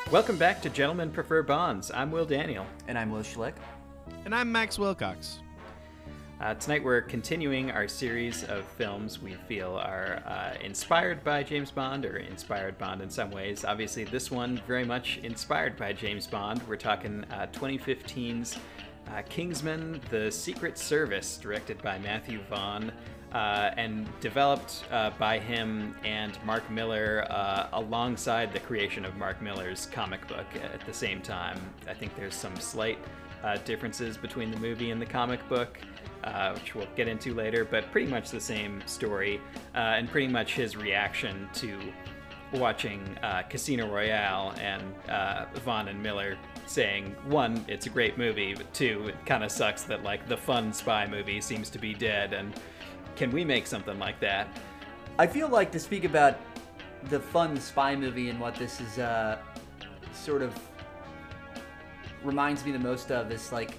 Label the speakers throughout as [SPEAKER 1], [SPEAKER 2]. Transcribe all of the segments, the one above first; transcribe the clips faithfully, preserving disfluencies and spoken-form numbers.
[SPEAKER 1] Welcome back to Gentlemen Prefer Bonds. I'm Will Daniel.
[SPEAKER 2] And I'm Will Schlick.
[SPEAKER 3] And I'm Max Wilcox.
[SPEAKER 1] Uh, tonight we're continuing our series of films we feel are uh, inspired by James Bond or inspired Bond in some ways. Obviously, this one very much inspired by James Bond. We're talking uh, twenty fifteen's uh, Kingsman: The Secret Service, directed by Matthew Vaughn. Uh, and developed uh, by him and Mark Miller uh, alongside the creation of Mark Miller's comic book at the same time. I think there's some slight uh, differences between the movie and the comic book, uh, which we'll get into later, but pretty much the same story, uh, and pretty much his reaction to watching uh, Casino Royale and uh, Vaughn and Miller saying, one, it's a great movie, but two, it kind of sucks that like the fun spy movie seems to be dead, and can we make something like that?
[SPEAKER 2] I feel like to speak about the fun spy movie and what this is uh, sort of reminds me the most of is like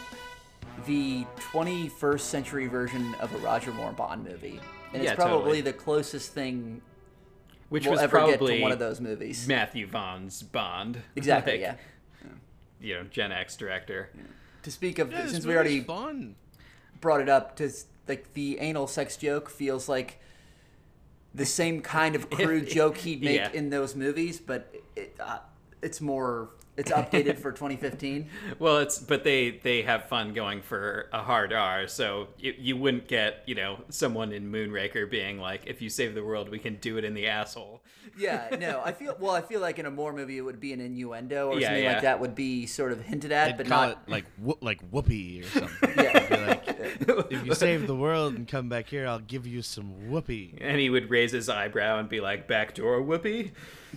[SPEAKER 2] the twenty-first century version of a Roger Moore Bond movie. And
[SPEAKER 1] Yeah,
[SPEAKER 2] it's probably
[SPEAKER 1] totally.
[SPEAKER 2] the closest thing
[SPEAKER 1] Which
[SPEAKER 2] we'll
[SPEAKER 1] was
[SPEAKER 2] ever get
[SPEAKER 1] probably
[SPEAKER 2] to one of those movies.
[SPEAKER 1] Matthew Vaughn's Bond.
[SPEAKER 2] Exactly,
[SPEAKER 1] Like,
[SPEAKER 2] yeah.
[SPEAKER 1] You know, Gen X director.
[SPEAKER 2] To speak of,
[SPEAKER 3] Yeah, this
[SPEAKER 2] since we
[SPEAKER 3] movie's
[SPEAKER 2] already
[SPEAKER 3] fun.
[SPEAKER 2] brought it up, to like the anal sex joke feels like the same kind of crude joke he'd make
[SPEAKER 1] Yeah.
[SPEAKER 2] in those movies, but it, uh, it's more it's updated for twenty fifteen.
[SPEAKER 1] Well, it's but they they have fun going for a hard R, so you, you wouldn't get, you know, someone in Moonraker being like, if you save the world, we can do it in the asshole.
[SPEAKER 2] Yeah, no, I feel well. I feel like in a Moore movie it would be an innuendo or
[SPEAKER 1] Yeah,
[SPEAKER 2] something
[SPEAKER 1] yeah.
[SPEAKER 2] like that would be sort of hinted at,
[SPEAKER 3] They'd
[SPEAKER 2] but
[SPEAKER 3] call
[SPEAKER 2] not.
[SPEAKER 3] it like whoop, like whoopee or something.
[SPEAKER 2] Yeah.
[SPEAKER 3] Be like, if you save the world and come back here, I'll give you some whoopee.
[SPEAKER 1] And he would raise his eyebrow and be like, backdoor whoopee?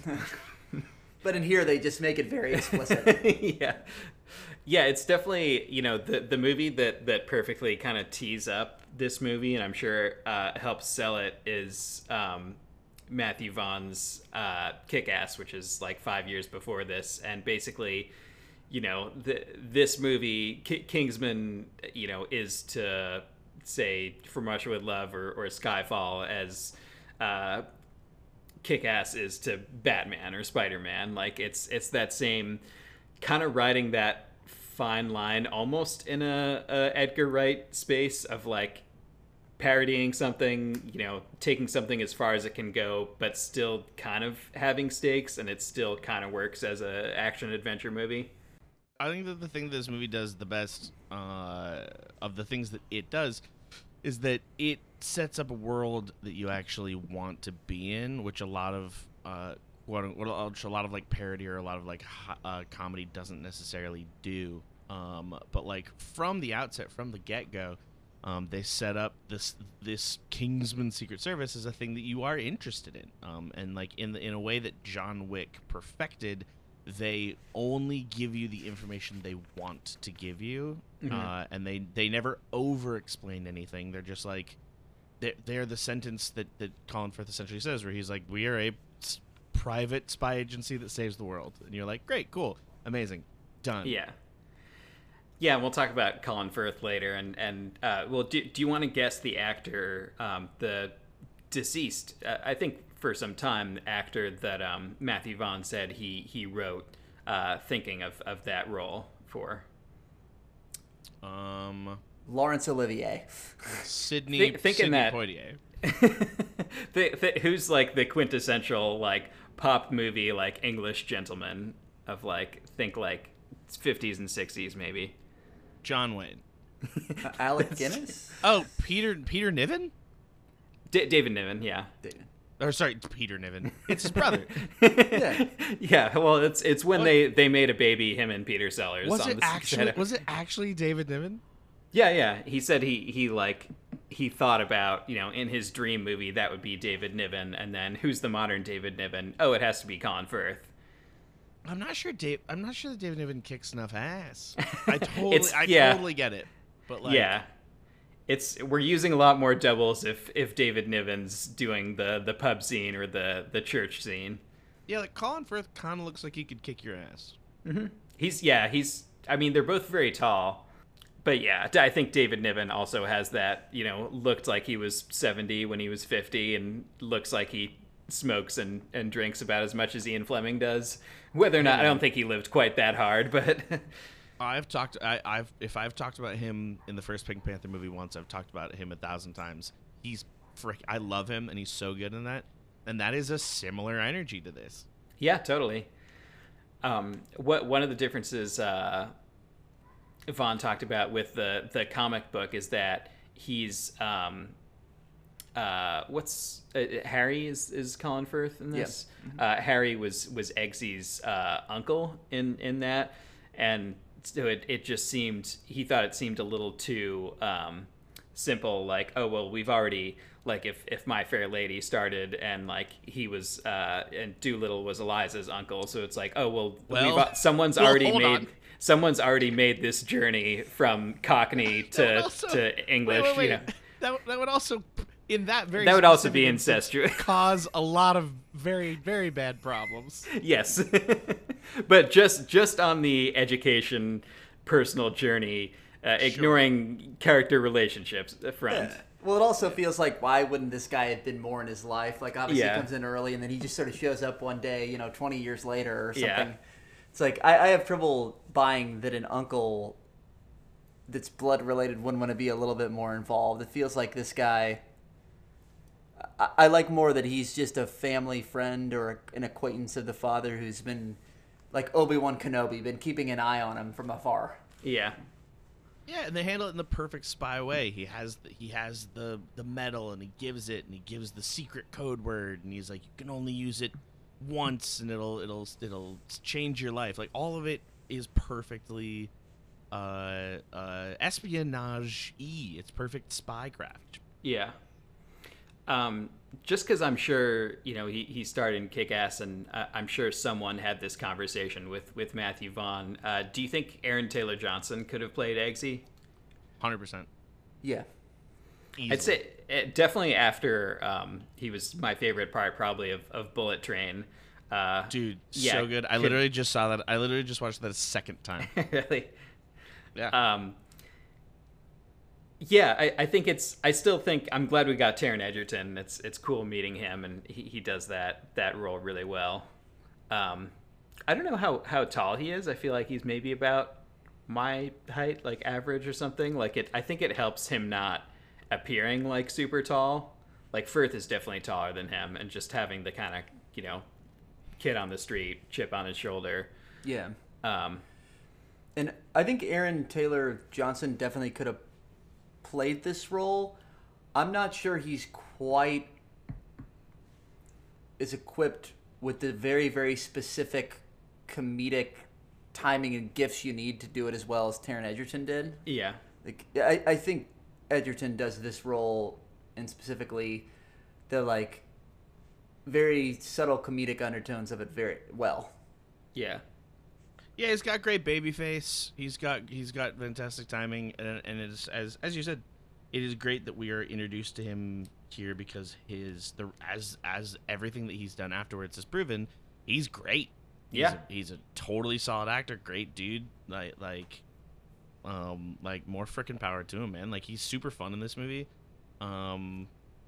[SPEAKER 2] But in here they just make it very explicit.
[SPEAKER 1] yeah. Yeah, it's definitely, you know, the the movie that, that perfectly kind of tees up this movie, and I'm sure uh, helps sell it, is um, Matthew Vaughn's uh, Kick-Ass, which is like five years before this. And basically, you know, the, this movie, K- Kingsman, you know, is to, say, From Russia With Love or, or Skyfall as... Uh, Kick-Ass is to Batman or Spider-Man. Like it's it's that same kind of riding that fine line almost in a, a Edgar Wright space of like parodying something, you know, taking something as far as it can go, but still kind of having stakes, and it still kind of works as a action adventure movie.
[SPEAKER 3] I think that the thing that this movie does the best uh, of the things that it does is that it sets up a world that you actually want to be in, which a lot of uh, what, what which a lot of like parody or a lot of like ho- uh, comedy doesn't necessarily do. Um, but like from the outset, from the get go, um, they set up this this Kingsman Secret Service as a thing that you are interested in, um, and like in the, in a way that John Wick perfected. They only give you the information they want to give you,
[SPEAKER 1] Mm-hmm.
[SPEAKER 3] uh, and they, they never over-explain anything. They're just like, they're, they're the sentence that, that Colin Firth essentially says, where he's like, we are a s- private spy agency that saves the world. And you're like, great, cool, amazing, done.
[SPEAKER 1] Yeah. Yeah, and we'll talk about Colin Firth later. And, and uh, well, do, do you want to guess the actor, um, the deceased, uh, I think for some time, the actor that um, Matthew Vaughn said he, he wrote uh, thinking of, of that role for?
[SPEAKER 3] Um,
[SPEAKER 2] Laurence Olivier.
[SPEAKER 3] Sydney,
[SPEAKER 1] Think- thinking
[SPEAKER 3] Sidney
[SPEAKER 1] that-
[SPEAKER 3] Poitier.
[SPEAKER 1] the, the, who's like the quintessential like pop movie like English gentleman of like, think like fifties and sixties maybe.
[SPEAKER 3] John Wayne.
[SPEAKER 2] Uh, Alec Guinness?
[SPEAKER 3] Oh, Peter Peter Niven?
[SPEAKER 1] D- David Niven, yeah.
[SPEAKER 2] David.
[SPEAKER 3] Or sorry, Peter Niven. It's his brother.
[SPEAKER 2] Yeah.
[SPEAKER 1] Yeah, well, it's it's when
[SPEAKER 3] What?
[SPEAKER 1] they, they made a baby, him and Peter Sellers.
[SPEAKER 3] Was
[SPEAKER 1] on
[SPEAKER 3] it
[SPEAKER 1] the
[SPEAKER 3] actually?
[SPEAKER 1] set.
[SPEAKER 3] Was it actually David Niven?
[SPEAKER 1] Yeah, yeah. He said he, he like he thought about, you know, in his dream movie that would be David Niven, and then who's the modern David Niven? Oh, it has to be Colin Firth.
[SPEAKER 3] I'm not sure. Dave. I'm not sure that David Niven kicks enough ass. I totally.
[SPEAKER 1] It's-
[SPEAKER 3] I
[SPEAKER 1] yeah.
[SPEAKER 3] totally get it. But like,
[SPEAKER 1] Yeah. It's we're using a lot more doubles if if David Niven's doing the, the pub scene or the, the church scene.
[SPEAKER 3] yeah, like Colin Firth kind of looks like he could kick your ass.
[SPEAKER 1] He's yeah, he's I mean, they're both very tall. But yeah, I think David Niven also has that, you know, looked like he was seventy when he was fifty and looks like he smokes and, and drinks about as much as Ian Fleming does. Whether or not, I don't think he lived quite that hard, but
[SPEAKER 3] I've talked. I, I've if I've talked about him in the first Pink Panther movie once, I've talked about him a thousand times. He's frick. I love him, and he's so good in that. And that is a similar energy to this.
[SPEAKER 1] yeah, totally. Um, what one of the differences uh, Vaughn talked about with the the comic book is that he's um, uh, what's uh, Harry is is Colin Firth in this.
[SPEAKER 2] Yeah. Mm-hmm.
[SPEAKER 1] Uh, Harry was was Eggsy's uh, uncle in in that, and so it it just seemed he thought it seemed a little too um, simple. Like, oh well, we've already. Like if, if My Fair Lady started and like he was uh, and Doolittle was Eliza's uncle, so it's like, oh well,
[SPEAKER 3] Well,
[SPEAKER 1] we've, someone's
[SPEAKER 3] well,
[SPEAKER 1] already
[SPEAKER 3] hold
[SPEAKER 1] made
[SPEAKER 3] on.
[SPEAKER 1] someone's already made this journey from Cockney to
[SPEAKER 3] Also-
[SPEAKER 1] to English.
[SPEAKER 3] Wait, wait, wait.
[SPEAKER 1] You know,
[SPEAKER 3] That that would also in that very
[SPEAKER 1] that would also be
[SPEAKER 3] specific instance,
[SPEAKER 1] incestuous.
[SPEAKER 3] cause a lot of very very bad problems.
[SPEAKER 1] Yes, but just just on the education, personal journey, uh, ignoring character relationships front.
[SPEAKER 2] Yeah. Well, it also feels like, why wouldn't this guy have been more in his life? Like, obviously
[SPEAKER 1] Yeah.
[SPEAKER 2] he comes in early, and then he just sort of shows up one day, you know, twenty years later or something.
[SPEAKER 1] Yeah.
[SPEAKER 2] It's like, I, I have trouble buying that an uncle that's blood-related wouldn't want to be a little bit more involved. It feels like this guy... I, I like more that he's just a family friend or an acquaintance of the father who's been, like Obi-Wan Kenobi, been keeping an eye on him from afar.
[SPEAKER 1] Yeah,
[SPEAKER 3] Yeah, and they handle it in the perfect spy way. He has the, he has the the medal, and he gives it, and he gives the secret code word, and he's like, you can only use it once, and it'll it'll it'll change your life. Like all of it is perfectly uh, uh, espionage-y. It's perfect spycraft.
[SPEAKER 1] yeah. Um, just because I'm sure, you know, he, he starred in Kick-Ass, and uh, I'm sure someone had this conversation with, with Matthew Vaughn. Uh, do you think Aaron Taylor Johnson could have played Eggsy?
[SPEAKER 3] Hundred percent.
[SPEAKER 2] Yeah.
[SPEAKER 1] I'd say uh, definitely after um, he was my favorite part, probably of, of Bullet Train. Uh,
[SPEAKER 3] Dude,
[SPEAKER 1] yeah,
[SPEAKER 3] so good. I
[SPEAKER 1] could-
[SPEAKER 3] literally just saw that. I literally just watched that a second time.
[SPEAKER 1] really.
[SPEAKER 3] Yeah.
[SPEAKER 1] Um, yeah, I, I think it's. I still think I'm glad we got Taron Egerton. It's it's cool meeting him, and he, he does that that role really well. Um, I don't know how, how tall he is. I feel like he's maybe about my height, like average or something. Like it. I think it helps him not appearing like super tall. Like Firth is definitely taller than him, and just having the kind of you know kid on the street, chip on his shoulder.
[SPEAKER 2] Yeah.
[SPEAKER 1] Um,
[SPEAKER 2] And I think Aaron Taylor Johnson definitely could have played this role. I'm not sure he's quite is equipped with the very, very specific comedic timing and gifts you need to do it as well as Taron Egerton did.
[SPEAKER 1] yeah.
[SPEAKER 2] Like, I, I think Egerton does this role, and specifically the like very subtle comedic undertones of it very well.
[SPEAKER 1] Yeah.
[SPEAKER 3] Yeah, he's got great baby face. He's got he's got fantastic timing, and and it's as as you said, it is great that we are introduced to him here because his the as as everything that he's done afterwards has proven, he's great. He's
[SPEAKER 1] Yeah.
[SPEAKER 3] a, he's a totally solid actor, great dude. Like like, um, like more freaking power to him, man. Like he's super fun in this movie. Um.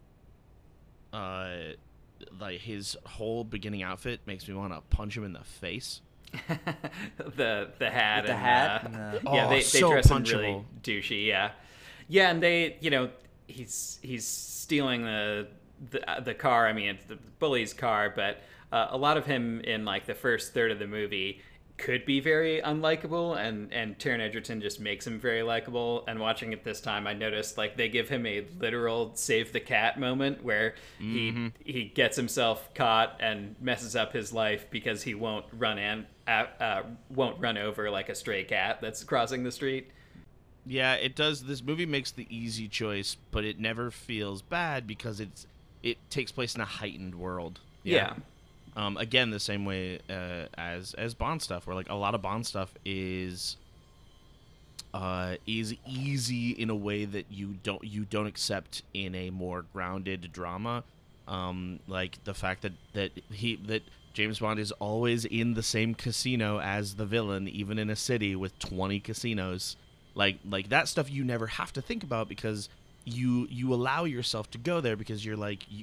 [SPEAKER 3] Uh, like his whole beginning outfit makes me want to punch him in the face.
[SPEAKER 1] the the hat
[SPEAKER 2] With the
[SPEAKER 1] and,
[SPEAKER 2] hat
[SPEAKER 1] uh,
[SPEAKER 2] and the-
[SPEAKER 1] yeah
[SPEAKER 3] Oh,
[SPEAKER 1] they, they
[SPEAKER 3] so
[SPEAKER 1] dress him really
[SPEAKER 3] punchable.
[SPEAKER 1] douchey yeah yeah and they you know he's he's stealing the the, uh, the car. I mean it's the bully's car, but uh, a lot of him in like the first third of the movie could be very unlikable, and and Taron Egerton just makes him very likable. And watching it this time, I noticed like they give him a literal save the cat moment where
[SPEAKER 3] Mm-hmm.
[SPEAKER 1] he he gets himself caught and messes up his life because he won't run in uh, uh, won't run over like a stray cat that's crossing the street.
[SPEAKER 3] Yeah, it does. This movie makes the easy choice, but it never feels bad because it's it takes place in a heightened world.
[SPEAKER 1] Yeah.
[SPEAKER 3] Um, again, the same way uh, as as Bond stuff, where like a lot of Bond stuff is uh, is easy in a way that you don't you don't accept in a more grounded drama. Um, like the fact that that he that James Bond is always in the same casino as the villain, even in a city with twenty casinos. Like like that stuff you never have to think about because you you allow yourself to go there because you're like you,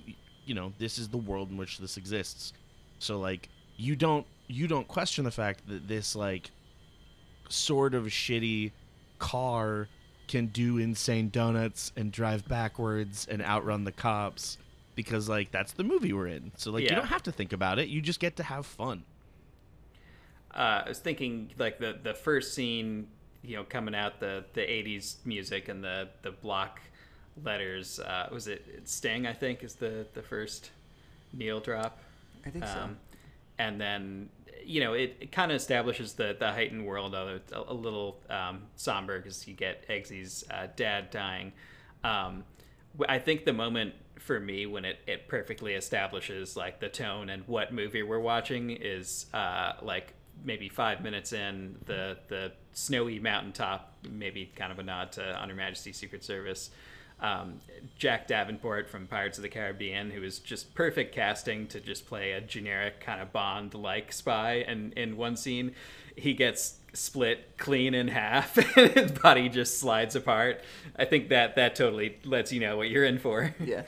[SPEAKER 3] you know, this is the world in which this exists. So like you don't you don't question the fact that this like sort of shitty car can do insane donuts and drive backwards and outrun the cops, because like that's the movie we're in. So like
[SPEAKER 1] Yeah.
[SPEAKER 3] you don't have to think about it. You just get to have fun.
[SPEAKER 1] Uh, I was thinking like the the first scene, you know, coming out, the the eighties music and the the block letters. Uh, was it Sting? I think is the the first Neil drop.
[SPEAKER 2] I think so.
[SPEAKER 1] Um, and then, you know, it, it kind of establishes the, the heightened world, although it's a, a little um, somber because you get Eggsy's uh, dad dying. Um, wh- I think the moment for me when it, it perfectly establishes like the tone and what movie we're watching is uh, like maybe five minutes in, the, the snowy mountaintop, maybe kind of a nod to On Her Majesty's Secret Service. Um, Jack Davenport from Pirates of the Caribbean, who is just perfect casting to just play a generic kind of Bond-like spy. And in one scene, he gets split clean in half, and his body just slides apart. I think that that totally lets you know what you're in for.
[SPEAKER 2] Yeah.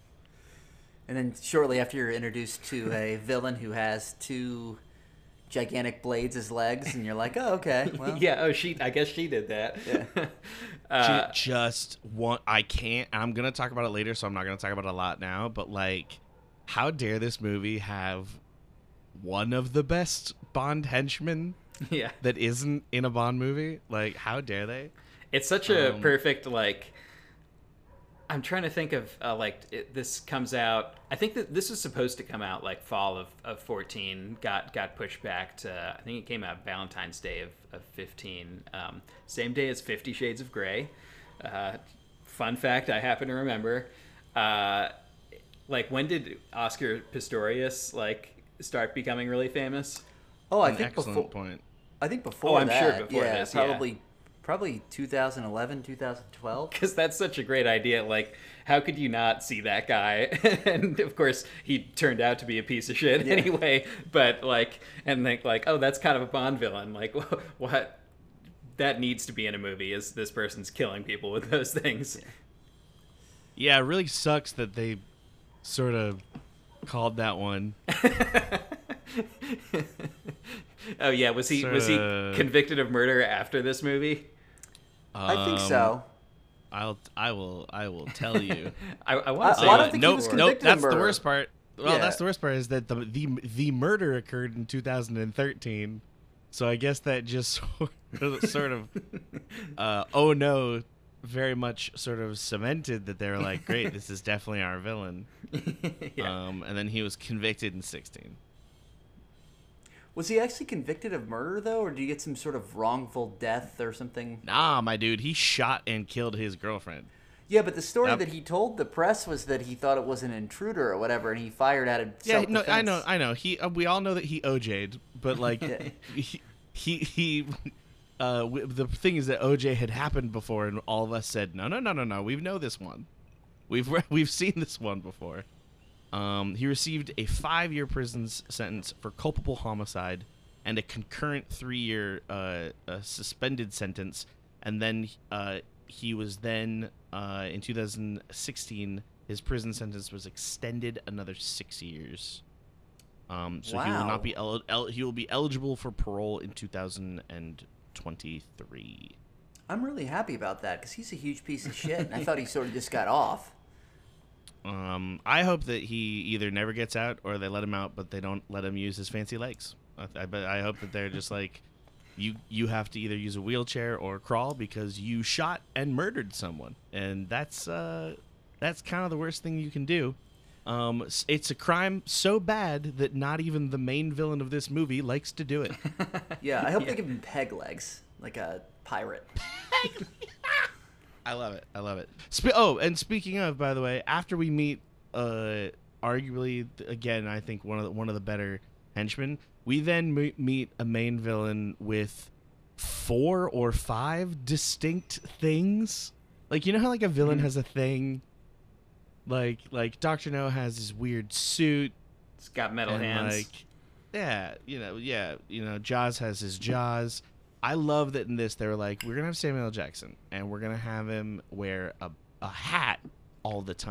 [SPEAKER 2] And then shortly after, you're introduced to a villain who has two gigantic blades as legs, and you're like, oh, okay. Well.
[SPEAKER 1] Yeah. Oh, she. I guess she did that.
[SPEAKER 2] Yeah.
[SPEAKER 1] uh,
[SPEAKER 3] Ju- just want I can't I'm gonna talk about it later, so I'm not gonna talk about it a lot now, but like, how dare this movie have one of the best Bond henchmen
[SPEAKER 1] yeah.
[SPEAKER 3] that isn't in a Bond movie? Like, how dare they?
[SPEAKER 1] It's such a
[SPEAKER 3] Um,
[SPEAKER 1] perfect, like, I'm trying to think of, uh, like, it, this comes out, I think that this was supposed to come out, like, fall of, of fourteen, got got pushed back to, I think it came out Valentine's Day of, of fifteen, um, same day as Fifty Shades of Grey. Uh, fun fact I happen to remember. Uh, like, when did Oscar Pistorius, like, start becoming really famous?
[SPEAKER 2] Oh, I
[SPEAKER 3] An
[SPEAKER 2] think
[SPEAKER 3] excellent
[SPEAKER 2] before.
[SPEAKER 3] point.
[SPEAKER 2] I think before
[SPEAKER 1] Oh, I'm
[SPEAKER 2] that.
[SPEAKER 1] sure before
[SPEAKER 2] yeah,
[SPEAKER 1] this, yeah.
[SPEAKER 2] probably, probably twenty eleven, twenty twelve.
[SPEAKER 1] Because that's such a great idea. Like, how could you not see that guy? And of course, he turned out to be a piece of shit
[SPEAKER 2] Yeah.
[SPEAKER 1] anyway. But like, and think like, oh, that's kind of a Bond villain. Like, what? That needs to be in a movie. Is this person's killing people with those things?
[SPEAKER 3] Yeah, it really sucks that they sort of called that one.
[SPEAKER 1] Oh yeah, was he was he
[SPEAKER 3] Sorta-
[SPEAKER 1] convicted of murder after this movie?
[SPEAKER 2] I think
[SPEAKER 3] Um,
[SPEAKER 2] so.
[SPEAKER 3] I'll I will I will tell you.
[SPEAKER 1] I, I want
[SPEAKER 2] Uh,
[SPEAKER 1] to say
[SPEAKER 2] well, I
[SPEAKER 1] that-
[SPEAKER 2] don't think he
[SPEAKER 3] nope,
[SPEAKER 2] was
[SPEAKER 3] nope.
[SPEAKER 2] convicted of
[SPEAKER 3] That's the
[SPEAKER 2] murder.
[SPEAKER 3] worst part. Well,
[SPEAKER 2] Yeah.
[SPEAKER 3] that's the worst part is that the the the murder occurred in two thousand thirteen. So I guess that just sort of uh, oh no, very much sort of cemented that they were like, great, this is definitely our villain.
[SPEAKER 1] yeah.
[SPEAKER 3] Um, and then he was convicted in sixteen.
[SPEAKER 2] Was he actually convicted of murder, though, or did he get some sort of wrongful death or something?
[SPEAKER 3] Nah, my dude, he shot and killed his girlfriend.
[SPEAKER 2] Yeah, but the story
[SPEAKER 3] Yep.
[SPEAKER 2] that he told the press was that he thought it was an intruder or whatever, and he fired out of
[SPEAKER 3] Yeah,
[SPEAKER 2] self-defense.
[SPEAKER 3] no, I know, I know. He, uh, we all know that he O J'd, but like,
[SPEAKER 2] Yeah.
[SPEAKER 3] he, he, he uh, w- the thing is that O J had happened before, and all of us said, no, no, no, no, no, we know this one, we've re- we've seen this one before. Um, he received a five-year prison s- sentence for culpable homicide and a concurrent three-year uh, uh, suspended sentence, and then uh, he was then uh, in two thousand sixteen. His prison sentence was extended another six years. Um, so he will
[SPEAKER 2] Wow.
[SPEAKER 3] not be el- el- he will be eligible for parole in two thousand twenty-three.
[SPEAKER 2] I'm really happy about that because he's a huge piece of shit, and I thought he sort of just got off.
[SPEAKER 3] Um, I hope that he either never gets out or they let him out, but they don't let him use his fancy legs. I, I, but I hope that they're just like, you you have to either use a wheelchair or crawl because you shot and murdered someone, and that's uh, that's kind of the worst thing you can do. Um, s- it's a crime so bad that not even the main villain of this movie likes to do it.
[SPEAKER 2] Yeah, I hope
[SPEAKER 1] Yeah.
[SPEAKER 2] they give him peg legs, like a pirate.
[SPEAKER 3] I love it. I love it. Spe- oh, and speaking of, by the way, after we meet, uh, arguably again, I think one of the, one of the better henchmen, we then me- meet a main villain with four or five distinct things. Like, you know how like a villain
[SPEAKER 2] Mhm.
[SPEAKER 3] has a thing, like like Doctor No has his weird suit,
[SPEAKER 1] It's got metal
[SPEAKER 3] and
[SPEAKER 1] hands.
[SPEAKER 3] like, yeah, you know, yeah, you know, Jaws has his Jaws. I love that in this they were like, we're gonna have Samuel L. Jackson, and we're gonna have him wear a, a hat all the time.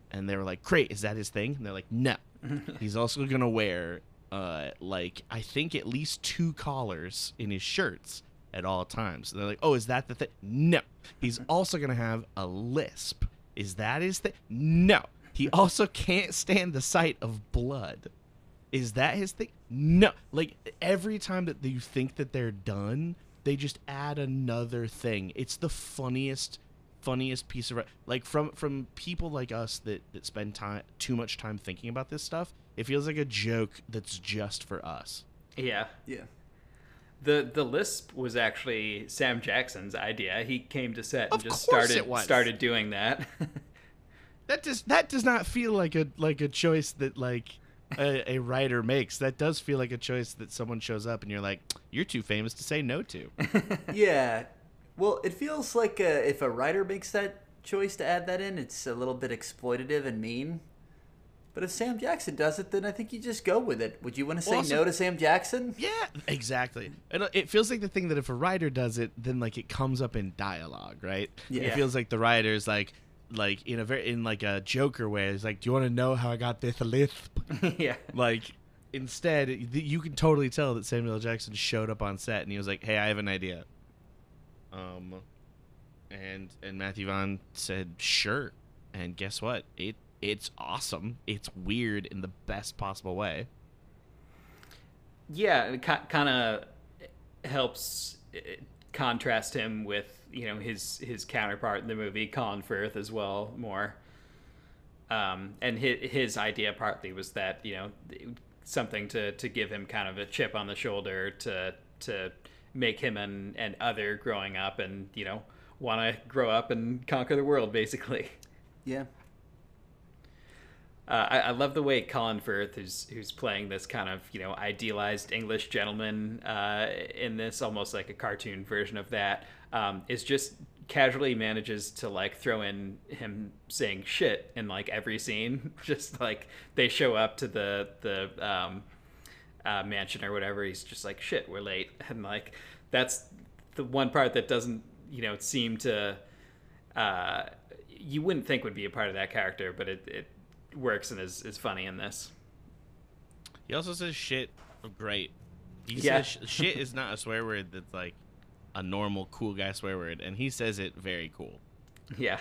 [SPEAKER 3] And they were like, great, is that his thing? And they're like, no. He's also going to wear, uh, like, I think at least two collars in his shirts at all times. And they're like, oh, is that the thing? No. He's also going to have a lisp. Is that his thing? No. He also can't stand the sight of blood. Is that his thing? No. Like, every time that you think that they're done, they just add another thing. It's the funniest funniest piece of, like, from from people like us that that spend time too much time thinking about this stuff. It feels like a joke that's just for us.
[SPEAKER 1] Yeah.
[SPEAKER 2] Yeah.
[SPEAKER 1] The the lisp was actually Sam Jackson's idea. He came to set and
[SPEAKER 3] Of
[SPEAKER 1] just
[SPEAKER 3] course
[SPEAKER 1] started
[SPEAKER 3] it was.
[SPEAKER 1] started doing that.
[SPEAKER 3] That does that does not feel like a like a choice that like a, a writer makes. That does feel like a choice that someone shows up and you're like, you're too famous to say no to.
[SPEAKER 2] Yeah. Well, it feels like uh, if a writer makes that choice to add that in, it's a little bit exploitative and mean. But if Sam Jackson does it, then I think you just go with it. Would you want to say
[SPEAKER 3] Well, also-
[SPEAKER 2] no to Sam Jackson?
[SPEAKER 3] Yeah, exactly. And it feels like the thing that if a writer does it, then like it comes up in dialogue, right?
[SPEAKER 2] Yeah.
[SPEAKER 3] It feels like the writer's like, like in a very in like a Joker way. It's like, do you want to know how I got this lisp?
[SPEAKER 1] Yeah.
[SPEAKER 3] Like, instead, you can totally tell that Samuel L. Jackson showed up on set and he was like, hey, I have an idea. Um, and and Matthew Vaughn said, sure. And guess what? It it's awesome. It's weird in the best possible way.
[SPEAKER 1] Yeah, it kind of helps uh, contrast him with, you know, his his counterpart in the movie, Colin Firth, as well, more. Um, and his, his idea partly was that, you know, something to, to give him kind of a chip on the shoulder to to make him an, an other growing up and, you know, want to grow up and conquer the world, basically.
[SPEAKER 2] Yeah.
[SPEAKER 1] Uh, I, I love the way Colin Firth, who's who's playing this kind of, you know, idealized English gentleman uh, in this, almost like a cartoon version of that, um, is just casually manages to like throw in him saying shit in like every scene. Just like they show up to the the um, uh, mansion or whatever, he's just like, shit, we're late, and like that's the one part that doesn't, you know, seem to uh, you wouldn't think would be a part of that character, but it. it works and is, is funny in this.
[SPEAKER 3] He also says shit great. He
[SPEAKER 1] Yeah.
[SPEAKER 3] says sh- shit is not a swear word that's like a normal cool guy swear word, and he says it very cool.
[SPEAKER 1] Yeah.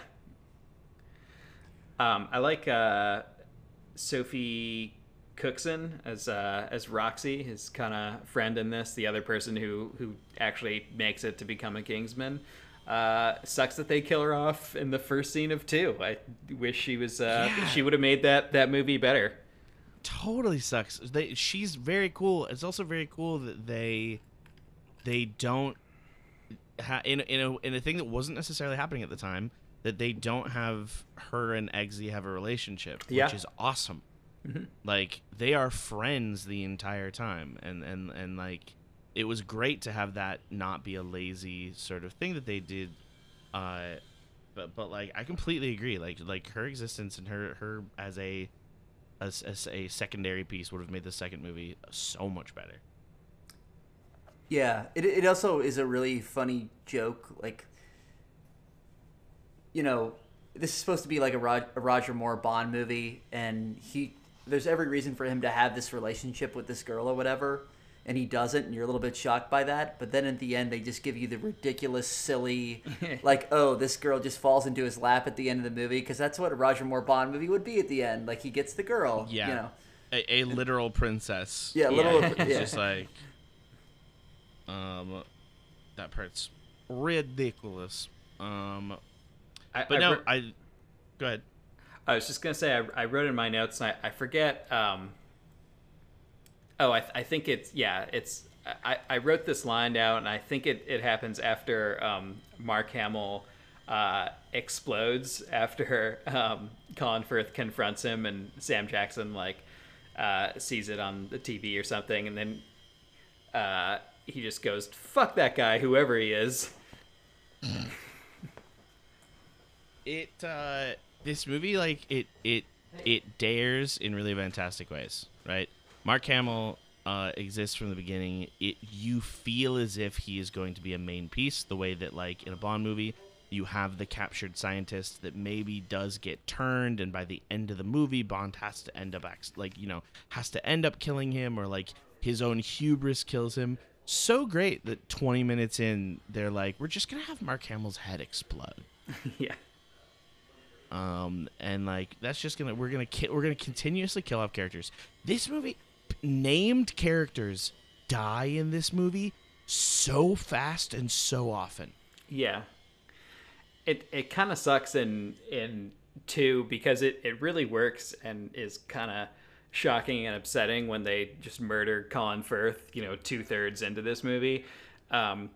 [SPEAKER 1] Um, I like uh, Sophie Cookson as uh, as Roxy, his kind of friend in this, the other person who, who actually makes it to become a Kingsman. Uh, sucks that they kill her off in the first scene of two. I wish she was. Uh,
[SPEAKER 3] Yeah.
[SPEAKER 1] She would have made that, that movie better.
[SPEAKER 3] Totally sucks. They, she's very cool. It's also very cool that they they don't ha- in in a in a thing that wasn't necessarily happening at the time, that they don't have her and Eggsy have a relationship, which
[SPEAKER 1] Yeah.
[SPEAKER 3] is awesome.
[SPEAKER 1] Mhm.
[SPEAKER 3] Like, they are friends the entire time, and and and like, it was great to have that not be a lazy sort of thing that they did. Uh, but but like, I completely agree. Like like her existence and her her as a as, as a secondary piece would have made the second movie so much better.
[SPEAKER 2] Yeah, it it also is a really funny joke. Like, you know, this is supposed to be like a, Rod, a Roger Moore Bond movie, and he there's every reason for him to have this relationship with this girl or whatever, and he doesn't, and you're a little bit shocked by that. But then at the end, they just give you the ridiculous, silly, like, oh, this girl just falls into his lap at the end of the movie, because that's what a Roger Moore Bond movie would be at the end. Like, he gets the girl,
[SPEAKER 3] Yeah,
[SPEAKER 2] you know.
[SPEAKER 3] a, a literal princess.
[SPEAKER 2] Yeah, little,
[SPEAKER 1] Yeah.
[SPEAKER 2] yeah.
[SPEAKER 3] It's just like, um, that part's ridiculous. Um,
[SPEAKER 1] I,
[SPEAKER 3] but
[SPEAKER 1] I
[SPEAKER 3] no,
[SPEAKER 1] wrote-
[SPEAKER 3] I go ahead.
[SPEAKER 1] I was just gonna say I, I wrote in my notes and I, I forget. Um, oh, I, I think it's yeah. It's I, I wrote this line down and I think it, it happens after um, Mark Hamill uh, explodes after um, Colin Firth confronts him and Sam Jackson like uh, sees it on the T V or something, and then uh, he just goes, "Fuck that guy, whoever he is."
[SPEAKER 3] It uh, this movie, like, it it it dares in really fantastic ways, right? Mark Hamill uh, exists from the beginning. It you feel as if he is going to be a main piece, the way that, like, in a Bond movie, You have the captured scientist that maybe does get turned, and by the end of the movie, Bond has to end up act- like you know has to end up killing him, or like his own hubris kills him. So great that twenty minutes in, they're like, we're just gonna have Mark Hamill's head explode.
[SPEAKER 1] Yeah.
[SPEAKER 3] Um, and like that's just gonna we're gonna ki- we're gonna continuously kill off characters. This movie, named characters die in this movie so fast and so often.
[SPEAKER 1] Yeah. It it kind of sucks in in two because it, it really works and is kind of shocking and upsetting when they just murder Colin Firth, you know, two thirds into this movie. Um,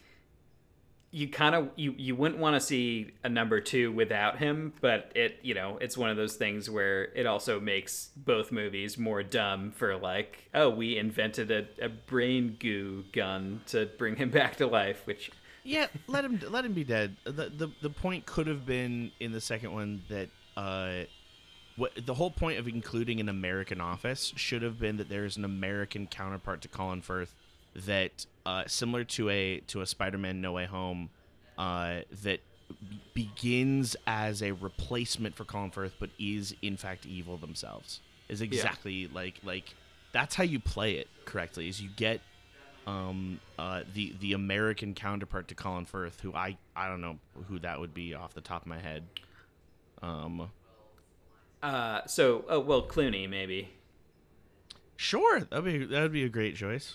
[SPEAKER 1] you kind of you you wouldn't want to see a number two without him, but it you know it's one of those things where it also makes both movies more dumb for like, oh, we invented a, a brain goo gun to bring him back to life, which
[SPEAKER 3] yeah, let him let him be dead. The the the point could have been in the second one that uh what the whole point of including an American office should have been that there is an American counterpart to Colin Firth that uh, similar to a to a Spider-Man No Way Home uh, that begins as a replacement for Colin Firth, but is in fact evil themselves. Is exactly yeah. like like that's how you play it correctly. Is you get um, uh, the the American counterpart to Colin Firth, who I I don't know who that would be off the top of my head. Um.
[SPEAKER 1] Uh, so, oh, well, Clooney, maybe.
[SPEAKER 3] Sure, that'd be that'd be a great choice.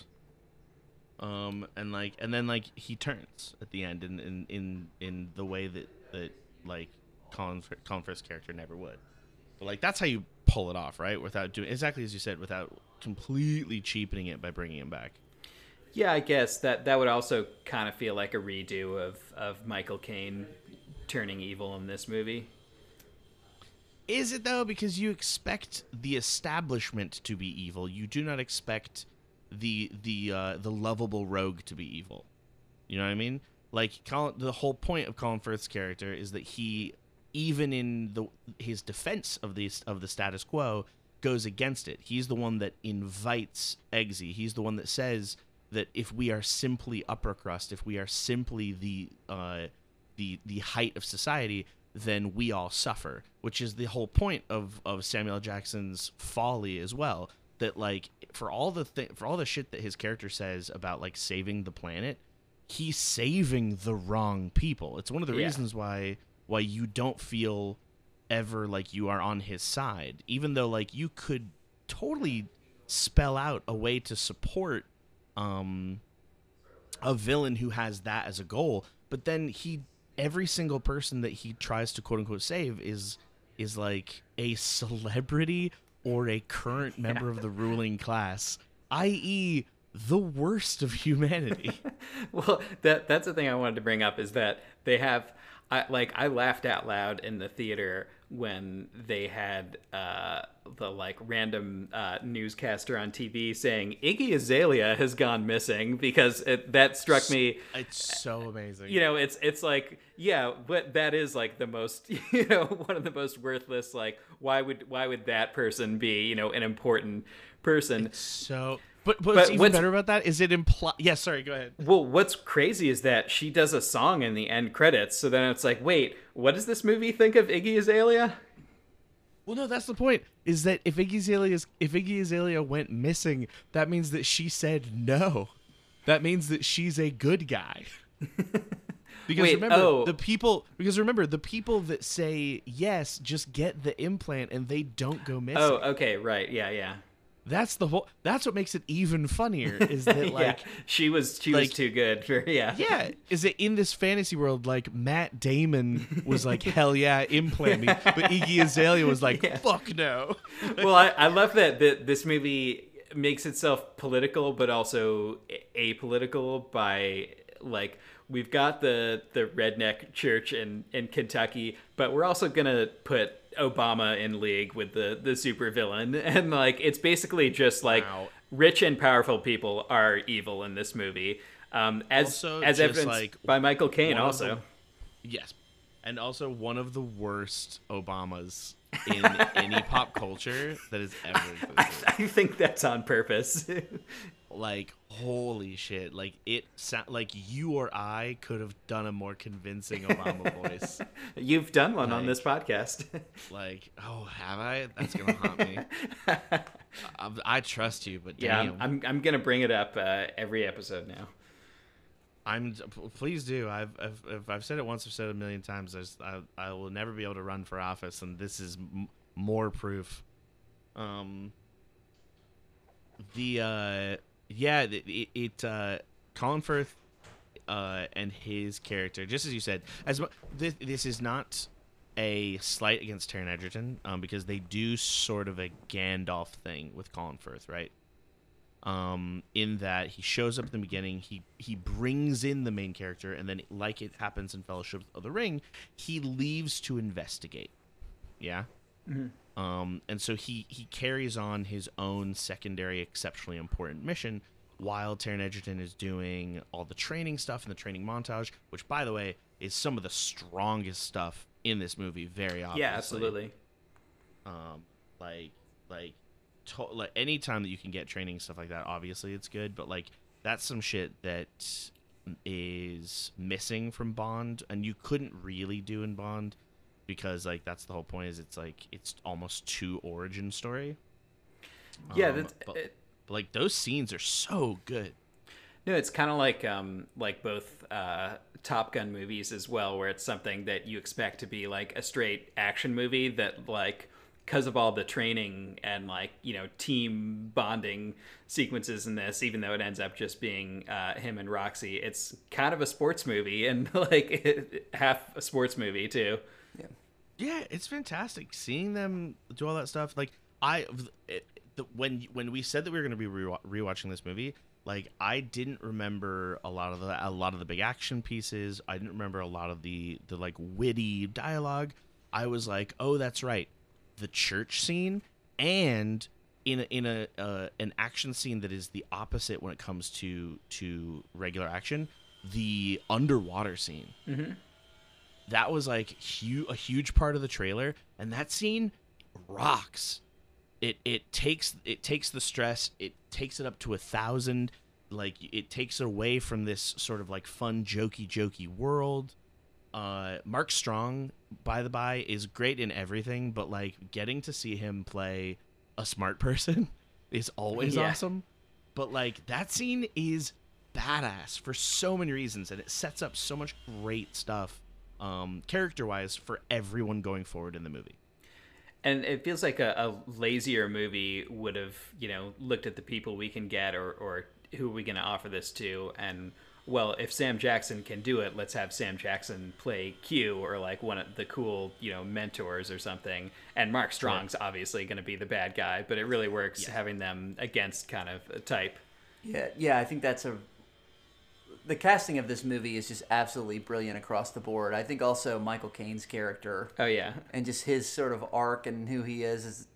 [SPEAKER 3] Um, and like, and then like he turns at the end in in in, in the way that that like Colin Colin Firth's character never would. But like that's how you pull it off, right? Without doing exactly as you said, without completely cheapening it by bringing him back.
[SPEAKER 1] Yeah, I guess that that would also kind of feel like a redo of of Michael Caine turning evil in this movie.
[SPEAKER 3] Is it though? Because you expect the establishment to be evil. You do not expect the the uh, the lovable rogue to be evil. You know what I mean? Like Colin, the whole point of Colin Firth's character is that he, even in the his defense of the of the status quo, goes against it. He's the one that invites Eggsy. He's the one that says that if we are simply upper crust, if we are simply the uh, the the height of society, then we all suffer, which is the whole point of, of Samuel L. Jackson's Folly as well. That like for all the th- for all the shit that his character says about like saving the planet, he's saving the wrong people. It's one of the
[SPEAKER 1] yeah.
[SPEAKER 3] reasons why why you don't feel ever like you are on his side, even though like you could totally spell out a way to support um a villain who has that as a goal, but then he every single person that he tries to quote unquote save is is like a celebrity or a current member yeah. of the ruling class, that is the worst of humanity.
[SPEAKER 1] Well, that that's the thing I wanted to bring up is that they have I like I laughed out loud in the theater when they had uh, the like random uh, newscaster on T V saying Iggy Azalea has gone missing, because it, that struck me.
[SPEAKER 3] It's so amazing.
[SPEAKER 1] You know, it's it's like yeah, but that is like the most you know one of the most worthless. Like why would why would that person be you know an important person?
[SPEAKER 3] It's so. But, but what's
[SPEAKER 1] but
[SPEAKER 3] even
[SPEAKER 1] what's,
[SPEAKER 3] better about that is it imply. Yeah, sorry, go ahead.
[SPEAKER 1] Well, what's crazy is that she does a song in the end credits. So then it's like, wait, what does this movie think of Iggy Azalea?
[SPEAKER 3] Well, no, that's the point. Is that if Iggy Azalea if Iggy Azalea went missing, that means that she said no. That means that she's a good guy. Because
[SPEAKER 1] wait,
[SPEAKER 3] remember
[SPEAKER 1] oh.
[SPEAKER 3] the people. Because remember the people that say yes just get the implant and they don't go missing.
[SPEAKER 1] Oh, okay, right, yeah, yeah.
[SPEAKER 3] That's the whole. That's what makes it even funnier. Is that like
[SPEAKER 1] yeah, she was she
[SPEAKER 3] like,
[SPEAKER 1] was too good for yeah
[SPEAKER 3] yeah. Is it in this fantasy world like Matt Damon was like hell yeah implant me, but Iggy Azalea was like yeah. fuck no.
[SPEAKER 1] Well, I, I love that that this movie makes itself political but also apolitical by like we've got the the redneck church in in Kentucky, but we're also gonna put Obama in league with the the supervillain, and like it's basically just like wow. rich and powerful people are evil in this movie, um, as
[SPEAKER 3] also,
[SPEAKER 1] as evidenced
[SPEAKER 3] like
[SPEAKER 1] by Michael Caine also.
[SPEAKER 3] The, yes, and also one of the worst Obamas in any pop culture that has ever existed.
[SPEAKER 1] I, I think that's on purpose.
[SPEAKER 3] like holy shit, like it sound like you or I could have done a more convincing Obama voice.
[SPEAKER 1] You've done one
[SPEAKER 3] like,
[SPEAKER 1] on this podcast.
[SPEAKER 3] Like, oh, have I? That's gonna haunt me. I, I trust you, but
[SPEAKER 1] yeah,
[SPEAKER 3] damn.
[SPEAKER 1] I'm, I'm I'm gonna bring it up uh, every episode now.
[SPEAKER 3] I'm please do. I've, I've if I've said it once, I've said it a million times. There's, I I will never be able to run for office, and this is m- more proof. Um. The uh yeah it, it uh Colin Firth uh and his character, just as you said, as mu- this, this is not a slight against Taron Egerton, um because they do sort of a Gandalf thing with Colin Firth, right? Um in that he shows up in the beginning, he he brings in the main character, and then like it happens in Fellowship of the Ring, he leaves to investigate. Yeah. Mm-hmm. Um, and so he, he carries on his own secondary, exceptionally important mission while Taron Egerton is doing all the training stuff and the training montage, which, by the way, is some of the strongest stuff in this movie, very obviously.
[SPEAKER 1] Yeah, absolutely.
[SPEAKER 3] Um, like, like, to, like, anytime that you can get training, stuff like that, obviously it's good, but, like, that's some shit that is missing from Bond, and you couldn't really do in Bond. Because, like, that's the whole point, is it's, like, it's almost too origin story.
[SPEAKER 1] Yeah,
[SPEAKER 3] um,
[SPEAKER 1] that's...
[SPEAKER 3] But,
[SPEAKER 1] it,
[SPEAKER 3] but, like, those scenes are so good.
[SPEAKER 1] No, it's kind of like, um, like both uh, Top Gun movies as well, where it's something that you expect to be, like, a straight action movie that, like, because of all the training and, like, you know, team bonding sequences in this, even though it ends up just being uh, him and Roxy, it's kind of a sports movie, and, like, half a sports movie, too.
[SPEAKER 2] Yeah.
[SPEAKER 3] Yeah, it's fantastic seeing them do all that stuff. Like I, it, the, when when we said that we were going to be re- rewatching this movie, like I didn't remember a lot of the a lot of the big action pieces. I didn't remember a lot of the the like witty dialogue. I was like, oh, that's right, the church scene, and in a, in a uh, an action scene that is the opposite when it comes to to regular action, the underwater scene. Mm-hmm. That was like hu- a huge part of the trailer, and that scene rocks. It it takes it takes the stress, it takes it up to a thousand. Like it takes it away from this sort of like fun, jokey, jokey world. Uh, Mark Strong, by the by, is great in everything, but like getting to see him play a smart person is always
[SPEAKER 1] yeah.
[SPEAKER 3] awesome. But like that scene is badass for so many reasons, and it sets up so much great stuff. Um, character-wise for everyone going forward in the movie.
[SPEAKER 1] And it feels like a, a lazier movie would have, you know, looked at the people we can get or, or who are we going to offer this to, and, well, if Sam Jackson can do it, let's have Sam Jackson play Q or, like, one of the cool, you know, mentors or something. And Mark Strong's yeah. obviously going to be the bad guy, but it really works yeah. having them against kind of a type.
[SPEAKER 2] Yeah, yeah, I think that's a... The casting of this movie is just absolutely brilliant across the board. I think also Michael Caine's character.
[SPEAKER 1] Oh, yeah.
[SPEAKER 2] And just his sort of arc and who he is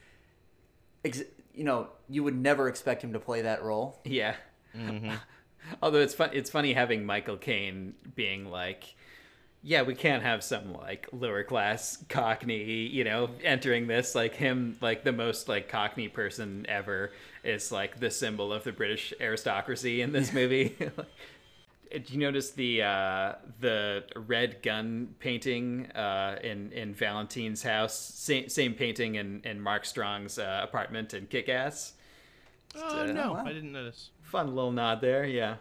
[SPEAKER 2] is, you know, you would never expect him to play that role.
[SPEAKER 1] Yeah.
[SPEAKER 3] Mm-hmm.
[SPEAKER 1] Although it's fun, it's funny having Michael Caine being like, yeah, we can't have some like lower class Cockney, you know, entering this. Like him, like the most like Cockney person ever is like the symbol of the British aristocracy in this movie. Do you notice the uh, the red gun painting uh, in in Valentine's house? Same same painting in, in Mark Strong's uh, apartment in Kick-Ass.
[SPEAKER 3] Oh,
[SPEAKER 1] uh,
[SPEAKER 3] no,
[SPEAKER 2] wow.
[SPEAKER 3] I didn't notice.
[SPEAKER 1] Fun little nod there, yeah.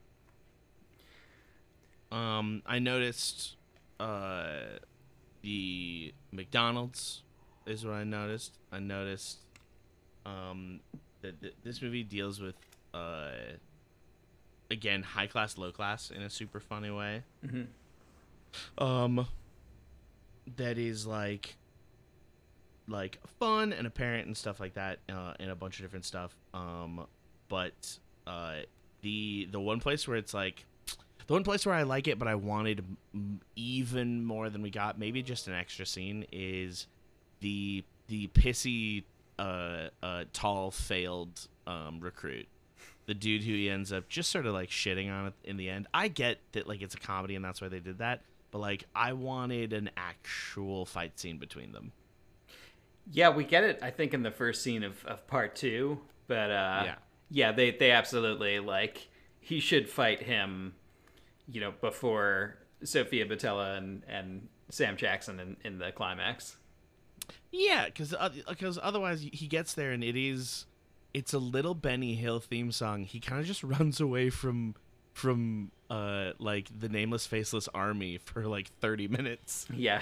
[SPEAKER 3] Um, I noticed uh, the McDonald's is what I noticed. I noticed um, that th- this movie deals with, uh, again, high class, low class in a super funny way. Mm-hmm. Um, that is like, like fun and apparent and stuff like that, uh, and a bunch of different stuff. Um, but uh, the the one place where it's like. The one place where I like it, but I wanted m- even more than we got, maybe just an extra scene, is the the pissy, uh, uh, tall, failed um, recruit. The dude who he ends up just sort of like shitting on it in the end. I get that like it's a comedy and that's why they did that, but like I wanted an actual fight scene between them.
[SPEAKER 1] Yeah, we get it, I think, in the first scene of, of part two, but uh,
[SPEAKER 3] yeah.
[SPEAKER 1] Yeah, they they absolutely like he should fight him, you know, before Sophia Botella and and Sam Jackson in, in the climax.
[SPEAKER 3] Yeah, because because otherwise he gets there and it is it's a little Benny Hill theme song. He kind of just runs away from from uh like the nameless faceless army for like thirty minutes.
[SPEAKER 1] Yeah.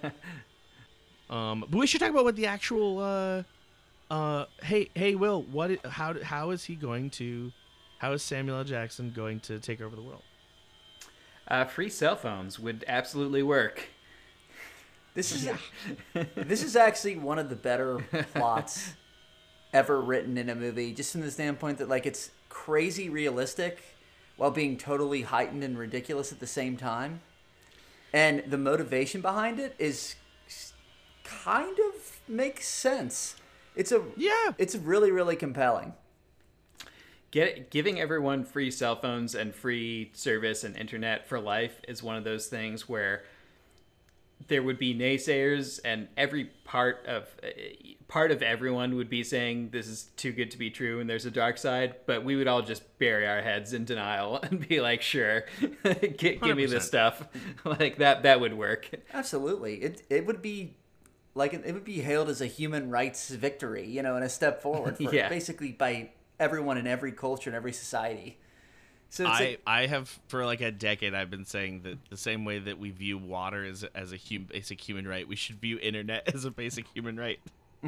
[SPEAKER 3] um, but we should talk about what the actual uh uh hey hey Will, what i- how how is he going to how is Samuel L. Jackson going to take over the world?
[SPEAKER 1] Uh, free cell phones would absolutely work.
[SPEAKER 2] This is this is actually one of the better plots ever written in a movie, just from the standpoint that like it's crazy realistic while being totally heightened and ridiculous at the same time. And the motivation behind it is kind of makes sense. It's a
[SPEAKER 3] Yeah.
[SPEAKER 2] it's really really compelling.
[SPEAKER 1] Get giving everyone free cell phones and free service and internet for life is one of those things where there would be naysayers, and every part of uh, part of everyone would be saying this is too good to be true and there's a dark side, but we would all just bury our heads in denial and be like, sure, give, give me this stuff. Like that that would work.
[SPEAKER 2] Absolutely. It it would be like it would be hailed as a human rights victory, you know, and a step forward for
[SPEAKER 1] Yeah.
[SPEAKER 2] basically by everyone in every culture and every society. So it's
[SPEAKER 3] I,
[SPEAKER 2] like,
[SPEAKER 3] I have for like a decade I've been saying that the same way that we view water as as a hum, basic human right, we should view internet as a basic human right.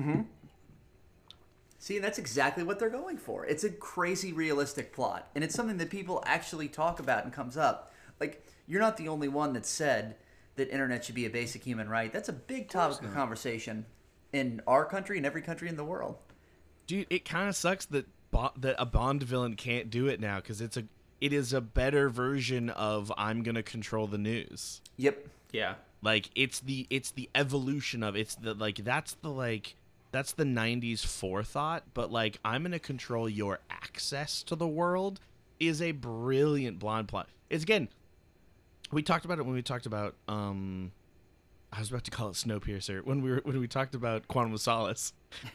[SPEAKER 2] see, and that's exactly what they're going for. It's a crazy realistic plot, and it's something that people actually talk about and comes up. Like, you're not the only one that said that internet should be a basic human right. That's a big topic of conversation in our country and every country in the world.
[SPEAKER 3] Dude, it kind of sucks that Bo- that a Bond villain can't do it now because it's a it is a better version of I'm gonna control the news.
[SPEAKER 2] Yep.
[SPEAKER 1] Yeah.
[SPEAKER 3] Like it's the it's the evolution of it's the like that's the like that's the nineties forethought, but like I'm gonna control your access to the world is a brilliant Blonde plot. It's again, we talked about it when we talked about um I was about to call it Snowpiercer when we were when we talked about Quantum of Solace.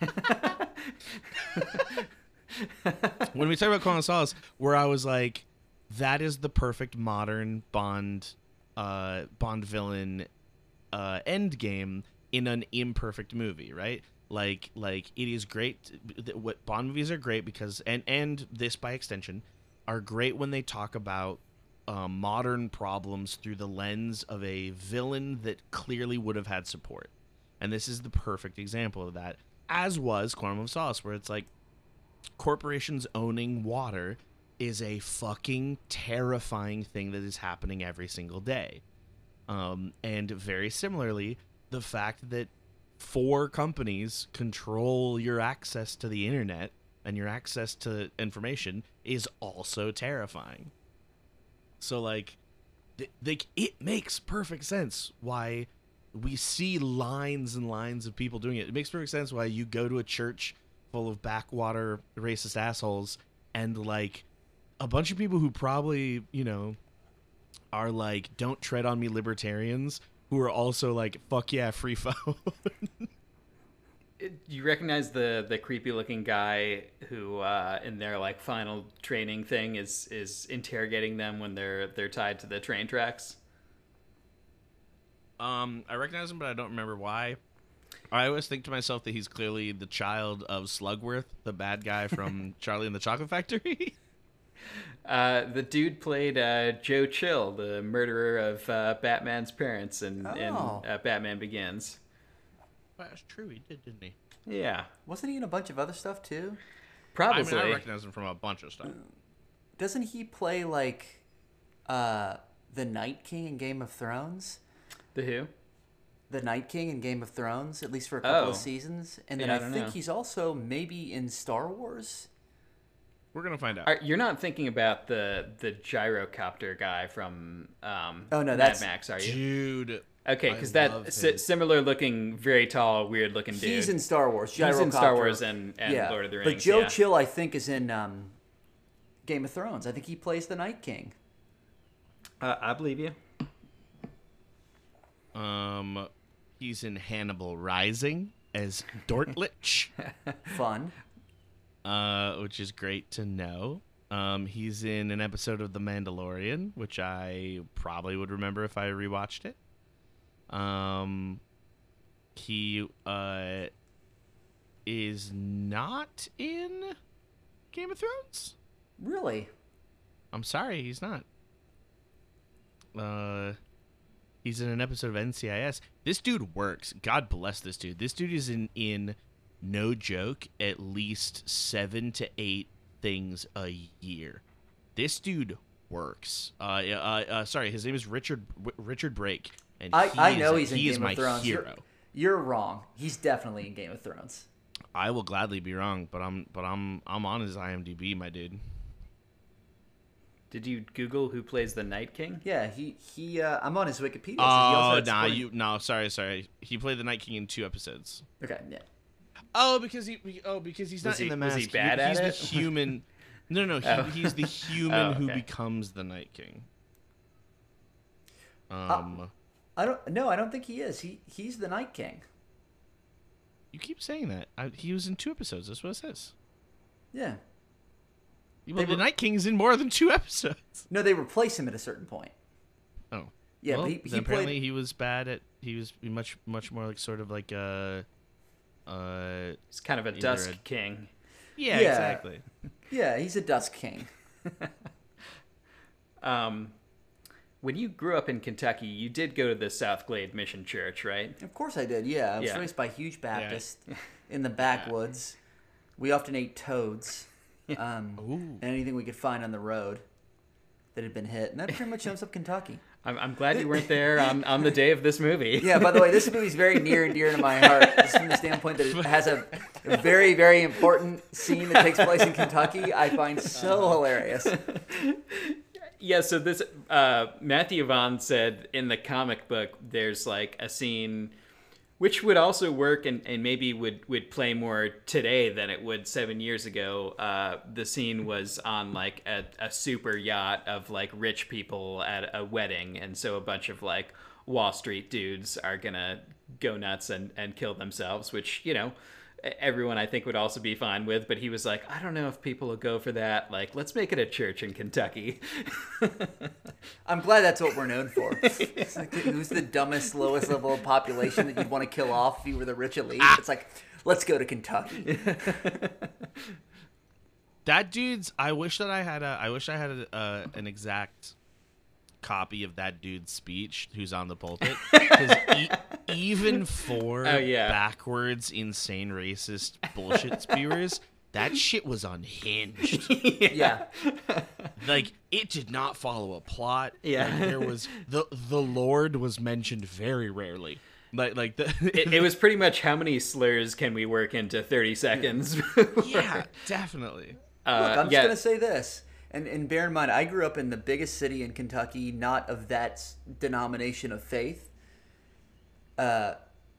[SPEAKER 3] When we talk about Quantum of Solace, where I was like, that is the perfect modern Bond uh Bond villain uh end game in an imperfect movie, right? Like like it is great what Bond movies are great because and and this by extension are great when they talk about um, modern problems through the lens of a villain that clearly would have had support. And this is the perfect example of that, as was Quantum of Solace, where it's like corporations owning water is a fucking terrifying thing that is happening every single day. Um, and very similarly, the fact that four companies control your access to the internet and your access to information is also terrifying. So, like, th- th- it makes perfect sense why we see lines and lines of people doing it. It makes perfect sense why you go to a church full of backwater racist assholes and, like, a bunch of people who probably, you know, are, like, don't tread on me libertarians who are also, like, fuck yeah, free phone.
[SPEAKER 1] You recognize the the creepy looking guy who uh, in their like final training thing is is interrogating them when they're they're tied to the train tracks?
[SPEAKER 3] Um, I recognize him, but I don't remember why. I always think to myself that he's clearly the child of Slugworth, the bad guy from Charlie and the Chocolate Factory.
[SPEAKER 1] Uh, the dude played uh, Joe Chill, the murderer of uh, Batman's parents in, in
[SPEAKER 2] Oh.
[SPEAKER 1] uh, Batman Begins.
[SPEAKER 3] Well, that's true, he did, didn't he?
[SPEAKER 1] Yeah,
[SPEAKER 2] Wasn't he in a bunch of other stuff too?
[SPEAKER 1] probably.
[SPEAKER 3] I mean, I recognize him from a bunch of stuff.
[SPEAKER 2] Doesn't he play like uh, the Night King in Game of Thrones?
[SPEAKER 1] The Who?
[SPEAKER 2] The Night King in Game of Thrones, at least for a couple
[SPEAKER 1] Oh.
[SPEAKER 2] of seasons. And then
[SPEAKER 1] Yeah, I
[SPEAKER 2] I,
[SPEAKER 1] don't
[SPEAKER 2] think
[SPEAKER 1] know.
[SPEAKER 2] he's also maybe in Star Wars.
[SPEAKER 3] We're gonna find out.
[SPEAKER 1] Are, you're not thinking about the the gyrocopter guy from um,
[SPEAKER 2] Oh, no,
[SPEAKER 1] Mad
[SPEAKER 2] that's-
[SPEAKER 1] Max, are you?
[SPEAKER 3] Dude.
[SPEAKER 1] Okay,
[SPEAKER 3] I
[SPEAKER 1] because
[SPEAKER 3] love
[SPEAKER 1] that
[SPEAKER 3] him.
[SPEAKER 1] si- similar looking, very tall, weird looking dude.
[SPEAKER 2] He's in Star Wars.
[SPEAKER 1] He's in Star
[SPEAKER 2] Gyrocopter.
[SPEAKER 1] Wars and, and
[SPEAKER 2] yeah.
[SPEAKER 1] Lord of the
[SPEAKER 2] But
[SPEAKER 1] Rings.
[SPEAKER 2] Joe
[SPEAKER 1] yeah.
[SPEAKER 2] Chill, I think, is in um, Game of Thrones. I think he plays the Night King.
[SPEAKER 1] Uh, I believe you.
[SPEAKER 3] Um, he's in Hannibal Rising as Dortlich.
[SPEAKER 2] Fun.
[SPEAKER 3] uh, which is great to know. Um, he's in an episode of The Mandalorian, which I probably would remember if I rewatched it. Um, he uh, is not in Game of Thrones?
[SPEAKER 2] Really?
[SPEAKER 3] I'm sorry, he's not. Uh, he's in an episode of N C I S. This dude works. God bless this dude. This dude is in, in no joke, at least seven to eight things a year. This dude works. Uh, uh, uh sorry, his name is Richard Richard Brake, and
[SPEAKER 2] I,
[SPEAKER 3] he
[SPEAKER 2] I
[SPEAKER 3] is,
[SPEAKER 2] know he's in
[SPEAKER 3] he
[SPEAKER 2] Game
[SPEAKER 3] is
[SPEAKER 2] of
[SPEAKER 3] my
[SPEAKER 2] Thrones.
[SPEAKER 3] hero.
[SPEAKER 2] You're, you're wrong. He's definitely in Game of Thrones.
[SPEAKER 3] I will gladly be wrong, but I'm but I'm I'm on his IMDb, my dude.
[SPEAKER 1] Did you Google who plays the Night King?
[SPEAKER 2] Yeah, he he. Uh, I'm on his Wikipedia. So he also
[SPEAKER 3] Oh
[SPEAKER 2] had
[SPEAKER 3] nah,
[SPEAKER 2] supporting-
[SPEAKER 3] you no, sorry, sorry. He played the Night King in two episodes.
[SPEAKER 2] Okay, yeah.
[SPEAKER 3] Oh, because he oh because he's
[SPEAKER 1] Was
[SPEAKER 3] not
[SPEAKER 1] he-
[SPEAKER 3] in the
[SPEAKER 1] was
[SPEAKER 3] mask.
[SPEAKER 1] he bad at
[SPEAKER 3] he's
[SPEAKER 1] it?
[SPEAKER 3] the human. No, no, he,
[SPEAKER 1] Oh.
[SPEAKER 3] he's the human
[SPEAKER 1] Oh,
[SPEAKER 3] who
[SPEAKER 1] okay.
[SPEAKER 3] becomes the Night King. Um,
[SPEAKER 2] I don't. No, I don't think he is. He he's the Night King.
[SPEAKER 3] you keep saying that. I, he was in two episodes. That's what it says.
[SPEAKER 2] Yeah.
[SPEAKER 3] Well,
[SPEAKER 2] They
[SPEAKER 3] the
[SPEAKER 2] were-
[SPEAKER 3] Night King's in more than two episodes.
[SPEAKER 2] No, they replace him at a certain point.
[SPEAKER 3] Oh.
[SPEAKER 2] Yeah,
[SPEAKER 3] well,
[SPEAKER 2] but he,
[SPEAKER 3] then
[SPEAKER 2] he
[SPEAKER 3] apparently
[SPEAKER 2] played.
[SPEAKER 3] he was bad at. He was much much more like sort of like a. Uh,
[SPEAKER 1] He's kind of a
[SPEAKER 3] Either
[SPEAKER 1] Dusk
[SPEAKER 3] a-
[SPEAKER 1] King.
[SPEAKER 3] yeah,
[SPEAKER 2] Yeah.
[SPEAKER 3] exactly.
[SPEAKER 2] Yeah, he's a Dusk King.
[SPEAKER 1] Um, when you grew up in Kentucky, you did go to the South Glade Mission Church, right?
[SPEAKER 2] Of course I did. Yeah, I was
[SPEAKER 1] Yeah.
[SPEAKER 2] raised by huge Baptist in the backwoods. We often ate toads, um,
[SPEAKER 3] Ooh.
[SPEAKER 2] and anything we could find on the road that had been hit, and that pretty much sums up Kentucky.
[SPEAKER 1] I'm, I'm glad you weren't there on, on the day of this movie.
[SPEAKER 2] Yeah. By the way, this movie's very near and dear to my heart, just from the standpoint that it has a, a very, very important scene that takes place in Kentucky. I find so hilarious.
[SPEAKER 1] Yeah, so this uh, Matthew Vaughn said in the comic book there's like a scene which would also work and, and maybe would, would play more today than it would seven years ago. Uh, the scene was on like a, a super yacht of like rich people at a wedding, and so a bunch of like Wall Street dudes are gonna go nuts and, and kill themselves, which, you know, everyone I think would also be fine with, but he was like, I don't know if people will go for that. Like, let's make it a church in Kentucky.
[SPEAKER 2] I'm glad that's what we're known for. It's like, who's the dumbest, lowest level of population that you'd want to kill off if you were the rich elite? It's like, let's go to Kentucky.
[SPEAKER 3] That dude's. I wish that I had a. I wish I had a, uh, an exact copy of that dude's speech who's on the pulpit. 'Cause e- even for
[SPEAKER 1] Oh, yeah.
[SPEAKER 3] backwards, insane, racist bullshit spewers, that shit was unhinged.
[SPEAKER 2] Yeah.
[SPEAKER 3] Like, it did not follow a plot.
[SPEAKER 1] Yeah.
[SPEAKER 3] Like, there was the the Lord was mentioned very rarely. Like like the
[SPEAKER 1] it, it was pretty much how many slurs can we work into thirty seconds?
[SPEAKER 3] yeah, definitely.
[SPEAKER 1] Uh,
[SPEAKER 2] Look, I'm just
[SPEAKER 1] yeah.
[SPEAKER 2] going to say this. And, and bear in mind, I grew up in the biggest city in Kentucky, not of that s- denomination of faith. Uh,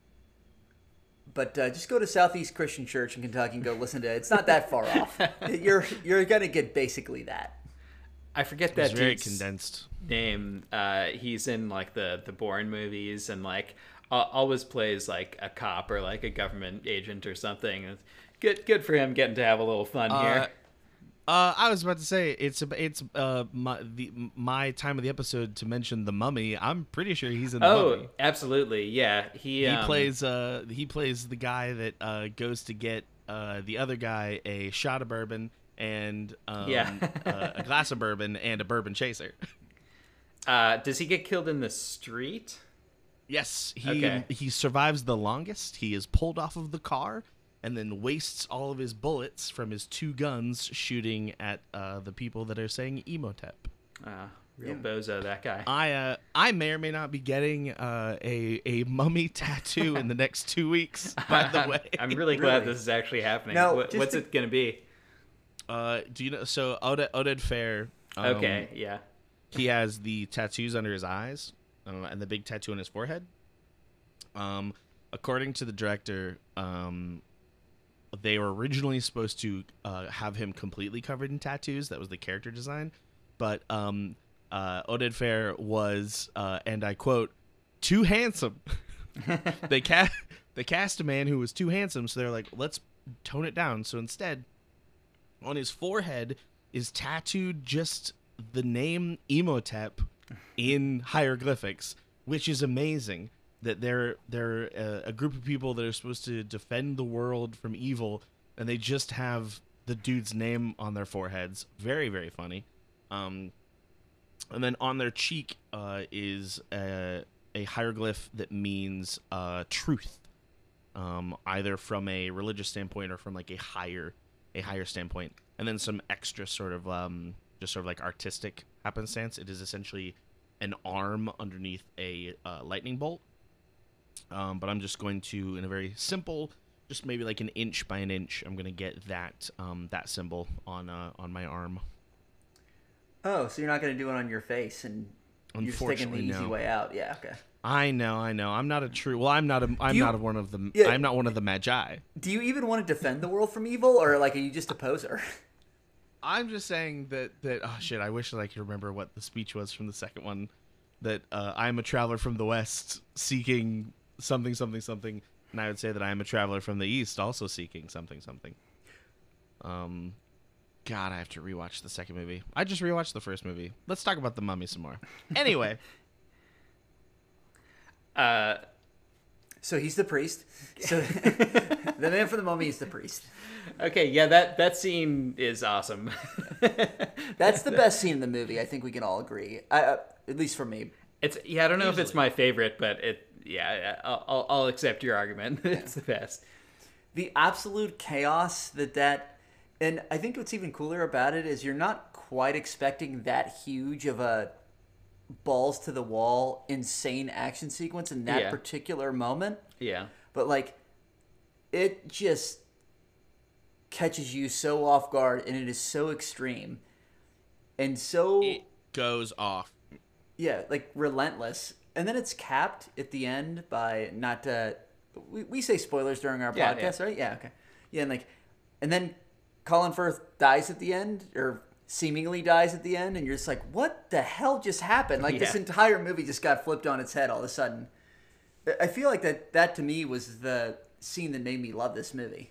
[SPEAKER 2] but uh, just go to Southeast Christian Church in Kentucky and go listen to it. It's not that far off. You're you're going to get basically that.
[SPEAKER 1] I forget
[SPEAKER 3] It was
[SPEAKER 1] that
[SPEAKER 3] very
[SPEAKER 1] dude's
[SPEAKER 3] condensed.
[SPEAKER 1] name. Uh, he's in like the the Bourne movies and like al- always plays like a cop or like a government agent or something. It's good good for him getting to have a little fun here.
[SPEAKER 3] Uh, I was about to say it's it's uh my the my time of the episode to mention the Mummy. I'm pretty sure he's in the
[SPEAKER 1] Oh,
[SPEAKER 3] Mummy.
[SPEAKER 1] absolutely, yeah. He
[SPEAKER 3] He
[SPEAKER 1] um,
[SPEAKER 3] plays uh he plays the guy that uh goes to get uh the other guy a shot of bourbon and um
[SPEAKER 1] Yeah.
[SPEAKER 3] uh, a glass of bourbon and a bourbon chaser.
[SPEAKER 1] Uh, does he get killed in the street?
[SPEAKER 3] Yes, he
[SPEAKER 1] Okay.
[SPEAKER 3] he survives the longest. He is pulled off of the car and then wastes all of his bullets from his two guns shooting at uh, the people that are saying Emotep.
[SPEAKER 1] Uh, real bozo, that guy.
[SPEAKER 3] I uh, I may or may not be getting uh, a a mummy tattoo in the next two weeks. By the way,
[SPEAKER 1] I'm really glad
[SPEAKER 2] Really?
[SPEAKER 1] this is actually happening.
[SPEAKER 2] Now,
[SPEAKER 1] What-
[SPEAKER 2] just
[SPEAKER 1] what's
[SPEAKER 2] to-
[SPEAKER 1] it gonna be?
[SPEAKER 3] uh, do you know? So Oded, Oded Fair. Um,
[SPEAKER 1] Okay, yeah.
[SPEAKER 3] He has the tattoos under his eyes uh, and the big tattoo on his forehead. Um, according to the director, um, they were originally supposed to uh, have him completely covered in tattoos. That was the character design. But um, uh, Oded Fair was, uh, and I quote, too handsome. they, ca- they cast a man who was too handsome, so they're like, let's tone it down. So instead, On his forehead is tattooed just the name Imhotep in hieroglyphics, which is amazing. That they're they're a, a group of people that are supposed to defend the world from evil, and they just have the dude's name on their foreheads. Very, very funny. Um, and then on their cheek uh, is a, a hieroglyph that means uh, truth, um, either from a religious standpoint or from like a higher a higher standpoint. And then some extra sort of um, just sort of like artistic happenstance. It is essentially an arm underneath a uh, lightning bolt. Um, but I'm just going to, in a very simple, just maybe like an inch by an inch, I'm going to get that um, that symbol on uh, on my arm.
[SPEAKER 2] Oh, so you're not going to do it on your face, and you're just taking the easy
[SPEAKER 3] no.
[SPEAKER 2] way out. Yeah, okay.
[SPEAKER 3] I know, I know. I'm not a true. Well, I'm not a. I'm
[SPEAKER 2] you,
[SPEAKER 3] not a one of the.
[SPEAKER 2] yeah,
[SPEAKER 3] I'm not one of the magi.
[SPEAKER 2] Do you even want to defend the world from evil, or like are you just a poser?
[SPEAKER 3] I'm just saying that that. Oh shit! I wish that I could remember what the speech was from the second one. That uh, I'm a traveler from the west, seeking something, something, something, and I would say that I am a traveler from the east, also seeking something, something. Um, God, I have to rewatch the second movie. I just rewatched the first movie. Let's talk about The Mummy some more. Anyway.
[SPEAKER 1] uh,
[SPEAKER 2] so he's the priest. So the man from the mummy is the priest.
[SPEAKER 1] Okay, yeah, that that scene is awesome.
[SPEAKER 2] That's the best scene in the movie. I think we can all agree. I, uh, at least for me.
[SPEAKER 1] It's yeah. I don't know
[SPEAKER 3] Usually.
[SPEAKER 1] if it's my favorite, but it yeah. I'll I'll, I'll accept your argument. It's the best.
[SPEAKER 2] The absolute chaos that that, and I think what's even cooler about it is you're not quite expecting that huge of a balls to the wall insane action sequence in that
[SPEAKER 1] Yeah.
[SPEAKER 2] particular moment.
[SPEAKER 1] Yeah.
[SPEAKER 2] But like, it just catches you so off guard, and it is so extreme, and so
[SPEAKER 3] It goes off.
[SPEAKER 2] yeah, like relentless. And then it's capped at the end by not to we, we say spoilers during our
[SPEAKER 1] Yeah,
[SPEAKER 2] podcast,
[SPEAKER 1] yeah.
[SPEAKER 2] right? Yeah, okay. Yeah, and like and then Colin Firth dies at the end, or seemingly dies at the end, and you're just like, what the hell just happened? Like this
[SPEAKER 1] Yeah.
[SPEAKER 2] entire movie just got flipped on its head all of a sudden. I feel like that that to me was the scene that made me love this movie.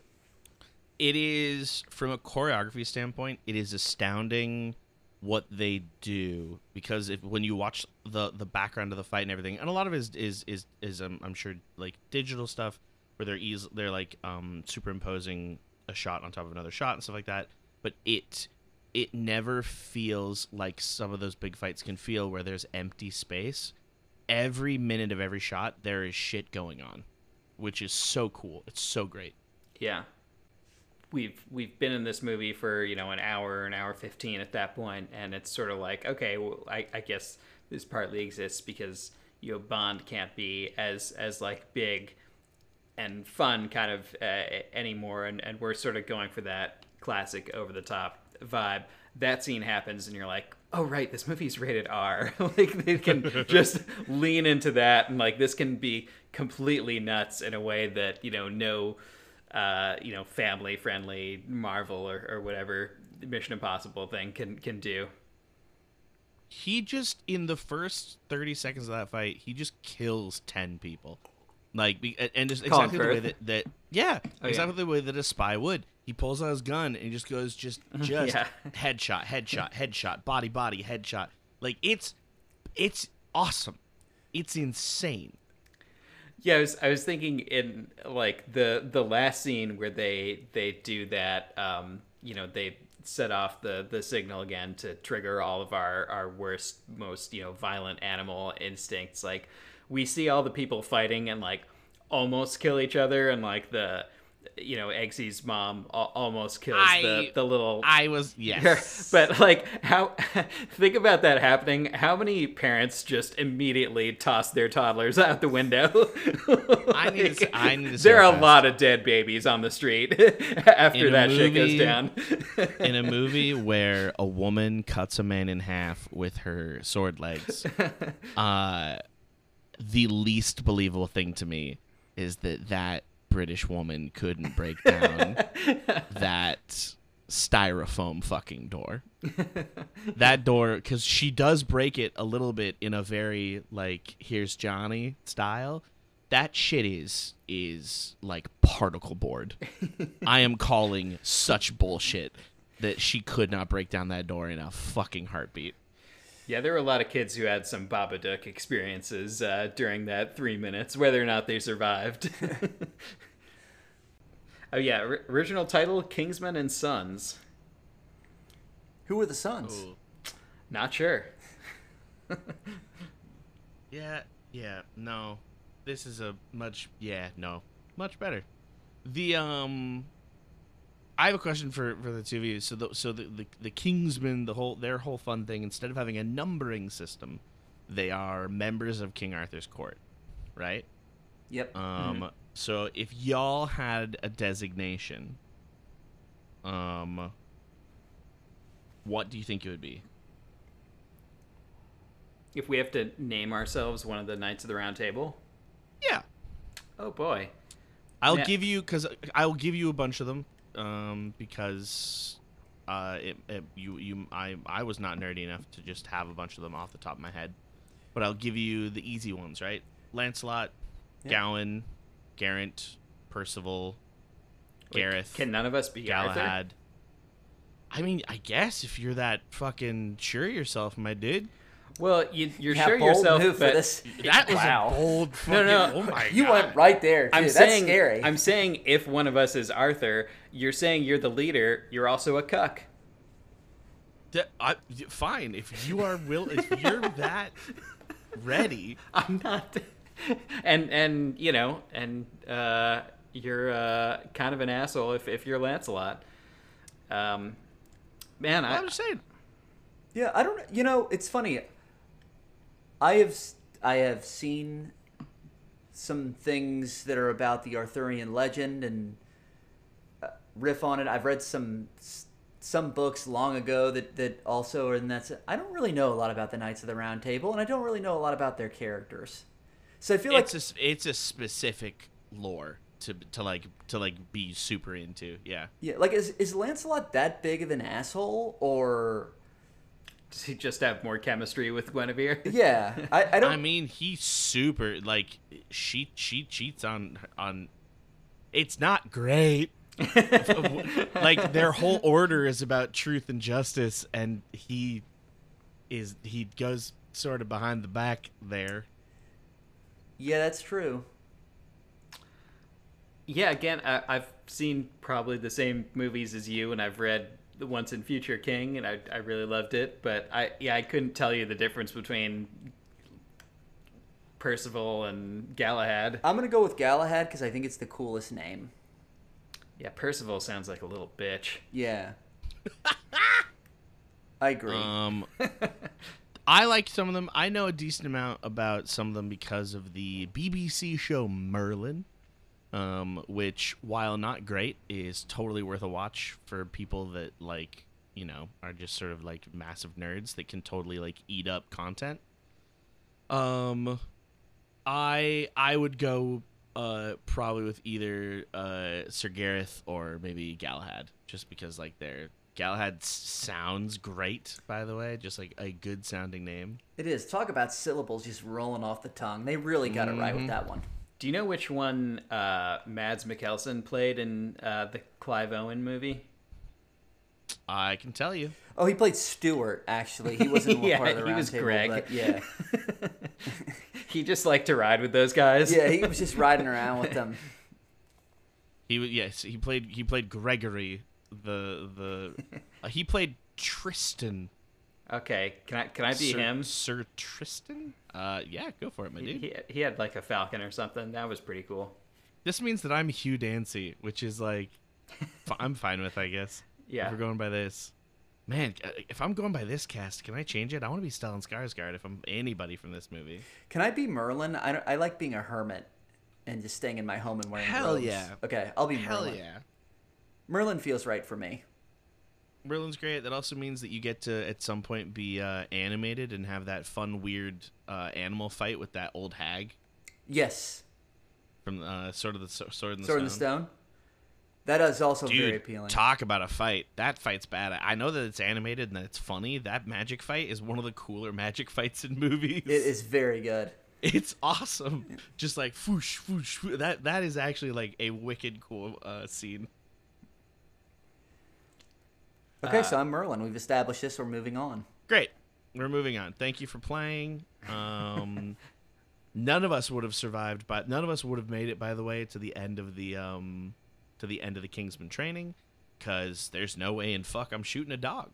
[SPEAKER 3] It is, from a choreography standpoint, it is astounding what they do, because if when you watch the the background of the fight and everything, and a lot of it is is is, is um, I'm sure like digital stuff where they're easy, they're like um, superimposing a shot on top of another shot and stuff like that, but it it never feels like some of those big fights can feel, where there's empty space. Every minute of every shot there is shit going on, which is so cool. It's so great.
[SPEAKER 1] Yeah. We've we've been in this movie for, you know, an hour, an hour fifteen at that point, and it's sort of like, okay, well, I, I guess this partly exists because, you know, Bond can't be as as like big and fun kind of uh, anymore, and, and we're sort of going for that classic over the top vibe. That scene happens, and you're like, oh right, this movie's rated R. Like they can just lean into that, and like this can be completely nuts in a way that, you know, no. Uh, you know, family-friendly Marvel or, or whatever Mission Impossible thing can can do.
[SPEAKER 3] He just, in the first thirty seconds of that fight, he just kills ten people. Like, be- and just
[SPEAKER 1] Colin
[SPEAKER 3] exactly the way
[SPEAKER 1] Firth?
[SPEAKER 3] that, that yeah,
[SPEAKER 1] Oh,
[SPEAKER 3] exactly
[SPEAKER 1] yeah.
[SPEAKER 3] the way that a spy would. He pulls out his gun and he just goes, just, just
[SPEAKER 1] Yeah.
[SPEAKER 3] headshot, headshot, headshot, body, body, headshot. Like, it's, it's awesome. It's insane.
[SPEAKER 1] Yeah, I was I was thinking in like the the last scene where they they do that. Um, you know, they set off the the signal again to trigger all of our our worst, most, you know, violent animal instincts. Like we see all the people fighting and like almost kill each other, and like the, you know, Eggsy's mom al- almost kills
[SPEAKER 3] I-
[SPEAKER 1] the the little.
[SPEAKER 3] I was, yes.
[SPEAKER 1] But like, how? Think about that happening. How many parents just immediately toss their toddlers out the window?
[SPEAKER 3] I need to, I need to see
[SPEAKER 1] There
[SPEAKER 3] how
[SPEAKER 1] are a
[SPEAKER 3] fast.
[SPEAKER 1] lot of dead babies on the street after
[SPEAKER 3] In a
[SPEAKER 1] that shit goes
[SPEAKER 3] movie-
[SPEAKER 1] down.
[SPEAKER 3] In a movie where a woman cuts a man in half with her sword legs, uh, the least believable thing to me is that that British woman couldn't break down that styrofoam fucking door. That door, because she does break it a little bit in a very, like, here's Johnny style. That shit is is like particle board. I am calling such bullshit. that she could not break down that door in a fucking heartbeat.
[SPEAKER 1] Yeah, there were a lot of kids who had some Babadook experiences uh, during that three minutes, whether or not they survived. Oh yeah, r- original title, Kingsman and Sons.
[SPEAKER 2] Who were the sons?
[SPEAKER 3] Ooh.
[SPEAKER 1] Not sure.
[SPEAKER 3] Yeah, yeah, no. This is a much, yeah, no. Much better. The, um... I have a question for, for the two of you. So the so the, the the Kingsmen, the whole their whole fun thing, instead of having a numbering system, they are members of King Arthur's court, right?
[SPEAKER 2] Yep.
[SPEAKER 3] Um.
[SPEAKER 2] Mm-hmm.
[SPEAKER 3] So if y'all had a designation, um, what do you think it would be?
[SPEAKER 1] If we have to name ourselves one of the Knights of the Round Table,
[SPEAKER 3] Yeah,
[SPEAKER 1] oh boy,
[SPEAKER 3] I'll
[SPEAKER 1] Yeah.
[SPEAKER 3] give you because I'll give you a bunch of them. Um, because uh, it, it you you I I was not nerdy enough to just have a bunch of them off the top of my head, but I'll give you the easy ones, right? Lancelot,
[SPEAKER 2] Yeah.
[SPEAKER 3] Gawain, Geraint, Percival,
[SPEAKER 1] Wait,
[SPEAKER 3] Gareth,
[SPEAKER 1] can none of us be Arthur?
[SPEAKER 3] Galahad. I mean, I guess if you're that fucking sure of yourself, my dude.
[SPEAKER 1] Well, you, you're
[SPEAKER 2] Yeah,
[SPEAKER 1] sure
[SPEAKER 2] bold
[SPEAKER 1] yourself,
[SPEAKER 2] move
[SPEAKER 1] but
[SPEAKER 2] for this.
[SPEAKER 3] That was
[SPEAKER 2] Wow.
[SPEAKER 3] a bold
[SPEAKER 1] No,
[SPEAKER 3] fucking.
[SPEAKER 1] no.
[SPEAKER 3] Oh my
[SPEAKER 2] You
[SPEAKER 3] god.
[SPEAKER 2] went right there, too.
[SPEAKER 1] I'm
[SPEAKER 2] That's
[SPEAKER 1] saying,
[SPEAKER 2] scary.
[SPEAKER 1] I'm saying if one of us is Arthur, you're saying you're the leader. You're also a cuck.
[SPEAKER 3] D- I, fine, if you are will, if you're that ready.
[SPEAKER 1] I'm not. And and you know, and uh, you're uh, kind of an asshole if if you're Lancelot. Um, man, I,
[SPEAKER 3] I'm just saying.
[SPEAKER 2] Yeah, I don't. You know, it's funny. I have s- I have seen some things that are about the Arthurian legend and uh, riff on it. I've read some s- some books long ago that that also are in that. s- I don't really know a lot about the Knights of the Round Table, and I don't really know a lot about their characters. So I feel like
[SPEAKER 3] It's a, s- it's a specific lore to to like to like be super into. Yeah.
[SPEAKER 2] yeah, like is is Lancelot that big of an asshole or?
[SPEAKER 1] does he just have more chemistry with Guinevere?
[SPEAKER 2] Yeah, I, I don't.
[SPEAKER 3] I mean, he's super like she she cheats on on. It's not great. Like their whole order is about truth and justice, and he is he goes sort of behind the back there.
[SPEAKER 2] Yeah, that's true.
[SPEAKER 1] Yeah, again, I, I've seen probably the same movies as you, and I've read The Once and Future King, and I, I really loved it. But I, yeah, I couldn't tell you the difference between Percival and Galahad.
[SPEAKER 2] I'm gonna go with Galahad because I think it's the coolest name.
[SPEAKER 1] Yeah, Percival sounds like a little bitch.
[SPEAKER 2] Yeah. I agree.
[SPEAKER 3] Um, I like some of them. I know a decent amount about some of them because of the B B C show Merlin, um, which, while not great, is totally worth a watch for people that, like, you know, are just sort of like massive nerds that can totally like eat up content. Um, I I would go uh probably with either uh Sir Gareth or maybe Galahad, just because like they're Galahad s- sounds great, by the way, just like a good sounding name.
[SPEAKER 2] It is. Talk about syllables just rolling off the tongue. They really got it right
[SPEAKER 3] Mm-hmm.
[SPEAKER 2] with that one.
[SPEAKER 1] Do you know which one uh, Mads Mikkelsen played in uh, the Clive Owen movie?
[SPEAKER 3] I can tell you.
[SPEAKER 2] Oh, he played Stuart, actually. He wasn't
[SPEAKER 1] Yeah,
[SPEAKER 2] part of the
[SPEAKER 1] he
[SPEAKER 2] round
[SPEAKER 1] was
[SPEAKER 2] table,
[SPEAKER 1] Greg.
[SPEAKER 2] but yeah.
[SPEAKER 1] He just liked to ride with those guys.
[SPEAKER 2] Yeah, he was just riding around with them.
[SPEAKER 3] He was yes, he played he played Gregory, the the uh, he played Tristan.
[SPEAKER 1] Okay, can I can I be
[SPEAKER 3] Sir,
[SPEAKER 1] him?
[SPEAKER 3] Sir Tristan? Uh, yeah, go for it, my
[SPEAKER 1] He,
[SPEAKER 3] dude.
[SPEAKER 1] he, he had like a falcon or something. That was pretty cool.
[SPEAKER 3] This means that I'm Hugh Dancy, which is like, f- I'm fine with, I guess.
[SPEAKER 1] Yeah.
[SPEAKER 3] If we're going by this. Man, uh, if I'm going by this cast, can I change it? I want to be Stellan Skarsgård if I'm anybody from this movie.
[SPEAKER 2] Can I be Merlin? I, don't, I like being a hermit and just staying in my home and wearing
[SPEAKER 3] Hell
[SPEAKER 2] robes.
[SPEAKER 3] yeah.
[SPEAKER 2] Okay, I'll be
[SPEAKER 3] Hell
[SPEAKER 2] Merlin.
[SPEAKER 3] yeah.
[SPEAKER 2] Merlin feels right for me.
[SPEAKER 3] Merlin's great. That also means that you get to, at some point, be uh, animated and have that fun, weird uh, animal fight with that old hag
[SPEAKER 2] Yes.
[SPEAKER 3] from uh, Sword of the Sword in the
[SPEAKER 2] Sword
[SPEAKER 3] Stone.
[SPEAKER 2] in the Stone. That is also
[SPEAKER 3] Dude,
[SPEAKER 2] very appealing.
[SPEAKER 3] talk about a fight. That fight's bad. I know that it's animated and that it's funny. That magic fight is one of the cooler magic fights in movies.
[SPEAKER 2] It is very good.
[SPEAKER 3] It's awesome. Just like whoosh, whoosh, whoosh. That that is actually like a wicked cool uh, scene.
[SPEAKER 2] Okay,
[SPEAKER 1] Uh,
[SPEAKER 2] so I'm Merlin. We've established this. We're moving on.
[SPEAKER 3] Great. We're moving on. Thank you for playing. Um, none of us would have survived, but none of us would have made it. By the way, to the end of the um, to the end of the Kingsman training, because there's no way in fuck I'm shooting a dog.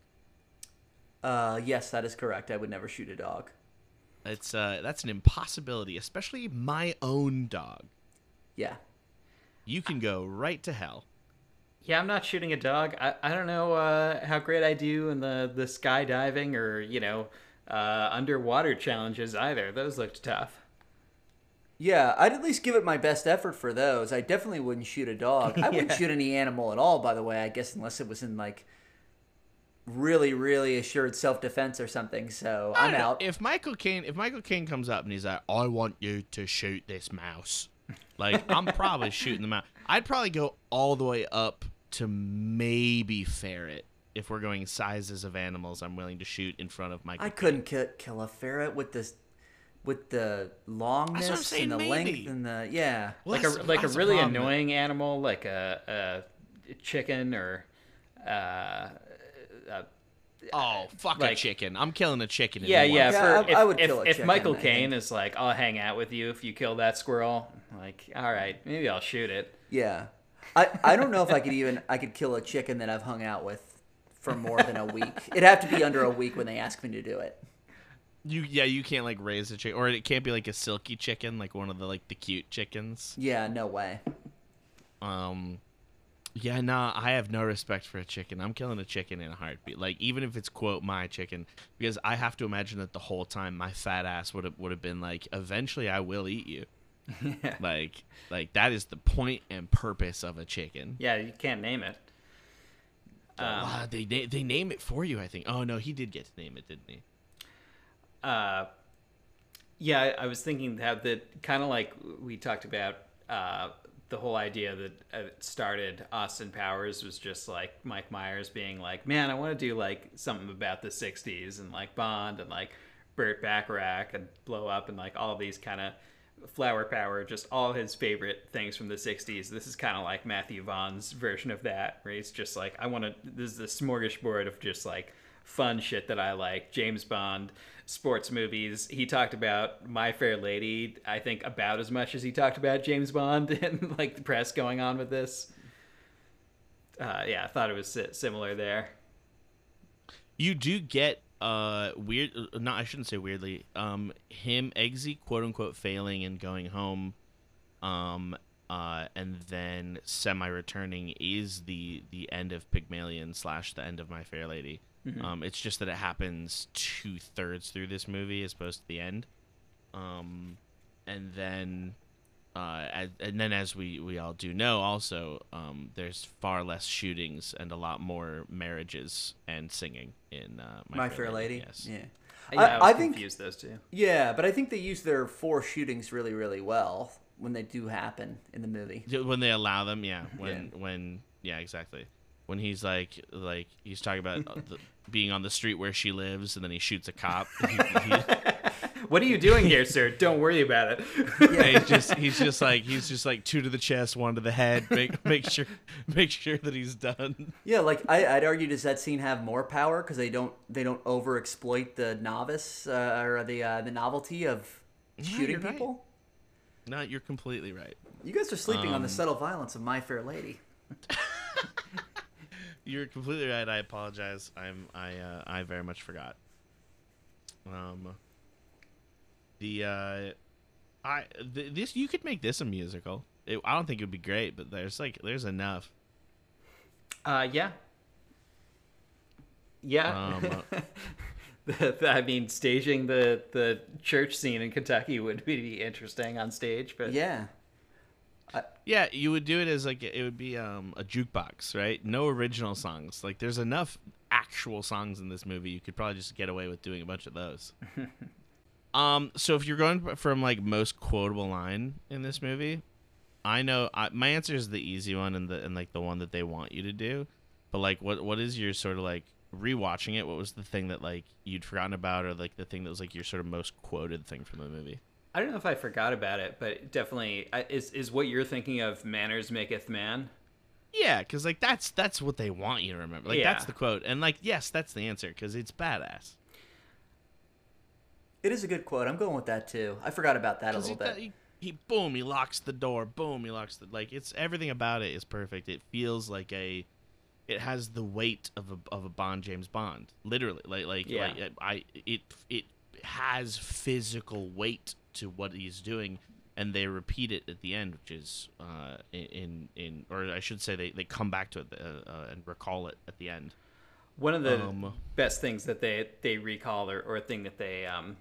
[SPEAKER 2] Uh, yes, that is correct. I would never shoot a dog.
[SPEAKER 3] It's uh, that's an impossibility, especially my own dog.
[SPEAKER 2] Yeah.
[SPEAKER 3] You can go right to hell.
[SPEAKER 1] Yeah, I'm not shooting a dog. I, I don't know uh, how great I do in the, the skydiving or, you know, uh, underwater challenges either. Those looked tough.
[SPEAKER 2] Yeah, I'd at least give it my best effort for those. I definitely wouldn't shoot a dog. I wouldn't
[SPEAKER 1] Yeah.
[SPEAKER 2] shoot any animal at all, by the way, I guess, unless it was in, like, really, really assured self-defense or something, so
[SPEAKER 3] I
[SPEAKER 2] I'm
[SPEAKER 3] don't know.
[SPEAKER 2] out.
[SPEAKER 3] If Michael Caine, if Michael Caine comes up and he's like, "I want you to shoot this mouse," like I'm probably shooting the mouse. I'd probably go all the way up to maybe ferret if we're going sizes of animals. I'm willing to shoot in front of Michael.
[SPEAKER 2] I
[SPEAKER 3] Caine.
[SPEAKER 2] couldn't ki- kill a ferret with this, with the longness
[SPEAKER 3] saying,
[SPEAKER 2] and the
[SPEAKER 3] maybe.
[SPEAKER 2] length and the, yeah.
[SPEAKER 3] Well,
[SPEAKER 1] Like a
[SPEAKER 3] that's-
[SPEAKER 1] like a
[SPEAKER 3] that's the
[SPEAKER 1] really
[SPEAKER 3] problem.
[SPEAKER 1] annoying animal, like a, a chicken or uh, a
[SPEAKER 3] Oh, fuck a
[SPEAKER 1] like-
[SPEAKER 3] chicken! I'm killing a chicken. In
[SPEAKER 1] yeah,
[SPEAKER 3] one
[SPEAKER 1] yeah.
[SPEAKER 2] Yeah,
[SPEAKER 1] For
[SPEAKER 2] I-
[SPEAKER 1] if,
[SPEAKER 2] I would
[SPEAKER 1] if,
[SPEAKER 2] kill a
[SPEAKER 1] if
[SPEAKER 2] chicken,
[SPEAKER 1] Michael
[SPEAKER 2] I
[SPEAKER 1] Caine
[SPEAKER 2] think.
[SPEAKER 1] is like, I'll hang out with you if you kill that squirrel. Like, all right, maybe I'll shoot it.
[SPEAKER 2] Yeah. I, I don't know if I could even, I could kill a chicken that I've hung out with for more than a week. It'd have to be under a week when they ask me to do it.
[SPEAKER 3] You yeah, you can't like raise a chicken, or it can't be like a silky chicken, like one of the like the cute chickens.
[SPEAKER 2] Yeah, no way.
[SPEAKER 3] Um, yeah, nah, I have no respect for a chicken. I'm killing a chicken in a heartbeat. Like even if it's quote my chicken, because I have to imagine that the whole time my fat ass would have would have been like, eventually I will eat you. Like like that is the point and purpose of a chicken.
[SPEAKER 1] Yeah, you can't name it. Um,
[SPEAKER 3] Wow, they na- they name it for you, I think. Oh no, he did get to name it, didn't he?
[SPEAKER 1] uh, yeah, I, I was thinking how that kind of like we talked about uh, the whole idea that uh, it started Austin Powers was just like Mike Myers being like, man, I want to do like something about the sixties and like Bond and like Burt Bacharach and Blow Up and like all these kind of Flower Power, just all his favorite things from the sixties. This is kind of like Matthew Vaughn's version of that, where he's just like, I want to, this is the smorgasbord of just like fun shit that I like. James Bond, sports movies. He talked about My Fair Lady, I think, about as much as he talked about James Bond and like the press going on with this. Uh, yeah, I thought it was si- similar there.
[SPEAKER 3] You do get uh weird uh, no I shouldn't say weirdly um him Eggsy quote unquote failing and going home um uh and then semi returning is the the end of Pygmalion slash the end of My Fair Lady.
[SPEAKER 1] Mm-hmm.
[SPEAKER 3] Um it's just that it happens two thirds through this movie as opposed to the end. Um and then uh as, and then as we we all do know also um there's far less shootings and a lot more marriages and singing in uh,
[SPEAKER 2] My, Fair Lady.
[SPEAKER 3] Yes.
[SPEAKER 2] Yeah.
[SPEAKER 1] Yeah, I,
[SPEAKER 2] I,
[SPEAKER 1] was
[SPEAKER 2] I think,
[SPEAKER 1] confused those two.
[SPEAKER 2] yeah, but I think they use their four shootings really, really well when they do happen in the movie.
[SPEAKER 3] When they allow them, yeah. When when yeah, exactly. When he's like like he's talking about uh, the, being on the street where she lives, and then he shoots a cop. He, he,
[SPEAKER 1] What are you doing here, sir? Don't worry about it.
[SPEAKER 3] and he's just he's just like he's just like two to the chest, one to the head. Make make sure make sure that he's done.
[SPEAKER 2] Yeah, like I, I'd argue, does that scene have more power because they don't they don't over exploit the novice uh, or the uh, the novelty of shooting
[SPEAKER 3] you're right.
[SPEAKER 2] people?
[SPEAKER 3] No, you're completely right.
[SPEAKER 2] You guys are sleeping on the
[SPEAKER 3] Um,
[SPEAKER 2] subtle violence of My Fair Lady.
[SPEAKER 3] You're completely right. I apologize. I'm I uh, I very much forgot. Um. The uh, I th- this you could make this a musical. It, I don't think it would be great, but there's like there's enough.
[SPEAKER 1] Uh, yeah. Yeah.
[SPEAKER 3] Um,
[SPEAKER 1] the, the, I mean, staging the, the church scene in Kentucky would be interesting on stage, but
[SPEAKER 2] Yeah.
[SPEAKER 3] Yeah, you would do it as like it would be um a jukebox, right? No original songs. Like there's enough actual songs in this movie. You could probably just get away with doing a bunch of those. Um, so if you're going from like most quotable line in this movie, I know I, my answer is the easy one and the and like the one that they want you to do. But like, what what is your sort of like rewatching it? What was the thing that like you'd forgotten about, or like the thing that was like your sort of most quoted thing from the movie?
[SPEAKER 1] I don't know if I forgot about it, but definitely I- is is what you're thinking of. Manners maketh man.
[SPEAKER 3] Yeah, because like that's that's what they want you to remember. Like
[SPEAKER 1] Yeah.
[SPEAKER 3] that's the quote, and like yes, that's the answer because it's badass.
[SPEAKER 2] It is a good quote. I'm going with that too. I forgot about that a
[SPEAKER 3] 'Cause
[SPEAKER 2] little
[SPEAKER 3] he,
[SPEAKER 2] bit.
[SPEAKER 3] he, he boom, he locks the door. Boom, he locks the like. It's everything about it is perfect. It feels like a, it has the weight of a of a Bond James Bond. Literally, like like
[SPEAKER 1] Yeah.
[SPEAKER 3] like I it it has physical weight to what he's doing. And they repeat it at the end, which is uh, in in, or I should say, they, they come back to it uh, uh, and recall it at the end.
[SPEAKER 1] One of the
[SPEAKER 3] Um,
[SPEAKER 1] best things that they they recall or, or a thing that they um,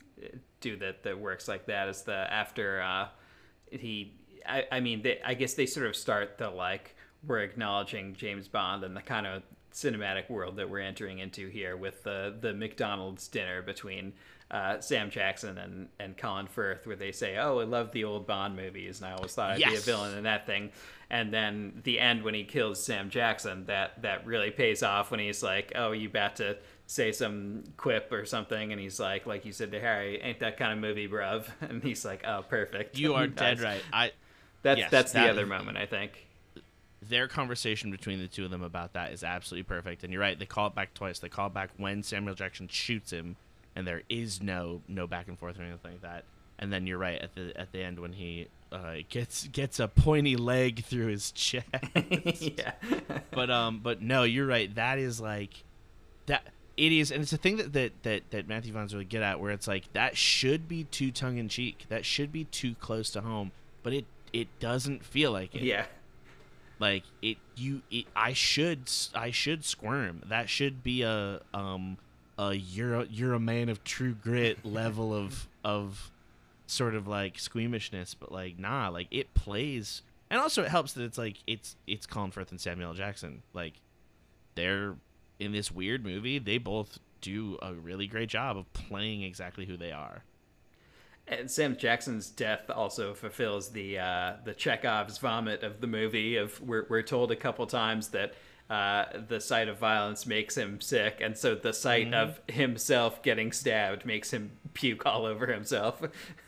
[SPEAKER 1] do that, that works like that is the after uh, he I, I mean they, I guess they sort of start the like we're acknowledging James Bond and the kind of cinematic world that we're entering into here with the the McDonald's dinner between uh, Sam Jackson and, and Colin Firth, where they say, oh, I love the old Bond movies and I always thought I'd be a
[SPEAKER 3] Yes.
[SPEAKER 1] villain in that thing. And then the end when he kills Sam Jackson, that, that really pays off when he's like, oh, you about to say some quip or something, and he's like, like you said to Harry, ain't that kind of movie, bruv? And he's like, oh, perfect.
[SPEAKER 3] you are dead
[SPEAKER 1] That's-
[SPEAKER 3] right. I
[SPEAKER 1] That's
[SPEAKER 3] Yes,
[SPEAKER 1] that's the
[SPEAKER 3] that-
[SPEAKER 1] other moment, I think.
[SPEAKER 3] Their conversation between the two of them about that is absolutely perfect. And you're right. They call it back twice. They call it back when Samuel Jackson shoots him, and there is no no back and forth or anything like that. And then you're right at the at the end when he uh, gets gets a pointy leg through his chest.
[SPEAKER 1] Yeah.
[SPEAKER 3] but um, but no, you're right. That is like that. It is, and it's a thing that that that, that Matthew Vaughn's really good at, where it's like that should be too tongue in cheek. That should be too close to home, but it it doesn't feel like it.
[SPEAKER 1] Yeah.
[SPEAKER 3] Like it, you, it, I should, I should squirm. That should be a, um, a you're, a, you're a man of true grit level of, of, sort of like squeamishness. But like, nah, like it plays, and also it helps that it's like it's, it's Colin Firth and Samuel L. Jackson. Like, they're in this weird movie. They both do a really great job of playing exactly who they are.
[SPEAKER 1] And Sam Jackson's death also fulfills the uh, the Chekhov's vomit of the movie. Of we're we're told a couple times that uh, the sight of violence makes him sick, and so the sight
[SPEAKER 3] Mm-hmm.
[SPEAKER 1] of himself getting stabbed makes him puke all over himself.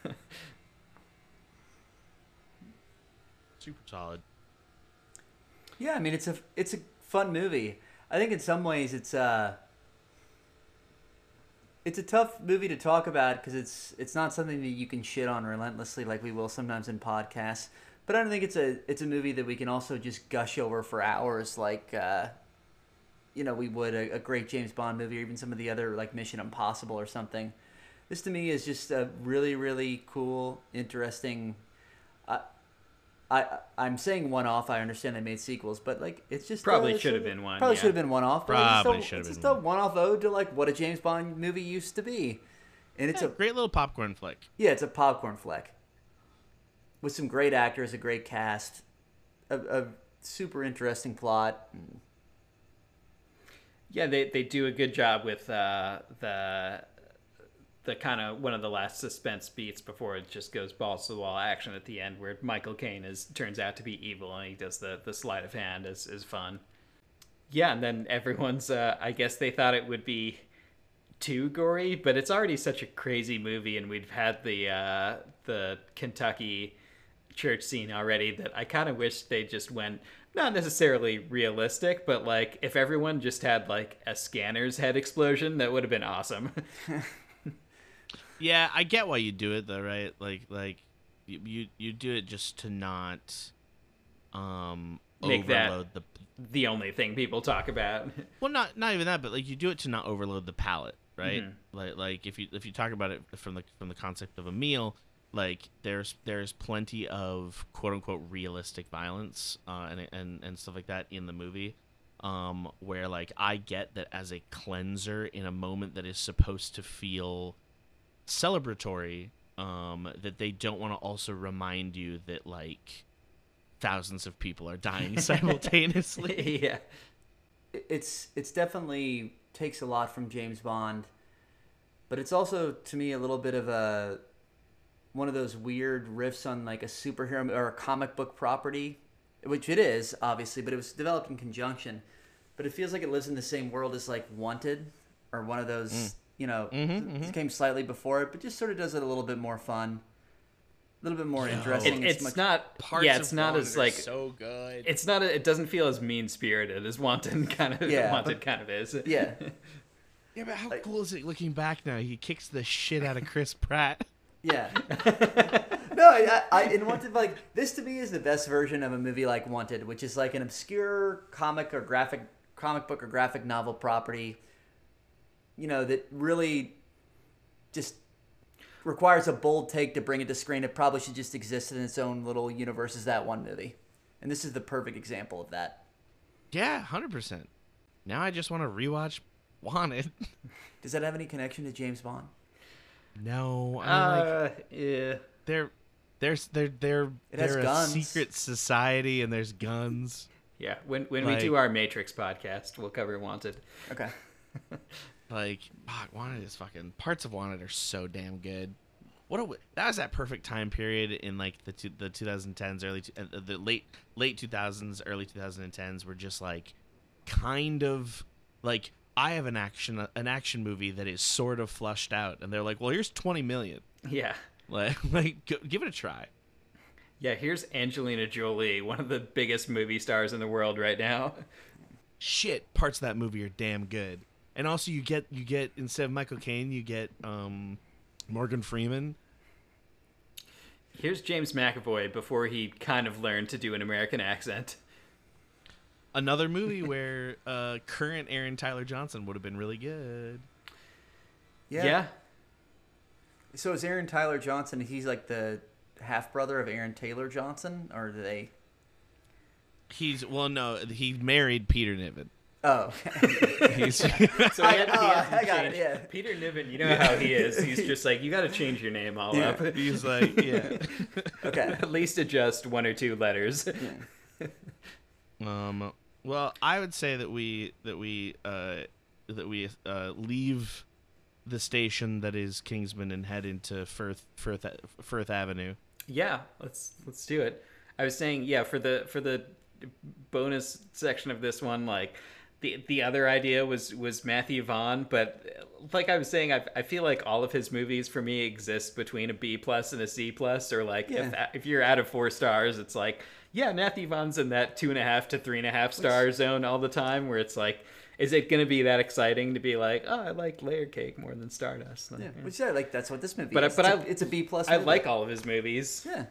[SPEAKER 3] Super solid.
[SPEAKER 2] Yeah, I mean it's a it's a fun movie. I think in some ways it's uh it's a tough movie to talk about because it's it's not something that you can shit on relentlessly like we will sometimes in podcasts. But I don't think it's a it's a movie that we can also just gush over for hours like uh, you know we would a, a great James Bond movie or even some of the other like Mission Impossible or something. This to me is just a really really cool, interesting. Uh, I I'm saying one off. I understand they made sequels, but like it's just
[SPEAKER 1] Probably
[SPEAKER 2] uh,
[SPEAKER 1] should have
[SPEAKER 2] sort of-
[SPEAKER 1] been one,
[SPEAKER 2] Probably
[SPEAKER 1] yeah.
[SPEAKER 2] should have been one off.
[SPEAKER 3] Probably
[SPEAKER 2] it's
[SPEAKER 3] should have
[SPEAKER 2] just
[SPEAKER 3] been
[SPEAKER 2] a one off ode to like what a James Bond movie used to be, and it's
[SPEAKER 3] Yeah,
[SPEAKER 2] a
[SPEAKER 3] great little popcorn flick.
[SPEAKER 2] yeah, it's a popcorn flick with some great actors, a great cast, a, a super interesting plot.
[SPEAKER 1] Yeah, they they do a good job with uh, the the kind of one of the last suspense beats before it just goes balls to the wall action at the end, where Michael Caine is turns out to be evil and he does the the sleight of hand is is fun. Yeah, and then everyone's uh, I guess they thought it would be too gory, but it's already such a crazy movie, and we've had the uh, the Kentucky church scene already that I kind of wish they just went not necessarily realistic, but like if everyone just had like a scanner's head explosion, that would have been awesome.
[SPEAKER 3] Yeah, I get why you do it though, right? Like, like you you, you do it just to not um
[SPEAKER 1] Make that-
[SPEAKER 3] overload the.
[SPEAKER 1] The only thing people talk about.
[SPEAKER 3] Well, not not even that, but like you do it to not overload the palate, right?
[SPEAKER 1] Mhm.
[SPEAKER 3] Like like if you if you talk about it from the from the concept of a meal, like there's there's plenty of quote unquote realistic violence uh, and and and stuff like that in the movie. Um, where like I get that as a cleanser in a moment that is supposed to feel celebratory, um, that they don't want to also remind you that like thousands of people are dying simultaneously.
[SPEAKER 1] Yeah.
[SPEAKER 2] It's it's definitely takes a lot from James Bond, but it's also to me a little bit of a one of those weird riffs on like a superhero or a comic book property, which it is obviously, but it was developed in conjunction. But it feels like it lives in the same world as like Wanted or one of those, you know,
[SPEAKER 3] Mhm,
[SPEAKER 2] it came slightly before it, but just sort of does it a little bit more fun. little bit more
[SPEAKER 3] Yo.
[SPEAKER 2] interesting.
[SPEAKER 1] It, it's
[SPEAKER 2] much,
[SPEAKER 1] not.
[SPEAKER 3] Parts
[SPEAKER 1] yeah, it's
[SPEAKER 3] of
[SPEAKER 1] not
[SPEAKER 3] Wanted
[SPEAKER 1] as
[SPEAKER 3] are
[SPEAKER 1] like.
[SPEAKER 3] so good.
[SPEAKER 1] It's not. A, it doesn't feel as mean spirited as Wanted kind of.
[SPEAKER 2] Yeah,
[SPEAKER 1] Wanted
[SPEAKER 2] but-
[SPEAKER 1] kind of is.
[SPEAKER 2] yeah.
[SPEAKER 3] Yeah, but how
[SPEAKER 2] Like-
[SPEAKER 3] cool is it looking back now? He kicks the shit out of Chris Pratt.
[SPEAKER 2] Yeah. No, I, I, in Wanted, like, this to me is the best version of a movie like Wanted, which is like an obscure comic or graphic, comic book or graphic novel property, you know, that really just requires a bold take to bring it to screen. It probably should just exist in its own little universe as that one movie. And this is the perfect example of that.
[SPEAKER 3] Yeah, one hundred percent. Now I just want to rewatch Wanted.
[SPEAKER 2] Does that have any connection to James Bond?
[SPEAKER 3] No, I mean, like,
[SPEAKER 1] Uh, yeah.
[SPEAKER 3] they're there's they're they're
[SPEAKER 2] It has
[SPEAKER 3] they're a
[SPEAKER 2] guns.
[SPEAKER 3] secret society and there's guns.
[SPEAKER 1] Yeah. When when
[SPEAKER 3] Like-
[SPEAKER 1] we do our Matrix podcast, we'll cover Wanted.
[SPEAKER 2] Okay.
[SPEAKER 3] Like, fuck, Wanted is fucking parts of Wanted are so damn good. What a, that was that perfect time period in like the two, the twenty tens, early two- uh, the late late two thousands, early twenty tens were just like kind of like I have an action an action movie that is sort of flushed out, and they're like, well, here's twenty million.
[SPEAKER 1] Yeah.
[SPEAKER 3] Like, like go, give it a try.
[SPEAKER 1] Yeah. Here's Angelina Jolie, one of the biggest movie stars in the world right now.
[SPEAKER 3] Shit, parts of that movie are damn good. And also, you get you get instead of Michael Caine, you get um, Morgan Freeman.
[SPEAKER 1] Here's James McAvoy before he kind of learned to do an American accent.
[SPEAKER 3] Another movie where uh, current Aaron Tyler Johnson would have been really good.
[SPEAKER 2] Yeah.
[SPEAKER 1] Yeah.
[SPEAKER 2] So is Aaron Tyler Johnson, he's like the half brother of Aaron Taylor Johnson? Or do they.
[SPEAKER 3] He's well, no, he married Peter Niven.
[SPEAKER 2] Oh.
[SPEAKER 3] He's
[SPEAKER 1] So he had,
[SPEAKER 2] I-
[SPEAKER 1] he
[SPEAKER 2] oh,
[SPEAKER 1] had to
[SPEAKER 2] I got it,
[SPEAKER 1] change-
[SPEAKER 2] yeah.
[SPEAKER 1] Peter Niven, you know how he is. He's just like, you got to change your name all
[SPEAKER 2] Yeah.
[SPEAKER 1] up.
[SPEAKER 3] he's like, yeah.
[SPEAKER 2] Okay.
[SPEAKER 1] At least adjust one or two letters.
[SPEAKER 2] Yeah.
[SPEAKER 3] Um. Well, I would say that we that we uh that we uh leave the station that is Kingsman and head into Firth Firth Firth Avenue.
[SPEAKER 1] Yeah, let's let's do it. I was saying, yeah, for the for the bonus section of this one, like the the other idea was was Matthew Vaughn, but like I was saying, I I feel like all of his movies for me exist between a B plus and a C plus, or like if
[SPEAKER 2] Yeah.
[SPEAKER 1] if you're out of four stars, it's like yeah, Matthew Vaughn's in that two and a half to three and a half star zone all the time, where it's like. Is it going to be that exciting to be like, oh, I like Layer Cake more than Stardust? Like,
[SPEAKER 2] Yeah.
[SPEAKER 1] yeah.
[SPEAKER 2] Which, yeah, like, that's what this movie
[SPEAKER 1] But I-
[SPEAKER 2] is.
[SPEAKER 1] but
[SPEAKER 2] it's,
[SPEAKER 1] I-
[SPEAKER 2] a, it's a B plus
[SPEAKER 1] I
[SPEAKER 2] movie.
[SPEAKER 1] like all of his movies.
[SPEAKER 2] Yeah.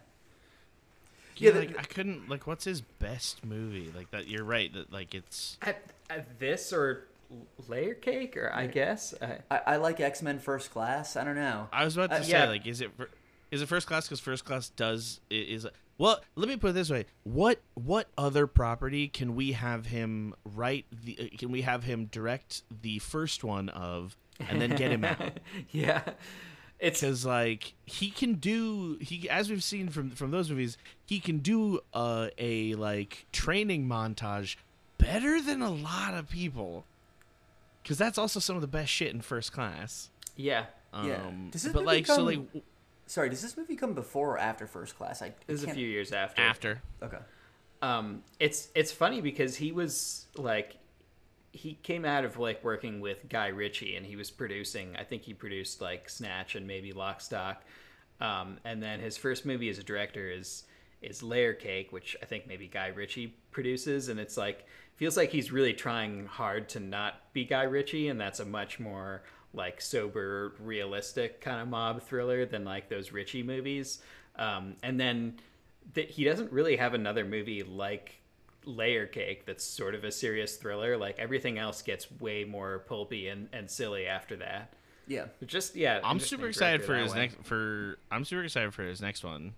[SPEAKER 3] Yeah,
[SPEAKER 2] Yeah,
[SPEAKER 3] like
[SPEAKER 2] the-
[SPEAKER 3] I couldn't like what's his best movie? Like that you're right that like it's
[SPEAKER 1] At, at this or Layer Cake, or I guess. I,
[SPEAKER 2] I, I like X-Men First Class. I don't know.
[SPEAKER 3] I was about to
[SPEAKER 2] Uh,
[SPEAKER 3] say
[SPEAKER 1] yeah.
[SPEAKER 3] like is it fir- is it First Class because First Class does i- is well let me put it this way what what other property can we have him write the uh, can we have him direct the first one of and then get him out
[SPEAKER 1] yeah. It's
[SPEAKER 3] because like he can do he as we've seen from from those movies he can do uh, a like training montage better than a lot of people because that's also some of the best shit in First Class.
[SPEAKER 1] yeah.
[SPEAKER 3] Um,
[SPEAKER 2] Yeah. Does this
[SPEAKER 3] but
[SPEAKER 2] movie
[SPEAKER 3] like so
[SPEAKER 2] come-
[SPEAKER 3] like w-
[SPEAKER 2] Sorry, does this movie come before or after First Class? I, I
[SPEAKER 1] This is a
[SPEAKER 2] can't-
[SPEAKER 1] few years after.
[SPEAKER 3] after.
[SPEAKER 2] Okay.
[SPEAKER 1] Um, it's it's funny because he was like, he came out of like working with Guy Ritchie, and he was producing. I think he produced like Snatch and maybe Lock, Stock. Um, and then his first movie as a director is is Layer Cake, which I think maybe Guy Ritchie produces, and it's like feels like he's really trying hard to not be Guy Ritchie, and that's a much more like sober, realistic kind of mob thriller than like those Ritchie movies. Um, and then th- he doesn't really have another movie like Layer Cake that's sort of a serious thriller. Like everything else gets way more pulpy and, and silly after that.
[SPEAKER 2] Yeah.
[SPEAKER 1] Just yeah,
[SPEAKER 3] I'm
[SPEAKER 1] interesting
[SPEAKER 3] super excited
[SPEAKER 1] director
[SPEAKER 3] for
[SPEAKER 1] that
[SPEAKER 3] his
[SPEAKER 1] way.
[SPEAKER 3] next for I'm super excited for his next one.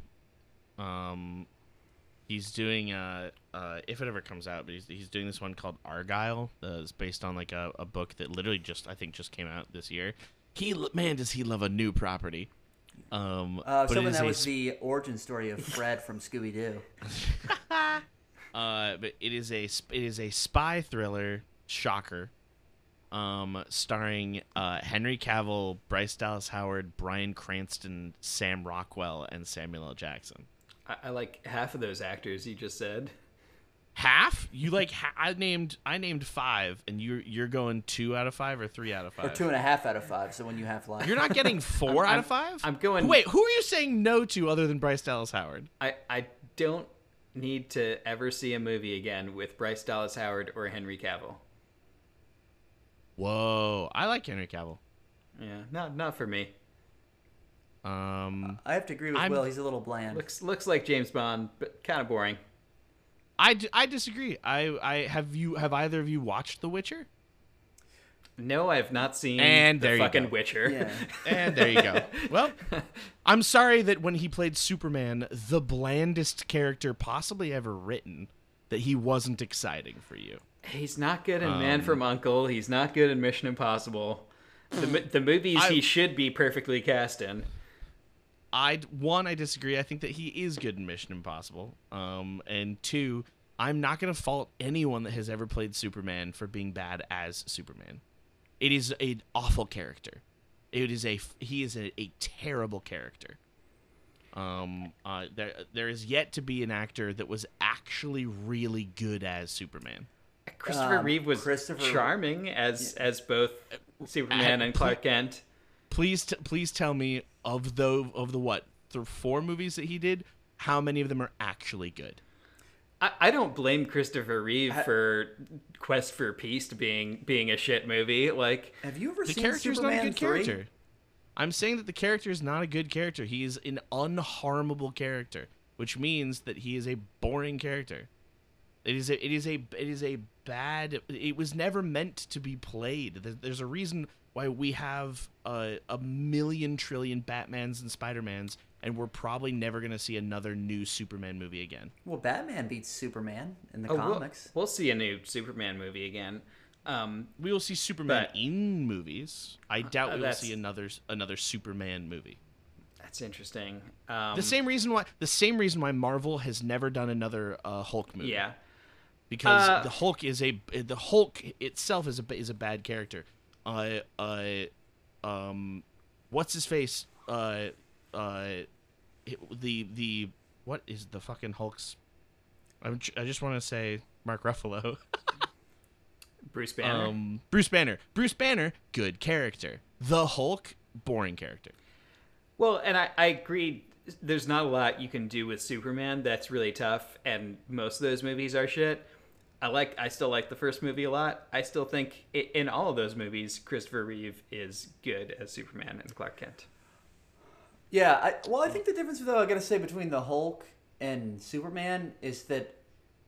[SPEAKER 3] Um he's doing uh uh if it ever comes out, but he's he's doing this one called Argyle. Uh, it's based on like a, a book that literally just I think just came out this year. He lo- man does he love a new property. Um
[SPEAKER 2] Uh,
[SPEAKER 3] but it
[SPEAKER 2] someone
[SPEAKER 3] is
[SPEAKER 2] that
[SPEAKER 3] a
[SPEAKER 2] was
[SPEAKER 3] sp-
[SPEAKER 2] the origin story of Fred from Scooby Doo.
[SPEAKER 3] Uh, but it is a sp- it is a spy thriller, shocker, um, starring uh, Henry Cavill, Bryce Dallas Howard, Bryan Cranston, Sam Rockwell, and Samuel L. Jackson.
[SPEAKER 1] I, I like half of those actors you just said.
[SPEAKER 3] Half? You like? Ha- I named I named five, and you're you're going two out of five or three out of five.
[SPEAKER 2] Or two and a half out of five. So when you have line,
[SPEAKER 3] You're not getting four
[SPEAKER 1] I'm-
[SPEAKER 3] out of five.
[SPEAKER 1] I'm going-
[SPEAKER 3] Wait, who are you saying no to other than Bryce Dallas Howard?
[SPEAKER 1] I, I don't need to ever see a movie again with Bryce Dallas Howard or Henry Cavill.
[SPEAKER 3] Whoa, I like Henry Cavill.
[SPEAKER 1] Yeah, not not for me.
[SPEAKER 3] Um,
[SPEAKER 2] I have to agree with
[SPEAKER 3] I'm-
[SPEAKER 2] Will. He's a little bland.
[SPEAKER 1] Looks looks like James Bond, but kind of boring.
[SPEAKER 3] I, d- I disagree. I I have you have either of you watched The Witcher?
[SPEAKER 1] No, I have not seen
[SPEAKER 3] And
[SPEAKER 1] the
[SPEAKER 3] there you
[SPEAKER 1] fucking
[SPEAKER 3] go.
[SPEAKER 1] Witcher.
[SPEAKER 2] Yeah.
[SPEAKER 3] And there you go. Well, I'm sorry that when he played Superman, the blandest character possibly ever written, that he wasn't exciting for you.
[SPEAKER 1] He's not good in Man
[SPEAKER 3] Um,
[SPEAKER 1] from U N C L E. He's not good in Mission Impossible. The mo- the movies
[SPEAKER 3] I-
[SPEAKER 1] he should be perfectly cast in.
[SPEAKER 3] I one I disagree. I think that he is good in Mission Impossible. Um, and two, I'm not gonna fault anyone that has ever played Superman for being bad as Superman. It is an awful character. It is a he is a, a terrible character. Um, uh, there there is yet to be an actor that was actually really good as Superman.
[SPEAKER 1] Christopher
[SPEAKER 2] Um,
[SPEAKER 1] Reeve was
[SPEAKER 2] Christopher-
[SPEAKER 1] charming as as both Superman
[SPEAKER 3] I-
[SPEAKER 1] and Clark Kent.
[SPEAKER 3] Please, t- please tell me of the of the what the four movies that he did, how many of them are actually good?
[SPEAKER 1] I, I don't blame Christopher Reeve for Quest for Peace being being a shit movie. Like,
[SPEAKER 2] Have you ever
[SPEAKER 3] The
[SPEAKER 2] seen
[SPEAKER 3] character's
[SPEAKER 2] Superman
[SPEAKER 3] not a good
[SPEAKER 2] three?
[SPEAKER 3] character. I'm saying that the character is not a good character. He is an unharmable character, which means that he is a boring character. It is a, it is a it is a bad. It was never meant to be played. There- There's a reason why we have a, a million trillion Batmans and Spider-Mans, and we're probably never gonna see another new Superman movie again.
[SPEAKER 2] Well, Batman beats Superman in the
[SPEAKER 1] oh, we'll,
[SPEAKER 2] comics.
[SPEAKER 1] we'll see a new Superman movie again. Um,
[SPEAKER 3] We will see Superman
[SPEAKER 1] But-
[SPEAKER 3] in movies. I doubt
[SPEAKER 1] uh,
[SPEAKER 3] we will
[SPEAKER 1] that's-
[SPEAKER 3] see another another Superman movie.
[SPEAKER 1] that's interesting. Um,
[SPEAKER 3] The same reason why the same reason why Marvel has never done another uh, Hulk movie.
[SPEAKER 1] Yeah.
[SPEAKER 3] Because
[SPEAKER 1] Uh,
[SPEAKER 3] the Hulk is a the Hulk itself is a is a bad character. Uh uh um what's his face? Uh uh the the what is the fucking Hulk's I'm, I just want to say Mark Ruffalo.
[SPEAKER 1] Bruce Banner.
[SPEAKER 3] um Bruce Banner. Bruce Banner, good character. The Hulk, boring character.
[SPEAKER 1] Well, and I, I agree. There's not a lot you can do with Superman that's really tough, and most of those movies are shit. I like. I still like the first movie a lot. I still think i in all of those movies, Christopher Reeve is good as Superman and Clark Kent.
[SPEAKER 2] Yeah, I, well, I think the difference, though, I gotta say, between the Hulk and Superman is that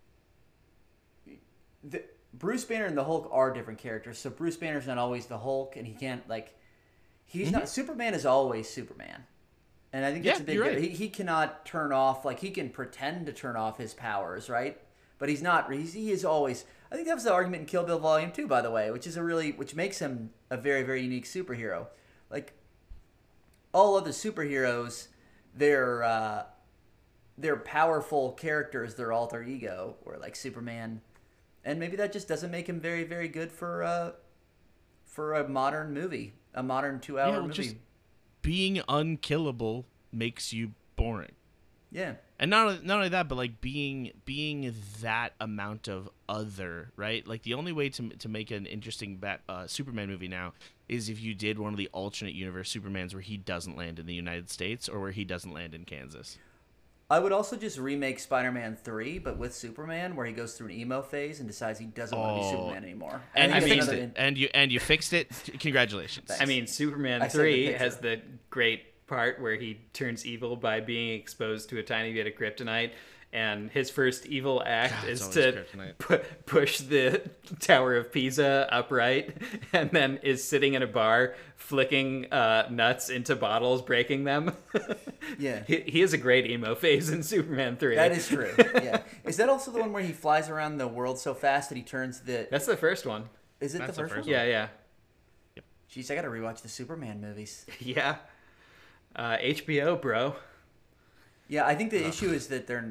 [SPEAKER 2] the, Bruce Banner and the Hulk are different characters. So Bruce Banner's not always the Hulk, and he can't, like, he's
[SPEAKER 3] Mm-hmm.
[SPEAKER 2] not, Superman is always Superman. And I think that's
[SPEAKER 3] Yeah,
[SPEAKER 2] a big
[SPEAKER 3] you're right.
[SPEAKER 2] difference. He, he cannot turn off, like, he can pretend to turn off his powers, right? But he's not, he's, he is always, I think that was the argument in Kill Bill Volume two, by the way, which is a really, which makes him a very, very unique superhero. Like, all other superheroes, they're uh, they're powerful characters, their alter ego, or like Superman, and maybe that just doesn't make him very, very good for uh, for a modern movie, a modern two-hour
[SPEAKER 3] Yeah, well,
[SPEAKER 2] movie.
[SPEAKER 3] just being unkillable makes you boring.
[SPEAKER 2] Yeah,
[SPEAKER 3] And not only, not only that, but like being being that amount of other, right? Like the only way to to make an interesting Bat, uh, Superman movie now is if you did one of the alternate universe Supermans where he doesn't land in the United States or where he doesn't land in Kansas.
[SPEAKER 2] I would also just remake Spider-Man three, but with Superman, where he goes through an emo phase and decides he doesn't want to be
[SPEAKER 3] Oh.
[SPEAKER 2] Superman anymore.
[SPEAKER 3] And
[SPEAKER 2] I
[SPEAKER 3] you
[SPEAKER 2] think
[SPEAKER 3] fixed
[SPEAKER 2] that's
[SPEAKER 3] it,
[SPEAKER 2] another-
[SPEAKER 3] and you and you fixed it. Congratulations.
[SPEAKER 1] I mean, Superman
[SPEAKER 2] I sent the
[SPEAKER 1] three
[SPEAKER 2] picture.
[SPEAKER 1] has the great part where he turns evil by being exposed to a tiny bit of kryptonite, and his first evil act
[SPEAKER 3] God, it's
[SPEAKER 1] is
[SPEAKER 3] always
[SPEAKER 1] to
[SPEAKER 3] kryptonite.
[SPEAKER 1] pu- push the Tower of Pisa upright, and then is sitting in a bar flicking uh, nuts into bottles, breaking them.
[SPEAKER 2] Yeah.
[SPEAKER 1] he, he has a great emo phase in Superman three.
[SPEAKER 2] That is true. Yeah, is that also the one where he flies around the world so fast that he turns the?
[SPEAKER 1] That's the first one.
[SPEAKER 2] Is it
[SPEAKER 3] That's
[SPEAKER 2] the
[SPEAKER 3] the
[SPEAKER 2] first,
[SPEAKER 3] first
[SPEAKER 2] one?
[SPEAKER 1] Yeah, yeah,
[SPEAKER 2] Jeez, I gotta rewatch the Superman movies.
[SPEAKER 1] yeah. Uh, H B O, bro.
[SPEAKER 2] Yeah, I think the issue is that they're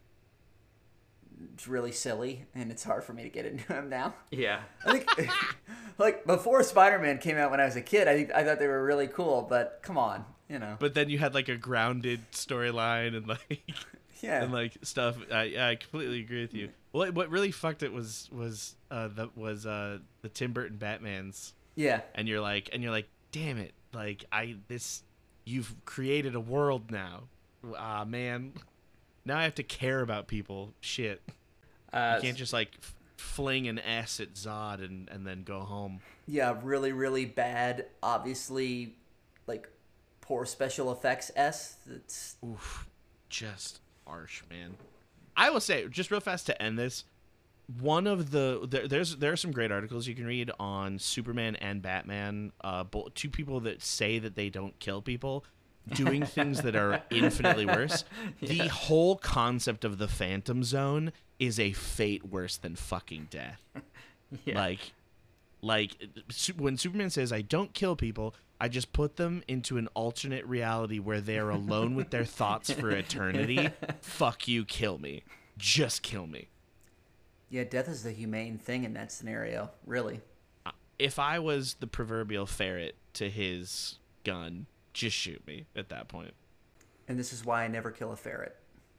[SPEAKER 2] it's really silly, and it's hard for me to get into them now.
[SPEAKER 1] Yeah.
[SPEAKER 2] I think, like before Spider-Man came out when I was a kid, I think I thought they were really cool. But come on, you know.
[SPEAKER 3] But then you had like a grounded storyline and like
[SPEAKER 2] Yeah.
[SPEAKER 3] and like stuff. I I completely agree with you. What what really fucked it was was uh the was uh the Tim Burton Batmans,
[SPEAKER 2] Yeah.
[SPEAKER 3] and you're like and you're like, damn it, like I this you've created a world now, ah man, now I have to care about people. Shit,
[SPEAKER 1] Uh,
[SPEAKER 3] you can't just like f- fling an S at Zod and and then go home.
[SPEAKER 2] Yeah, really, really bad. Obviously, like poor special effects. S. It's
[SPEAKER 3] Oof, just harsh, man. I will say, just real fast to end this, one of the there, there's there are some great articles you can read on Superman and Batman, uh, bo- two people that say that they don't kill people, doing things that are infinitely worse.
[SPEAKER 1] Yeah.
[SPEAKER 3] The whole concept of the Phantom Zone is a fate worse than fucking death.
[SPEAKER 1] yeah.
[SPEAKER 3] Like, like su- when Superman says, "I don't kill people, I just put them into an alternate reality where they are alone with their thoughts for eternity." Fuck you, kill me, just kill me.
[SPEAKER 2] yeah, death is the humane thing in that scenario. Really.
[SPEAKER 3] If I was the proverbial ferret to his gun, just shoot me at that point.
[SPEAKER 2] And this is why I never kill a ferret.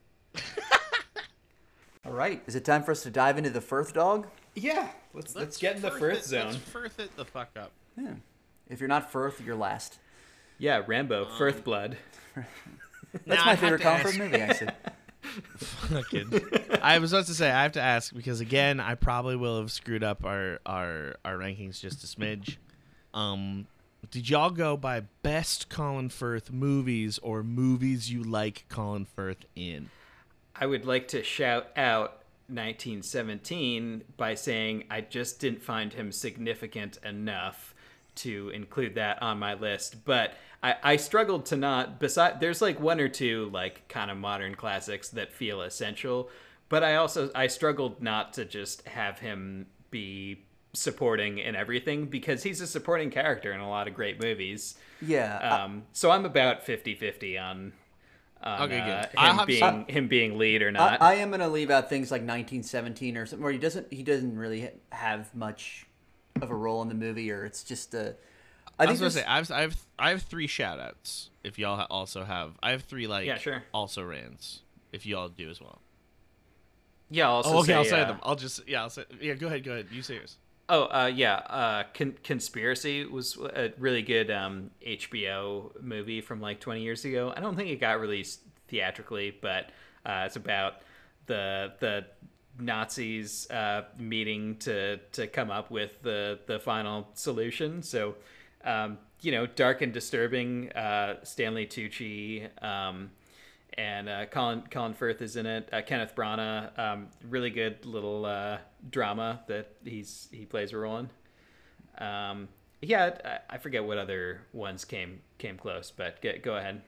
[SPEAKER 2] All right, is it time for us to dive into the Firth dog?
[SPEAKER 1] Yeah, let's let's, get in the Firth zone.
[SPEAKER 3] Let's Firth it the fuck up.
[SPEAKER 2] Yeah. If you're not Firth, you're last.
[SPEAKER 1] Yeah, Rambo,
[SPEAKER 3] Um,
[SPEAKER 1] Firth blood.
[SPEAKER 2] That's
[SPEAKER 3] Now,
[SPEAKER 2] my
[SPEAKER 3] I have
[SPEAKER 2] favorite
[SPEAKER 3] to
[SPEAKER 2] Colin
[SPEAKER 3] ask-
[SPEAKER 2] Firth movie, actually.
[SPEAKER 3] Fucking. I was about to say I have to ask because again I probably will have screwed up our our our rankings just a smidge. Um, did y'all go by best Colin Firth movies or movies you like Colin Firth in?
[SPEAKER 1] I would like to shout out nineteen seventeen by saying I just didn't find him significant enough to include that on my list. But I, I struggled to not. Beside, there's like one or two like kind of modern classics that feel essential, but I also I struggled not to just have him be supporting in everything because he's a supporting character in a lot of great movies.
[SPEAKER 2] Yeah. I-
[SPEAKER 1] Um, so I'm about fifty-fifty on. On,
[SPEAKER 3] Okay, good.
[SPEAKER 1] uh,
[SPEAKER 3] I'll
[SPEAKER 1] him
[SPEAKER 3] have
[SPEAKER 1] being
[SPEAKER 3] some-
[SPEAKER 1] him being lead or not.
[SPEAKER 2] I, I am going to leave out things like nineteen seventeen or something where he doesn't he doesn't really ha- have much of a role in the movie, or it's just a. I
[SPEAKER 3] I,
[SPEAKER 2] think
[SPEAKER 3] was gonna
[SPEAKER 2] this-
[SPEAKER 3] say I have I have I have three shout outs if y'all ha- also have I have three like
[SPEAKER 1] Yeah, sure.
[SPEAKER 3] also rans if y'all do as well.
[SPEAKER 1] Yeah, I'll also
[SPEAKER 3] Oh, okay,
[SPEAKER 1] say,
[SPEAKER 3] I'll say
[SPEAKER 1] uh,
[SPEAKER 3] them. I'll just yeah, I'll say yeah. Go ahead, go ahead. You say yours.
[SPEAKER 1] Oh, uh, yeah. Uh, Con- Conspiracy was a really good um, H B O movie from like twenty years ago. I don't think it got released theatrically, but uh, it's about the the Nazis uh, meeting to to come up with the the final solution. So, um, you know, dark and disturbing. Uh, Stanley Tucci. Um, and uh, Colin Colin Firth is in it. Uh, Kenneth Branagh, um, really good little uh, drama that he's he plays a role in. Um, yeah, I, I forget what other ones came came close, but get, go ahead.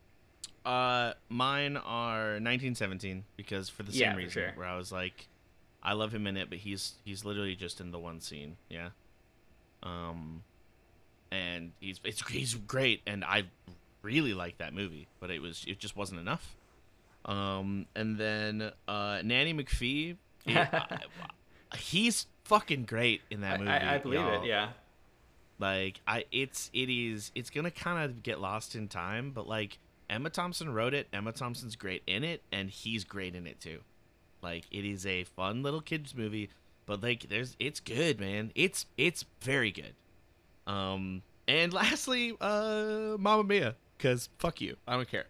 [SPEAKER 3] Uh, mine are nineteen seventeen because for the same
[SPEAKER 1] Yeah, for
[SPEAKER 3] reason
[SPEAKER 1] sure.
[SPEAKER 3] where I was like, I love him in it, but he's he's literally just in the one scene. Yeah. Um, and he's it's he's great, and I really like that movie, but it was it just wasn't enough. Um, and then uh, Nanny McPhee, he- I- he's fucking great in that
[SPEAKER 1] I,
[SPEAKER 3] movie.
[SPEAKER 1] I, I believe
[SPEAKER 3] y'all.
[SPEAKER 1] it. Yeah.
[SPEAKER 3] Like I, it's it is it's gonna kind of get lost in time, but like Emma Thompson wrote it. Emma Thompson's great in it, and he's great in it too. Like it is a fun little kids movie, but like there's it's good, man. It's it's very good. Um, and lastly, uh, Mamma Mia, because fuck you, I don't care.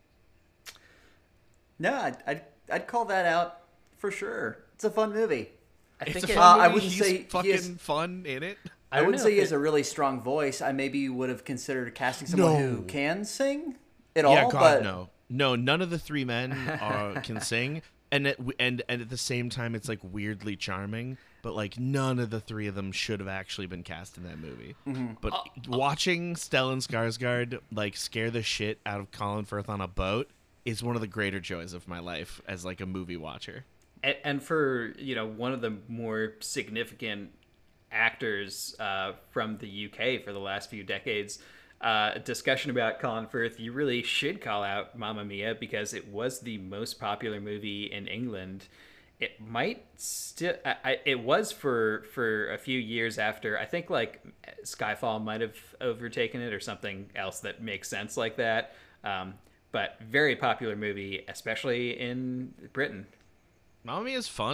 [SPEAKER 2] No, I'd, I'd I'd call that out for sure. It's a fun movie. I
[SPEAKER 3] It's
[SPEAKER 2] think
[SPEAKER 3] a
[SPEAKER 2] it-
[SPEAKER 3] fun
[SPEAKER 2] uh, I
[SPEAKER 3] movie.
[SPEAKER 2] wouldn't
[SPEAKER 3] He's
[SPEAKER 2] say he
[SPEAKER 3] fucking
[SPEAKER 2] has-
[SPEAKER 3] fun in it.
[SPEAKER 2] I,
[SPEAKER 1] don't
[SPEAKER 2] wouldn't
[SPEAKER 1] know
[SPEAKER 2] say he
[SPEAKER 1] if
[SPEAKER 2] has
[SPEAKER 1] it-
[SPEAKER 2] a really strong voice. I maybe would have considered casting someone
[SPEAKER 3] No.
[SPEAKER 2] who can sing at
[SPEAKER 3] Yeah,
[SPEAKER 2] all.
[SPEAKER 3] God,
[SPEAKER 2] but
[SPEAKER 3] no, no, none of the three men are, can sing, and it, and and at the same time, it's like weirdly charming. But like, none of the three of them should have actually been cast in that movie.
[SPEAKER 2] Mm-hmm.
[SPEAKER 3] But watching Stellan Skarsgård like scare the shit out of Colin Firth on a boat is one of the greater joys of my life as like a movie watcher.
[SPEAKER 1] And, and for you know one of the more significant actors uh, from the U K for the last few decades, uh, a discussion about Colin Firth, you really should call out Mamma Mia because it was the most popular movie in England. It might still, I, I, it was for for a few years after. I think like Skyfall might have overtaken it or something else that makes sense like that. Um, but very popular movie, especially in Britain.
[SPEAKER 3] Mamma Mia is fun.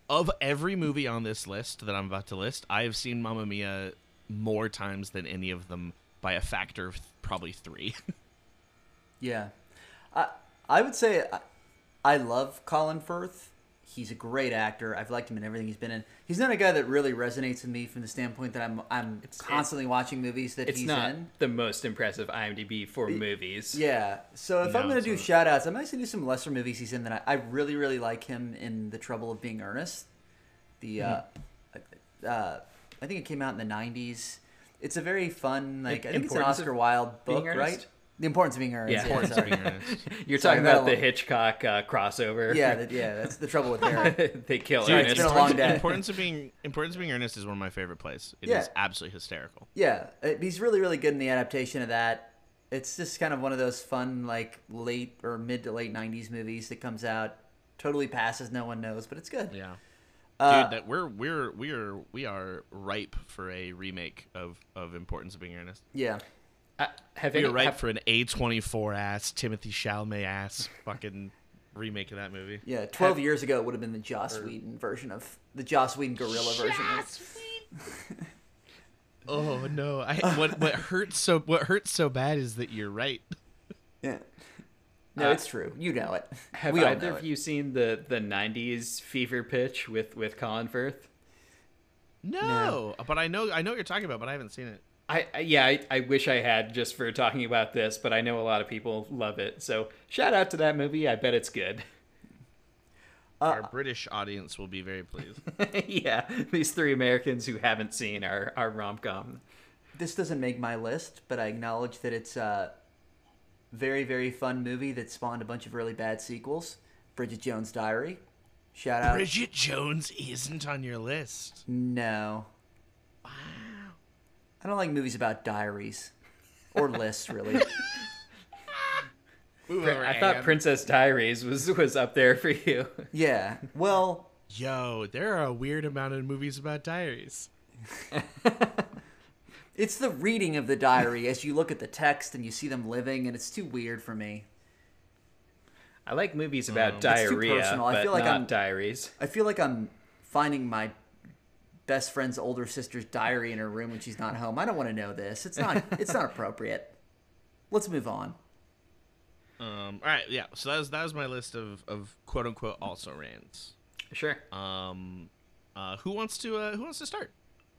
[SPEAKER 3] of every movie on this list that I'm about to list, I have seen Mamma Mia more times than any of them by a factor of th- probably three.
[SPEAKER 2] Yeah. I I would say I, I love Colin Firth. He's a great actor. I've liked him in everything he's been in. He's not a guy that really resonates with me from the standpoint that I'm I'm
[SPEAKER 1] It's-
[SPEAKER 2] constantly watching movies that
[SPEAKER 1] It's
[SPEAKER 2] he's
[SPEAKER 1] not
[SPEAKER 2] in.
[SPEAKER 1] the most impressive IMDb for movies.
[SPEAKER 2] Yeah. So if
[SPEAKER 3] No,
[SPEAKER 2] I'm going to
[SPEAKER 3] it's
[SPEAKER 2] do
[SPEAKER 3] not.
[SPEAKER 2] shout outs, I'm actually do some lesser movies he's in that I, I really, really like him in The Trouble of Being Earnest. The uh, uh, I think it came out in the nineties. It's a very fun, like, I think it's an
[SPEAKER 1] Importance
[SPEAKER 2] Oscar
[SPEAKER 1] of
[SPEAKER 2] Wilde
[SPEAKER 1] Being
[SPEAKER 2] book,
[SPEAKER 1] Earnest?
[SPEAKER 2] right? The Importance of Being Earnest.
[SPEAKER 1] Yeah.
[SPEAKER 2] Yeah,
[SPEAKER 3] Importance
[SPEAKER 2] sorry.
[SPEAKER 3] of being earnest.
[SPEAKER 1] You're
[SPEAKER 2] Sorry,
[SPEAKER 1] talking
[SPEAKER 2] I've got
[SPEAKER 1] about
[SPEAKER 2] a
[SPEAKER 1] the
[SPEAKER 2] lo-
[SPEAKER 1] Hitchcock uh, crossover.
[SPEAKER 2] Yeah, that, yeah, that's the trouble with Derek.
[SPEAKER 1] they kill
[SPEAKER 3] Dude,
[SPEAKER 1] Ernest.
[SPEAKER 2] it's been a long day.
[SPEAKER 3] Importance of being Importance of Being Earnest is one of my favorite plays. It is
[SPEAKER 2] Yeah.
[SPEAKER 3] absolutely hysterical.
[SPEAKER 2] Yeah, uh, he's really, really good in the adaptation of that. It's just kind of one of those fun, like, late or mid to late nineties movies that comes out, totally passes, no one knows, but it's good.
[SPEAKER 3] Yeah.
[SPEAKER 2] Uh,
[SPEAKER 3] Dude, that we're we're we're we are ripe for a remake of, of Importance of Being Earnest.
[SPEAKER 2] Yeah.
[SPEAKER 1] Uh, have
[SPEAKER 3] We
[SPEAKER 1] any,
[SPEAKER 3] are ripe
[SPEAKER 1] have-
[SPEAKER 3] for an A twenty-four ass Timothy Chalamet ass fucking remake of that movie.
[SPEAKER 2] Yeah, twelve years ago it would have been the Joss Whedon version of the Joss Whedon gorilla version. Of,
[SPEAKER 3] Oh no! I what what hurts so what hurts so bad is that you're right.
[SPEAKER 2] yeah. No,
[SPEAKER 1] Uh,
[SPEAKER 2] it's true. You know it.
[SPEAKER 1] have
[SPEAKER 2] we all
[SPEAKER 1] either
[SPEAKER 2] know
[SPEAKER 1] of
[SPEAKER 2] it.
[SPEAKER 1] you seen the, the nineties fever pitch with, with Colin Firth?
[SPEAKER 3] No, but I know I know what you're talking about, but I haven't seen it.
[SPEAKER 1] I, I yeah, I, I wish I had just for talking about this, but I know a lot of people love it. So shout out to that movie. I bet it's good.
[SPEAKER 3] Our British audience will be very pleased.
[SPEAKER 1] yeah, these three Americans who haven't seen our, our rom-com.
[SPEAKER 2] This doesn't make my list, but I acknowledge that it's a very, very fun movie that spawned a bunch of really bad sequels. Bridget Jones' Diary. Shout out.
[SPEAKER 3] Bridget Jones isn't on your list.
[SPEAKER 2] No. Wow. I don't like movies about diaries. Or lists, really.
[SPEAKER 1] I thought Princess Diaries was, was up there for you.
[SPEAKER 2] Yeah. Well,
[SPEAKER 3] Yo, there are a weird amount of movies about diaries.
[SPEAKER 2] it's the reading of the diary as you look at the text and you see them living, and it's too weird for me.
[SPEAKER 1] I like movies about
[SPEAKER 3] Um,
[SPEAKER 2] It's too
[SPEAKER 1] diarrhea,
[SPEAKER 2] personal. I
[SPEAKER 1] but
[SPEAKER 2] feel like
[SPEAKER 1] not
[SPEAKER 2] I'm-
[SPEAKER 1] diaries.
[SPEAKER 2] I feel like I'm finding my best friend's older sister's diary in her room when she's not home. I don't want to know this. It's not. It's not appropriate. Let's move on.
[SPEAKER 3] Um, all right, yeah. So that was that was my list of, of quote unquote also rans.
[SPEAKER 1] Sure.
[SPEAKER 3] Um, uh, who wants to uh, who wants to start?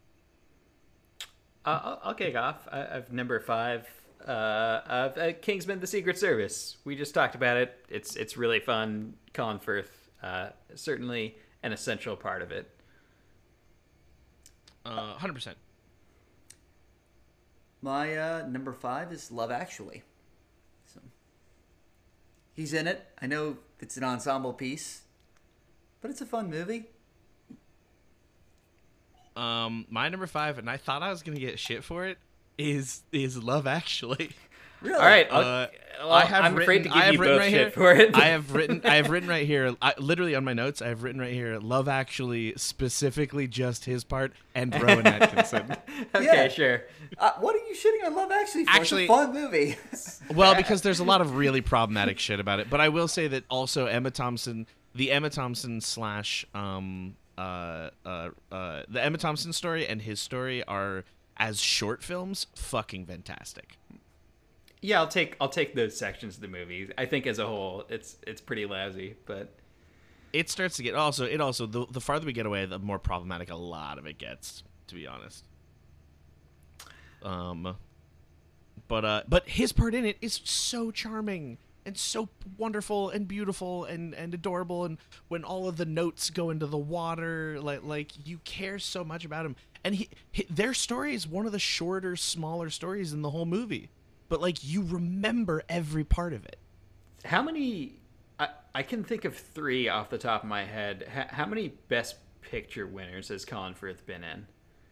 [SPEAKER 1] Uh, I'll, I'll kick off. I, I've number five. Uh, of uh, Kingsman: The Secret Service. We just talked about it. It's it's really fun. Colin Firth, uh, certainly an essential part of it.
[SPEAKER 3] Uh, hundred percent.
[SPEAKER 2] My uh, number five is Love Actually. So he's in it. I know it's an ensemble piece, but it's a fun movie.
[SPEAKER 3] Um, my number five, and I thought I was gonna get shit for it, is is Love Actually.
[SPEAKER 2] Really?
[SPEAKER 1] All right. I'll,
[SPEAKER 3] Uh,
[SPEAKER 1] well,
[SPEAKER 3] I have
[SPEAKER 1] I'm afraid
[SPEAKER 3] written-
[SPEAKER 1] to give
[SPEAKER 3] I have
[SPEAKER 1] you
[SPEAKER 3] written
[SPEAKER 1] both
[SPEAKER 3] right
[SPEAKER 1] shit
[SPEAKER 3] here-
[SPEAKER 1] for it.
[SPEAKER 3] I have written I have written right here, I, literally on my notes. I have written right here, Love Actually, specifically just his part, and Rowan Atkinson.
[SPEAKER 1] okay,
[SPEAKER 2] Yeah.
[SPEAKER 1] sure.
[SPEAKER 2] Uh, what are you shitting on Love Actually for?
[SPEAKER 3] Actually-
[SPEAKER 2] it's a fun movie.
[SPEAKER 3] Well, because there's a lot of really problematic shit about it. But I will say that also Emma Thompson, the Emma Thompson slash um uh uh uh the Emma Thompson story and his story are as short films fucking fantastic.
[SPEAKER 1] Yeah, I'll take I'll take those sections of the movie. I think as a whole, it's it's pretty lousy, but
[SPEAKER 3] It starts to get also it also the the farther we get away, the more problematic a lot of it gets, to be honest. Um but uh but his part in it is so charming and so wonderful and beautiful and, and adorable, and when all of the notes go into the water, like like you care so much about him. And he, he their story is one of the shorter, smaller stories in the whole movie. But like you remember every part of it.
[SPEAKER 1] how many? I I can think of three off the top of my head. H- how many Best Picture winners has Colin Firth been in?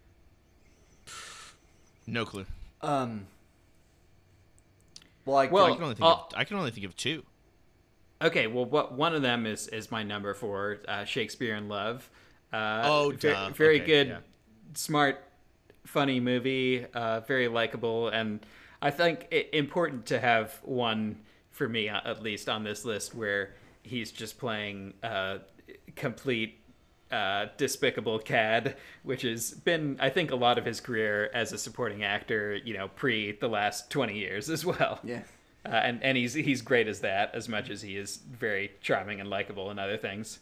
[SPEAKER 3] No clue.
[SPEAKER 2] um. Well, I,
[SPEAKER 1] Well,
[SPEAKER 3] I can only think
[SPEAKER 1] uh,
[SPEAKER 3] of, I can only think of two.
[SPEAKER 1] Okay, well, what one of them is is my number four, uh, Shakespeare in Love. Uh,
[SPEAKER 3] Oh,
[SPEAKER 1] ve-
[SPEAKER 3] duh.
[SPEAKER 1] very
[SPEAKER 3] Okay,
[SPEAKER 1] good,
[SPEAKER 3] yeah.
[SPEAKER 1] smart, funny movie. Uh, very likable, and I think it important to have one for me uh, at least on this list where he's just playing uh, complete uh, Despicable Cad, which has been, I think, a lot of his career as a supporting actor, you know, pre the last twenty years as well.
[SPEAKER 2] Yeah.
[SPEAKER 1] Uh, and and he's he's great as that, as much as he is very charming and likable in other things.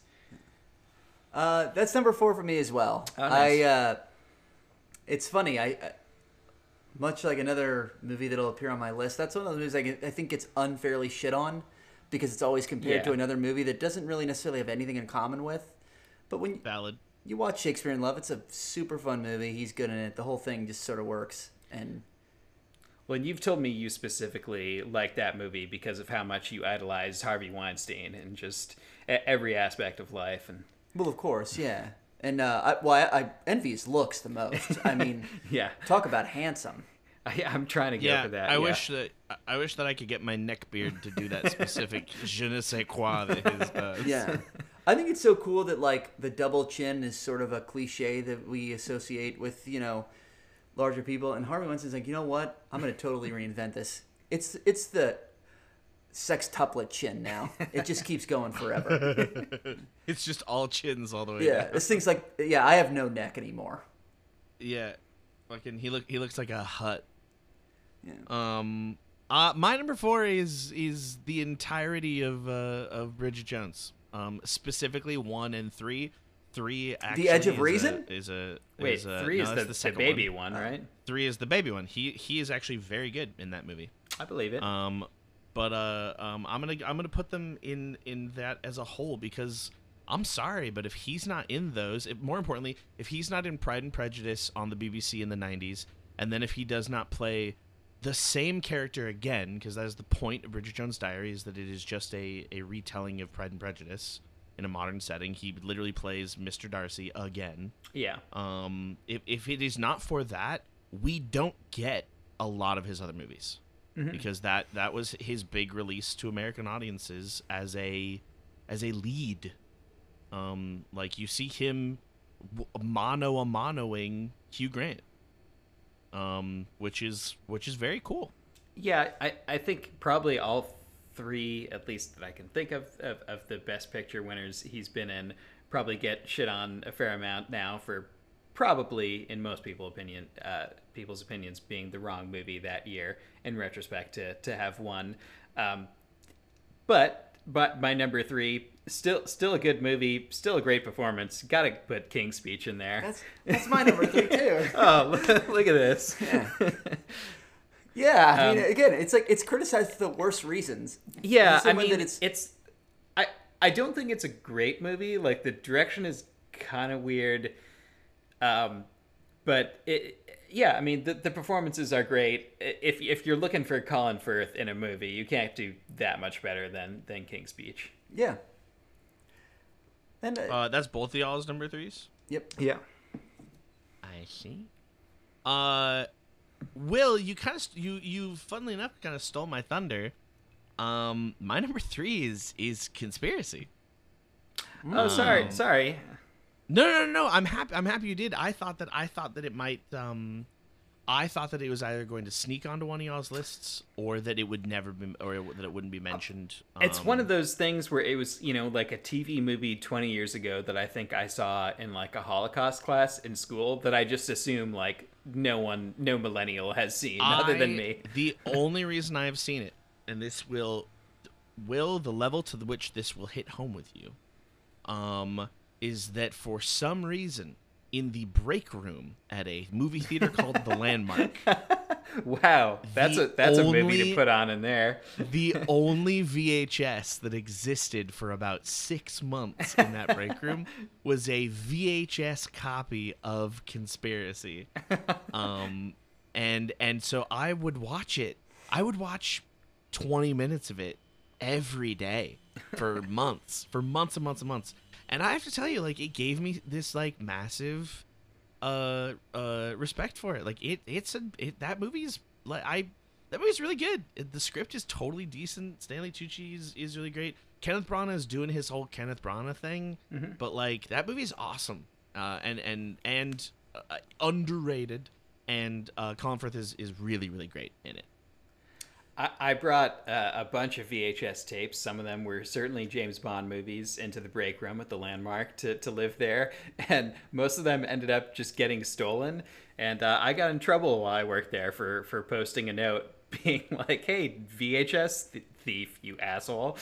[SPEAKER 2] Uh, that's number four for me as well.
[SPEAKER 1] Oh, nice.
[SPEAKER 2] I. Uh, it's funny. I, I much like another movie that'll appear on my list. That's one of those movies I, get, I think gets unfairly shit on because it's always compared
[SPEAKER 1] Yeah.
[SPEAKER 2] to another movie that doesn't really necessarily have anything in common with. But when
[SPEAKER 3] Valid.
[SPEAKER 2] you watch Shakespeare in Love, it's a super fun movie. He's good in it. The whole thing just sort of works. And
[SPEAKER 1] Well, you've told me you specifically like that movie because of how much you idolized Harvey Weinstein and just e- every aspect of life. And
[SPEAKER 2] well, of course, yeah. And uh, I, well, I, I envy his looks the most. I mean,
[SPEAKER 1] yeah,
[SPEAKER 2] talk about handsome.
[SPEAKER 1] I, I'm trying to go
[SPEAKER 3] Yeah,
[SPEAKER 1] for that.
[SPEAKER 3] I
[SPEAKER 1] yeah.
[SPEAKER 3] wish that I wish that I could get my neck beard to do that specific je ne sais quoi that his does.
[SPEAKER 2] Yeah. I think it's so cool that, like, the double chin is sort of a cliche that we associate with, you know, larger people. And Harvey Weinstein's like, you know what? I'm going to totally reinvent this. It's it's the sextuplet chin now. It just keeps going forever.
[SPEAKER 3] It's just all chins all the way
[SPEAKER 2] Yeah.
[SPEAKER 3] down.
[SPEAKER 2] This thing's like, yeah, I have no neck anymore.
[SPEAKER 3] Yeah. Fucking he look he looks like a hut.
[SPEAKER 2] Yeah.
[SPEAKER 3] Um uh my number four is is the entirety of uh of Bridget Jones. Um specifically one and three. Three actually
[SPEAKER 2] Edge of
[SPEAKER 3] is a-
[SPEAKER 2] Reason?
[SPEAKER 3] is a
[SPEAKER 1] Wait,
[SPEAKER 3] is a,
[SPEAKER 1] three
[SPEAKER 3] no,
[SPEAKER 1] is
[SPEAKER 3] that's
[SPEAKER 1] the, the,
[SPEAKER 3] second
[SPEAKER 1] baby
[SPEAKER 3] one.
[SPEAKER 1] one, right?
[SPEAKER 3] Three is the baby one. He he is actually very good in that movie.
[SPEAKER 1] I believe it.
[SPEAKER 3] Um, but uh, um, I'm gonna I'm gonna put them in in that as a whole because I'm sorry, but if he's not in those, if, more importantly, if he's not in Pride and Prejudice on the B B C in the nineties, and then if he does not play the same character again, because that is the point of Bridget Jones' Diary, is that it is just a a retelling of Pride and Prejudice in a modern setting. He literally plays Mister Darcy again.
[SPEAKER 1] yeah.
[SPEAKER 3] Um, if if it is not for that, we don't get a lot of his other movies. Because that, that was his big release to American audiences as a as a lead. Um, like you see him w- mono a monoing Hugh Grant, um, which is which is very cool.
[SPEAKER 1] Yeah, I, I think probably all three, at least that I can think of, of, of the Best Picture winners he's been in, probably get shit on a fair amount now for probably, in most people opinion, uh, people's opinions, being the wrong movie that year in retrospect to, to have won. Um, but but my number three, still still a good movie, still a great performance. Got to put King's Speech in there.
[SPEAKER 2] That's that's my number three, too.
[SPEAKER 1] Oh, look at this.
[SPEAKER 2] Yeah. Yeah, I mean,
[SPEAKER 1] Um,
[SPEAKER 2] again, it's like it's criticized for the worst reasons.
[SPEAKER 1] Yeah,
[SPEAKER 2] In the
[SPEAKER 1] I
[SPEAKER 2] same way
[SPEAKER 1] mean,
[SPEAKER 2] that
[SPEAKER 1] it's,
[SPEAKER 2] it's
[SPEAKER 1] it's, I, I don't think it's a great movie. Like, the direction is kind of weird, um, but it, yeah, I mean, the, the performances are great. If if you're looking for Colin Firth in a movie, you can't do that much better than than King's Speech.
[SPEAKER 2] yeah. And uh,
[SPEAKER 3] Uh, that's both of y'all's number threes.
[SPEAKER 2] yep.
[SPEAKER 1] Yeah.
[SPEAKER 3] I see. Uh, Will, you kind of you you funnily enough kind of stole my thunder. Um, my number three is is Conspiracy.
[SPEAKER 1] Oh, sorry, sorry.
[SPEAKER 3] No, no, no, no. I'm happy. I'm happy you did. I thought that I thought that it might. Um, I thought that it was either going to sneak onto one of y'all's lists, or that it would never be, or that it wouldn't be mentioned.
[SPEAKER 1] It's
[SPEAKER 3] Um,
[SPEAKER 1] one of those things where it was, you know, like a T V movie twenty years ago that I think I saw in like a Holocaust class in school that I just assume like no one, no millennial has seen other than
[SPEAKER 3] I-
[SPEAKER 1] me.
[SPEAKER 3] The only reason I have seen it, and this will, will the level to which this will hit home with you, um, is that for some reason in the break room at a movie theater called The Landmark,
[SPEAKER 1] Wow, that's
[SPEAKER 3] The
[SPEAKER 1] a that's a movie to
[SPEAKER 3] only-
[SPEAKER 1] put on in there.
[SPEAKER 3] the only V H S that existed for about six months in that break room was a V H S copy of Conspiracy. Um, and and so I would watch it. I would watch twenty minutes of it every day for months, for months and months and months. And I have to tell you, like, it gave me this like massive uh uh respect for it. Like it it's a it, that movie's like I that movie's really good. It, the script is totally decent. Stanley Tucci is, is really great. Kenneth Branagh is doing his whole Kenneth Branagh thing, but like that movie's awesome. Uh and and and uh, underrated, and uh Colin Firth is is really really great in it.
[SPEAKER 1] I, I brought uh, a bunch of V H S tapes. Some of them were certainly James Bond movies into the break room at the Landmark to, to live there. And most of them ended up just getting stolen. And uh, I got in trouble while I worked there for, for posting a note being like, hey, V H S th- thief, you asshole.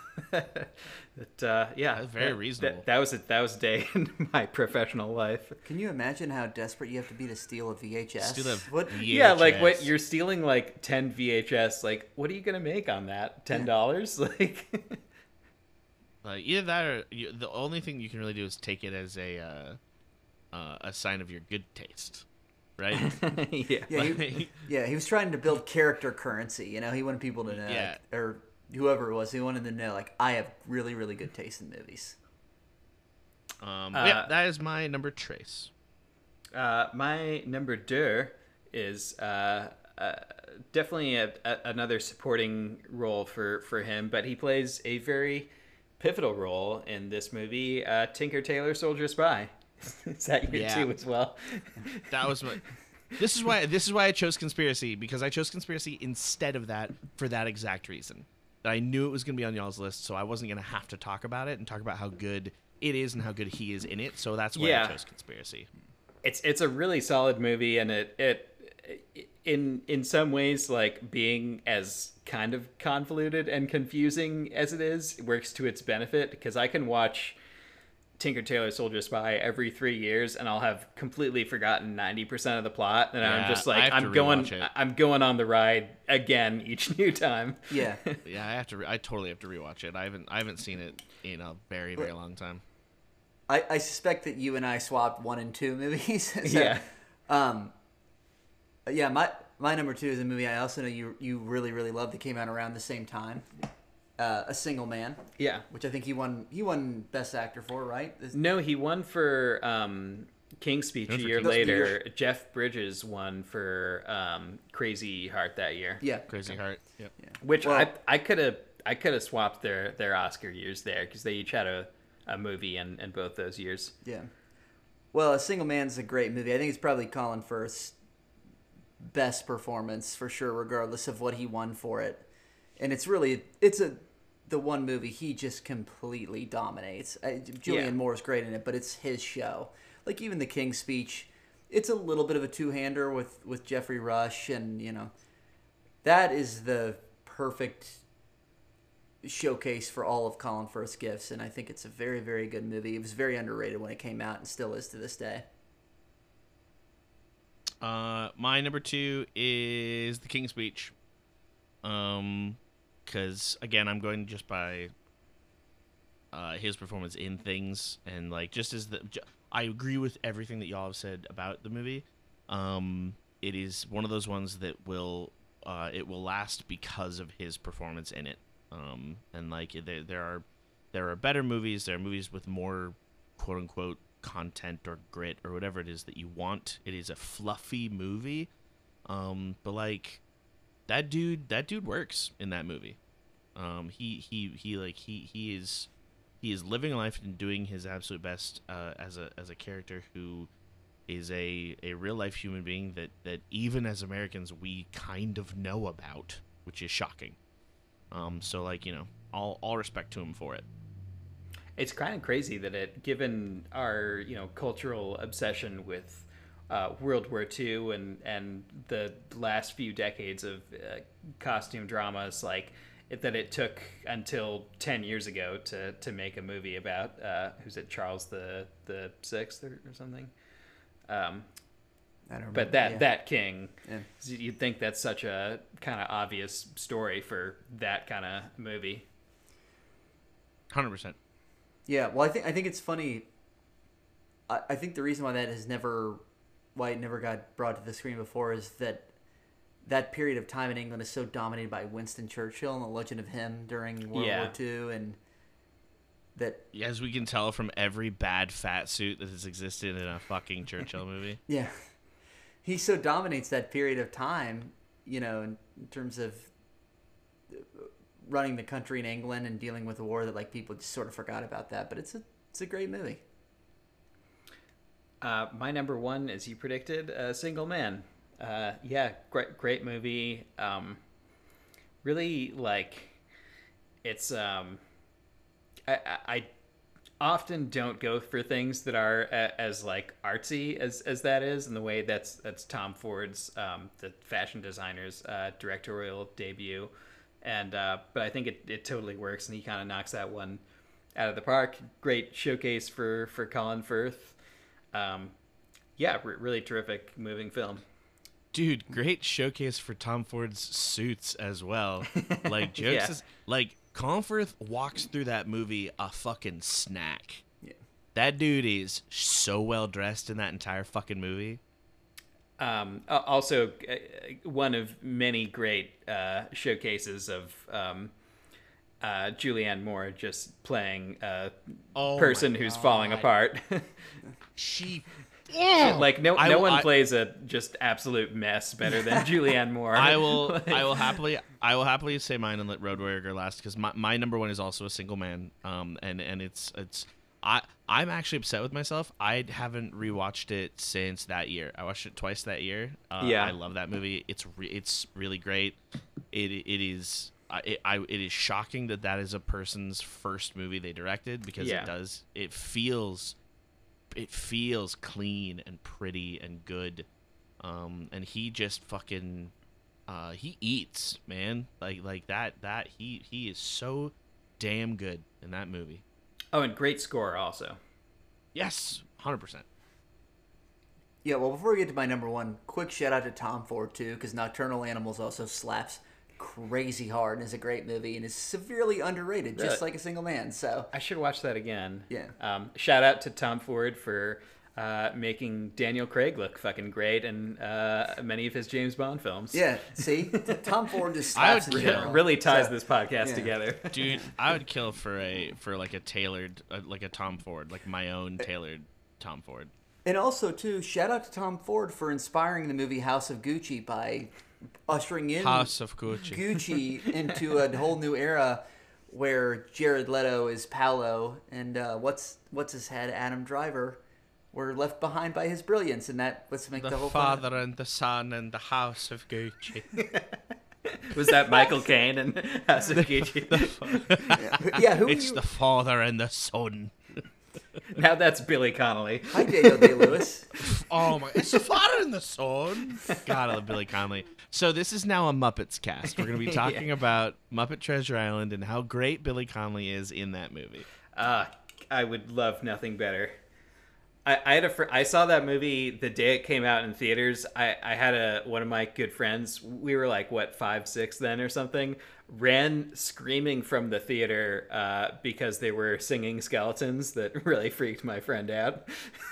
[SPEAKER 1] But, uh, yeah,
[SPEAKER 3] That's very
[SPEAKER 1] that,
[SPEAKER 3] reasonable.
[SPEAKER 1] That, that was a, that was a day in my professional life.
[SPEAKER 2] Can you imagine how desperate you have to be to steal a V H S?
[SPEAKER 3] Steal a
[SPEAKER 2] what?
[SPEAKER 3] V H S.
[SPEAKER 1] Yeah, like what you're stealing like ten V H S. Like, what are you gonna make on that? Ten dollars? Like,
[SPEAKER 3] Like either that or you, the only thing you can really do is take it as a uh, uh, a sign of your good taste, right?
[SPEAKER 1] yeah.
[SPEAKER 2] Yeah, he, yeah, he was trying to build character currency. You know, he wanted people to know,
[SPEAKER 3] Yeah.
[SPEAKER 2] like, or whoever it was, he wanted to know, like, I have really, really good taste in movies.
[SPEAKER 3] Um,
[SPEAKER 1] Uh,
[SPEAKER 3] yeah, that is my number trace.
[SPEAKER 1] Uh, my number deux is uh, uh, definitely a, a, another supporting role for, for him, but he plays a very pivotal role in this movie, uh, Tinker Tailor Soldier Spy. Is that your
[SPEAKER 3] Yeah.
[SPEAKER 1] two as well?
[SPEAKER 3] That was my. This is why. This is why I chose conspiracy, because I chose conspiracy instead of that for that exact reason. That I knew it was going to be on y'all's list, so I wasn't going to have to talk about it and talk about how good it is and how good he is in it. So that's why
[SPEAKER 1] Yeah.
[SPEAKER 3] I chose conspiracy.
[SPEAKER 1] It's it's a really solid movie, and it it in in some ways, like, being as kind of convoluted and confusing as it is, it works to its benefit, because I can watch Tinker Tailor Soldier Spy every three years and I'll have completely forgotten ninety percent of the plot, and
[SPEAKER 3] Yeah,
[SPEAKER 1] I'm just
[SPEAKER 3] I
[SPEAKER 1] like,
[SPEAKER 3] have to
[SPEAKER 1] I'm going
[SPEAKER 3] rewatch it.
[SPEAKER 1] I'm going on the ride again each new time.
[SPEAKER 2] Yeah.
[SPEAKER 3] Yeah, I have to. Re- I totally have to rewatch it. I haven't. I haven't seen it in a very very long time.
[SPEAKER 2] I, I suspect that you and I swapped one and two movies. So,
[SPEAKER 1] Yeah.
[SPEAKER 2] Um, yeah, my my number two is a movie I also know you you really, really love that came out around the same time. Uh, A Single Man,
[SPEAKER 1] Yeah.
[SPEAKER 2] which I think he won he won Best Actor for, right? This-
[SPEAKER 1] No, he won for um, King's Speech
[SPEAKER 3] Won
[SPEAKER 1] a
[SPEAKER 3] for
[SPEAKER 1] year
[SPEAKER 3] King's
[SPEAKER 1] later. Jeff Bridges won for um, Crazy Heart that year.
[SPEAKER 2] Yeah.
[SPEAKER 3] Crazy Heart. Yep.
[SPEAKER 1] Which
[SPEAKER 2] Well-
[SPEAKER 1] I I could have I could have swapped their, their Oscar years there, because they each had a, a movie in, in both those years.
[SPEAKER 2] Yeah. Well, A Single Man's a great movie. I think it's probably Colin Firth's best performance for sure, regardless of what he won for it. And it's really it's a the one movie he just completely dominates. I, Julianne
[SPEAKER 1] Yeah.
[SPEAKER 2] Moore's great in it, but it's his show. Like even the King's Speech, it's a little bit of a two-hander with with Jeffrey Rush, and you know that is the perfect showcase for all of Colin Firth's gifts, and I think it's a very, very good movie. It was very underrated when it came out and still is to this day.
[SPEAKER 3] Uh, my number two is The King's Speech. Um, because again, I'm going just by uh his performance in things, and like just as the j- I agree with everything that y'all have said about the movie. Um, it is one of those ones that will uh it will last because of his performance in it. Um, and like there there are there are better movies. There are movies with more quote unquote content or grit or whatever it is that you want. It is a fluffy movie, um, but like that dude, that dude works in that movie. Um, he he he like he he is he is living life and doing his absolute best uh, as a as a character who is a a real life human being that that even as Americans we kind of know about, which is shocking. Um, so like you know, all all respect to him for it.
[SPEAKER 1] It's kind of crazy that it, given our you know cultural obsession with uh, World War Two and and the last few decades of uh, costume dramas, like it, that it took until ten years ago to to make a movie about uh, who's it, Charles the the Sixth or, or something. Um,
[SPEAKER 2] I don't remember.
[SPEAKER 1] but that
[SPEAKER 2] yeah.
[SPEAKER 1] that king,
[SPEAKER 2] Yeah.
[SPEAKER 1] you'd think that's such a kind of obvious story for that kind of movie.
[SPEAKER 3] Hundred percent.
[SPEAKER 2] Yeah, well, I think I think it's funny. I, I think the reason why that has never, why it never got brought to the screen before is that that period of time in England is so dominated by Winston Churchill and the legend of him during World
[SPEAKER 1] Yeah.
[SPEAKER 2] War Two, and that
[SPEAKER 3] As we can tell from every bad fat suit that has existed in a fucking Churchill movie.
[SPEAKER 2] yeah, he so dominates that period of time. You know, in, in terms of running the country in England and dealing with the war, that like people just sort of forgot about that. But it's a it's a great movie.
[SPEAKER 1] Uh, my number one, as you predicted, uh, Single Man. Uh, yeah, great, great movie. Um, really like it's um I, I I often don't go for things that are a, as like artsy as as that is, in the way that's that's Tom Ford's um the fashion designer's uh directorial debut. And uh but I think it, it totally works, and he kind of knocks that one out of the park. Great showcase for for Colin Firth. um yeah, r- really terrific moving film.
[SPEAKER 3] Dude, great showcase for Tom Ford's suits as well. Like, jokes
[SPEAKER 1] Yeah.
[SPEAKER 3] is, like, Colin Firth walks through that movie a fucking snack.
[SPEAKER 2] Yeah.
[SPEAKER 3] That dude is so well dressed in that entire fucking movie.
[SPEAKER 1] Um, a- also, uh, one of many great uh, showcases of um, uh, Julianne Moore just playing a
[SPEAKER 3] Oh my
[SPEAKER 1] person who's falling
[SPEAKER 3] God.
[SPEAKER 1] apart.
[SPEAKER 3] She,
[SPEAKER 1] Like no,
[SPEAKER 3] I
[SPEAKER 1] no
[SPEAKER 3] will-
[SPEAKER 1] one
[SPEAKER 3] I-
[SPEAKER 1] plays a just absolute mess better than Julianne Moore.
[SPEAKER 3] I will,
[SPEAKER 1] Like,
[SPEAKER 3] I will happily, I will happily say mine and let Road Warrior go last, because my, my number one is also a single man. Um, and and it's it's I I'm actually upset with myself. I haven't rewatched it since that year. I watched it twice that year. Uh,
[SPEAKER 1] Yeah.
[SPEAKER 3] I love that movie. It's re- it's really great. It it is. I, it, I it is shocking that that is a person's first movie they directed, because
[SPEAKER 1] Yeah.
[SPEAKER 3] it does it feels it feels clean and pretty and good. Um, and he just fucking uh, he eats, man. Like like that that he he is so damn good in that movie.
[SPEAKER 1] Oh, and great score also.
[SPEAKER 3] Yes, one hundred percent.
[SPEAKER 2] Yeah, well, before we get to my number one, quick shout out to Tom Ford, too, because Nocturnal Animals also slaps crazy hard and is a great movie and is severely underrated, just
[SPEAKER 1] Really?
[SPEAKER 2] like A Single Man. So,
[SPEAKER 1] I should watch that again.
[SPEAKER 2] Yeah.
[SPEAKER 1] Um, shout out to Tom Ford for uh, making Daniel Craig look fucking great in uh, many of his James Bond films.
[SPEAKER 2] yeah, see? Tom Ford just
[SPEAKER 3] I
[SPEAKER 2] slaps
[SPEAKER 3] would
[SPEAKER 2] in
[SPEAKER 3] kill-
[SPEAKER 2] general.
[SPEAKER 1] Really ties
[SPEAKER 2] So,
[SPEAKER 1] this podcast
[SPEAKER 2] yeah.
[SPEAKER 1] together.
[SPEAKER 3] Dude, I would kill for a for like a tailored uh, like a Tom Ford, like my own tailored Tom Ford.
[SPEAKER 2] And also, too, shout out to Tom Ford for inspiring the movie House of Gucci by ushering in
[SPEAKER 3] House of Gucci.
[SPEAKER 2] Gucci into a whole new era where Jared Leto is Paolo and uh, what's what's his head, Adam Driver, were left behind by his brilliance, and that let's make the,
[SPEAKER 3] The
[SPEAKER 2] whole
[SPEAKER 3] Father and the Son and the House of Gucci.
[SPEAKER 1] Was that Michael Caine and House of Gucci?
[SPEAKER 2] Fun. Yeah, who
[SPEAKER 3] It's
[SPEAKER 2] are you?
[SPEAKER 3] the Father and the Son.
[SPEAKER 1] Now that's Billy Connolly.
[SPEAKER 2] Hi, Daniel Day Lewis.
[SPEAKER 3] Oh my! It's the Father and the Son. God, I love Billy Connolly. So this is now a Muppets cast. We're going to be talking
[SPEAKER 1] Yeah.
[SPEAKER 3] about Muppet Treasure Island and how great Billy Connolly is in that movie.
[SPEAKER 1] Uh, I would love nothing better. I, I had a fr- I saw that movie the day it came out in theaters. I, I had a one of my good friends. We were like what five six then or something. Ran screaming from the theater uh, because they were singing skeletons. That really freaked my friend out.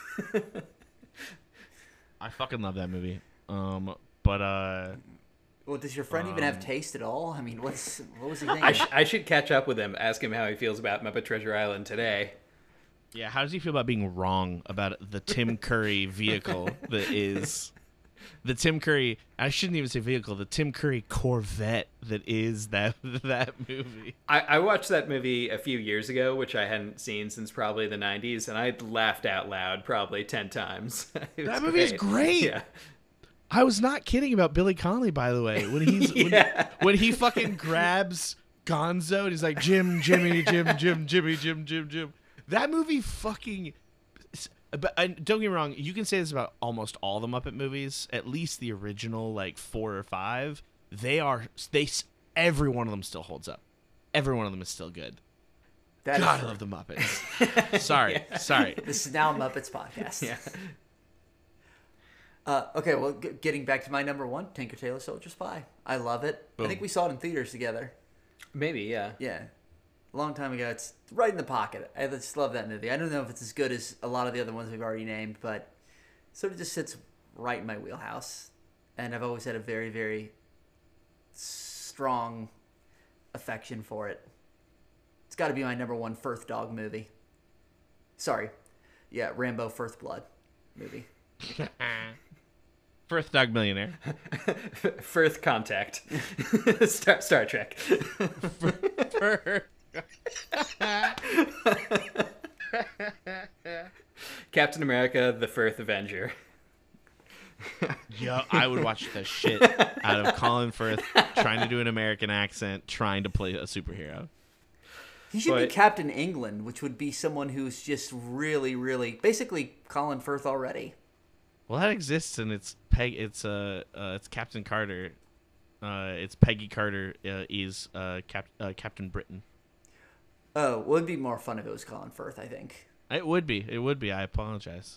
[SPEAKER 3] I fucking love that movie. Um, but uh,
[SPEAKER 2] Well, does your friend even have taste at all? I mean, what's what was he thinking?
[SPEAKER 1] I, sh- I should catch up with him. Ask him how he feels about Muppet Treasure Island today.
[SPEAKER 3] yeah, how does he feel about being wrong about the Tim Curry vehicle that is the Tim Curry? I shouldn't even say vehicle. The Tim Curry Corvette that is that that movie.
[SPEAKER 1] I, I watched that movie a few years ago, which I hadn't seen since probably the nineties, and I laughed out loud probably ten times. It was
[SPEAKER 3] That movie is great.
[SPEAKER 1] Yeah.
[SPEAKER 3] I was not kidding about Billy Connolly, by the way. When he's
[SPEAKER 1] Yeah.
[SPEAKER 3] when, when he fucking grabs Gonzo and he's like Jim, Jimmy, Jim, Jim, Jimmy, Jim, Jim, Jim. That movie fucking. But and don't get me wrong, you can say this about almost all the Muppet movies. At least the original, like four or five, they are they. Every one of them still holds up. Every one of them is still good.
[SPEAKER 2] That is
[SPEAKER 3] God, I
[SPEAKER 2] true.
[SPEAKER 3] love the Muppets. Sorry, sorry.
[SPEAKER 2] This is now Muppets podcast.
[SPEAKER 1] Yeah.
[SPEAKER 2] Uh, okay, well, g- getting back to my number one, Tinker Tailor Soldier Spy. I love it. I
[SPEAKER 3] Boom.
[SPEAKER 2] think we saw it in theaters together.
[SPEAKER 1] Maybe, yeah.
[SPEAKER 2] Yeah, a long time ago. It's right in the pocket. I just love that movie. I don't know if it's as good as a lot of the other ones we've already named, but sort of just sits right in my wheelhouse. And I've always had a very, very strong affection for it. It's got to be my number one Firth Dog movie. Sorry. Yeah, Rambo Firth Blood movie.
[SPEAKER 3] First Dog Millionaire.
[SPEAKER 1] Firth Contact. Star, Star Trek. Captain America, the Firth Avenger.
[SPEAKER 3] Yeah, I would watch the shit out of Colin Firth trying to do an American accent, trying to play a superhero.
[SPEAKER 2] He should
[SPEAKER 1] But-
[SPEAKER 2] be Captain England, which would be someone who's just really, really, basically Colin Firth already.
[SPEAKER 3] Well, that exists, and it's Peg. It's uh, uh it's Captain Carter. Uh, it's Peggy Carter. Uh, is uh, Cap- uh Captain Britain.
[SPEAKER 2] Oh, well, it'd be more fun if it was Colin Firth, I think.
[SPEAKER 3] It would be. It would be. I apologize.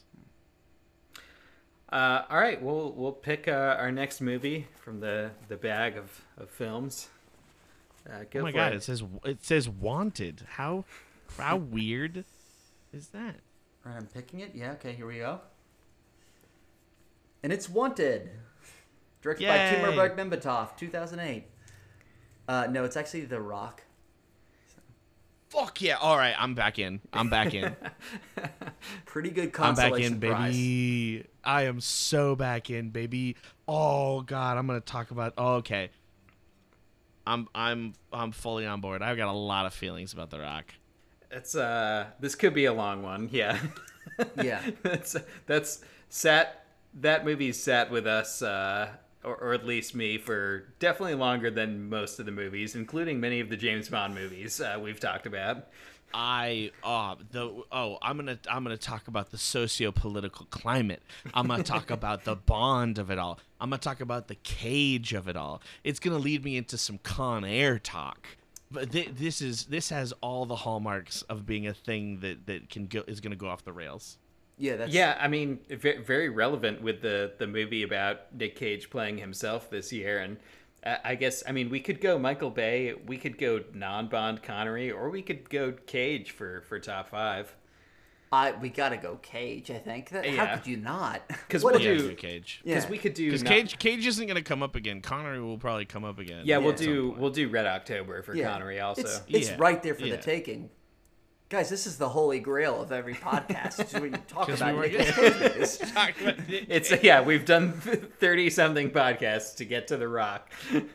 [SPEAKER 1] Uh, all right, we'll we'll pick uh, our next movie from the, the bag of, of films. Uh, go
[SPEAKER 3] Oh my
[SPEAKER 1] for
[SPEAKER 3] god!
[SPEAKER 1] it.
[SPEAKER 3] It says it says Wanted. How how weird is that?
[SPEAKER 2] All right, I'm picking it. Yeah, okay, here we go. And it's Wanted. Directed by
[SPEAKER 3] Yay.
[SPEAKER 2] Timur Bekmambetov, two thousand eight. Uh, no, it's actually The Rock.
[SPEAKER 3] Fuck yeah! All right, I'm back in. I'm back in.
[SPEAKER 2] Pretty good
[SPEAKER 3] I'm back
[SPEAKER 2] consolation
[SPEAKER 3] in,
[SPEAKER 2] prize.
[SPEAKER 3] baby. I am so back in, baby. Oh god, I'm gonna talk about. Oh, okay. I'm I'm I'm fully on board. I've got a lot of feelings about The Rock.
[SPEAKER 1] It's uh, this could be a long one. Yeah.
[SPEAKER 2] Yeah.
[SPEAKER 1] that's that's sat that movie sat with us, uh, or, or at least me, for definitely longer than most of the movies, including many of the James Bond movies uh, we've talked about.
[SPEAKER 3] I uh the oh I'm gonna I'm gonna talk about the socio-political climate. I'm gonna talk about the Bond of it all. I'm gonna talk about the Cage of it all. It's gonna lead me into some Con Air talk. But th- this is this has all the hallmarks of being a thing that that can go is gonna go off the rails.
[SPEAKER 2] Yeah, that's
[SPEAKER 1] Yeah, I mean, ve- very relevant with the the movie about Nick Cage playing himself this year, and uh, I guess I mean we could go Michael Bay, we could go non-Bond Connery, or we could go Cage for for top five.
[SPEAKER 2] I we gotta go Cage. I think. That,
[SPEAKER 1] Yeah.
[SPEAKER 2] How could you not?
[SPEAKER 1] 'Cause
[SPEAKER 2] What
[SPEAKER 1] we'll
[SPEAKER 2] a-
[SPEAKER 3] Yeah,
[SPEAKER 1] do-
[SPEAKER 3] do Cage.
[SPEAKER 1] Because
[SPEAKER 2] Yeah.
[SPEAKER 1] we could do
[SPEAKER 3] Because
[SPEAKER 1] non-
[SPEAKER 3] Cage Cage isn't gonna come up again. Connery will probably come up again.
[SPEAKER 1] Yeah, we'll
[SPEAKER 2] Yeah.
[SPEAKER 1] do
[SPEAKER 3] point.
[SPEAKER 1] we'll do Red October for
[SPEAKER 2] Yeah.
[SPEAKER 1] Connery also.
[SPEAKER 2] It's, it's
[SPEAKER 3] Yeah.
[SPEAKER 2] right there for
[SPEAKER 3] Yeah.
[SPEAKER 2] the taking. Guys, this is the holy grail of every podcast. It's when you talk
[SPEAKER 3] 'Cause
[SPEAKER 2] about
[SPEAKER 3] we were
[SPEAKER 2] Nicolas
[SPEAKER 3] gonna-
[SPEAKER 2] Cage movies.
[SPEAKER 3] Talk about Nick
[SPEAKER 1] It's
[SPEAKER 3] Cage.
[SPEAKER 1] yeah, we've done thirty something podcasts to get to The Rock.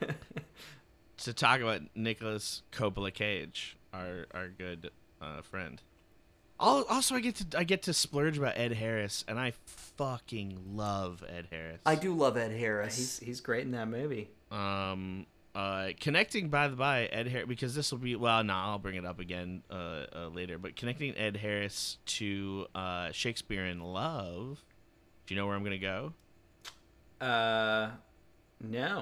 [SPEAKER 3] To talk about Nicholas Coppola Cage, our our good uh, friend. Al- Also, I get to I get to splurge about Ed Harris, and I fucking love Ed Harris.
[SPEAKER 2] I do love Ed Harris.
[SPEAKER 1] He's he's great in that movie.
[SPEAKER 3] Um, uh, connecting by the by Ed Harris, because this will be well, no, I'll bring it up again uh, uh later. But connecting Ed Harris to uh Shakespeare in Love. Do you know where I'm gonna go?
[SPEAKER 1] Uh, no.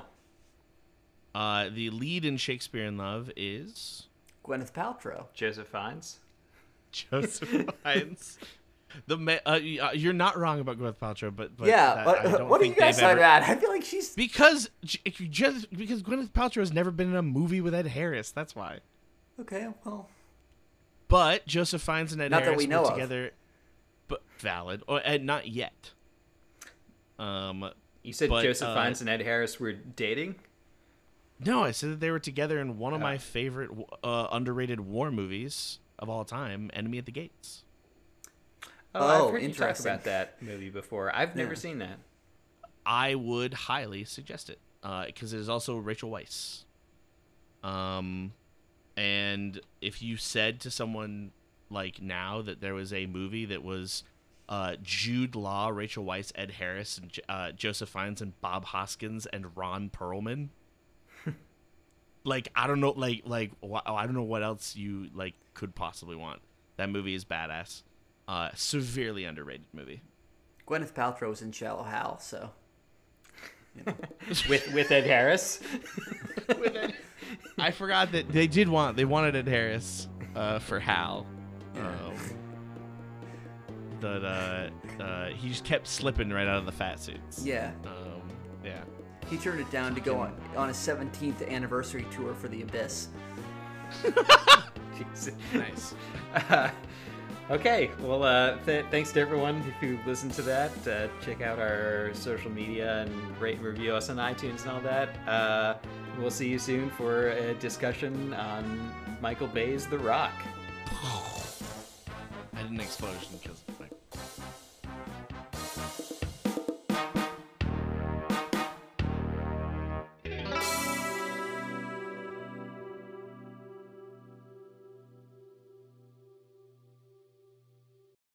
[SPEAKER 3] Uh, the lead in Shakespeare in Love is
[SPEAKER 2] Gwyneth Paltrow.
[SPEAKER 1] Joseph Fiennes.
[SPEAKER 3] Joseph Fiennes. The ma- uh, y- uh, you're not wrong about Gwyneth Paltrow, but, but
[SPEAKER 2] yeah,
[SPEAKER 3] that-
[SPEAKER 2] but,
[SPEAKER 3] I don't
[SPEAKER 2] what do
[SPEAKER 3] think
[SPEAKER 2] you guys
[SPEAKER 3] they've
[SPEAKER 2] say
[SPEAKER 3] ever-
[SPEAKER 2] about that? I feel like she's
[SPEAKER 3] Because j- if you just because Gwyneth Paltrow has never been in a movie with Ed Harris. That's why.
[SPEAKER 2] okay. Well,
[SPEAKER 3] But Joseph Fiennes and Ed
[SPEAKER 2] Not that
[SPEAKER 3] Harris
[SPEAKER 2] we know
[SPEAKER 3] were
[SPEAKER 2] of.
[SPEAKER 3] together, but valid or and not yet. Um,
[SPEAKER 1] You said
[SPEAKER 3] But,
[SPEAKER 1] Joseph
[SPEAKER 3] uh,
[SPEAKER 1] Fiennes and Ed Harris were dating?
[SPEAKER 3] no, I said that they were together in one of
[SPEAKER 1] Oh.
[SPEAKER 3] my favorite uh, underrated war movies of all time, Enemy at the Gates.
[SPEAKER 1] Oh,
[SPEAKER 2] Oh,
[SPEAKER 1] I've heard you talk
[SPEAKER 2] interesting.
[SPEAKER 1] about that movie before. I've never
[SPEAKER 2] Yeah.
[SPEAKER 1] seen that.
[SPEAKER 3] I would highly suggest it because it is also Rachel Weisz. Um, and if you said to someone like now that there was a movie that was uh, Jude Law, Rachel Weisz, Ed Harris, and J- uh, Joseph Fiennes, and Bob Hoskins, and Ron Perlman, like I don't know, like like wh- I don't know what else you like could possibly want. That movie is badass. Uh, severely underrated movie.
[SPEAKER 2] Gwyneth Paltrow was in Shallow Hal, so you know.
[SPEAKER 1] With with Ed Harris?
[SPEAKER 3] I forgot that they did want they wanted Ed Harris uh, for Hal. Um, that uh, uh, he just kept slipping right out of the fat suits.
[SPEAKER 2] Yeah,
[SPEAKER 3] Um, yeah.
[SPEAKER 2] he turned it down to go on on a seventeenth anniversary tour for The Abyss.
[SPEAKER 1] Jeez.
[SPEAKER 3] Nice.
[SPEAKER 1] Uh, okay, well, uh, th- thanks to everyone who listened to that. Uh, check out our social media and rate and review us on iTunes and all that. Uh, we'll see you soon for a discussion on Michael Bay's The Rock.
[SPEAKER 3] I had an explosion because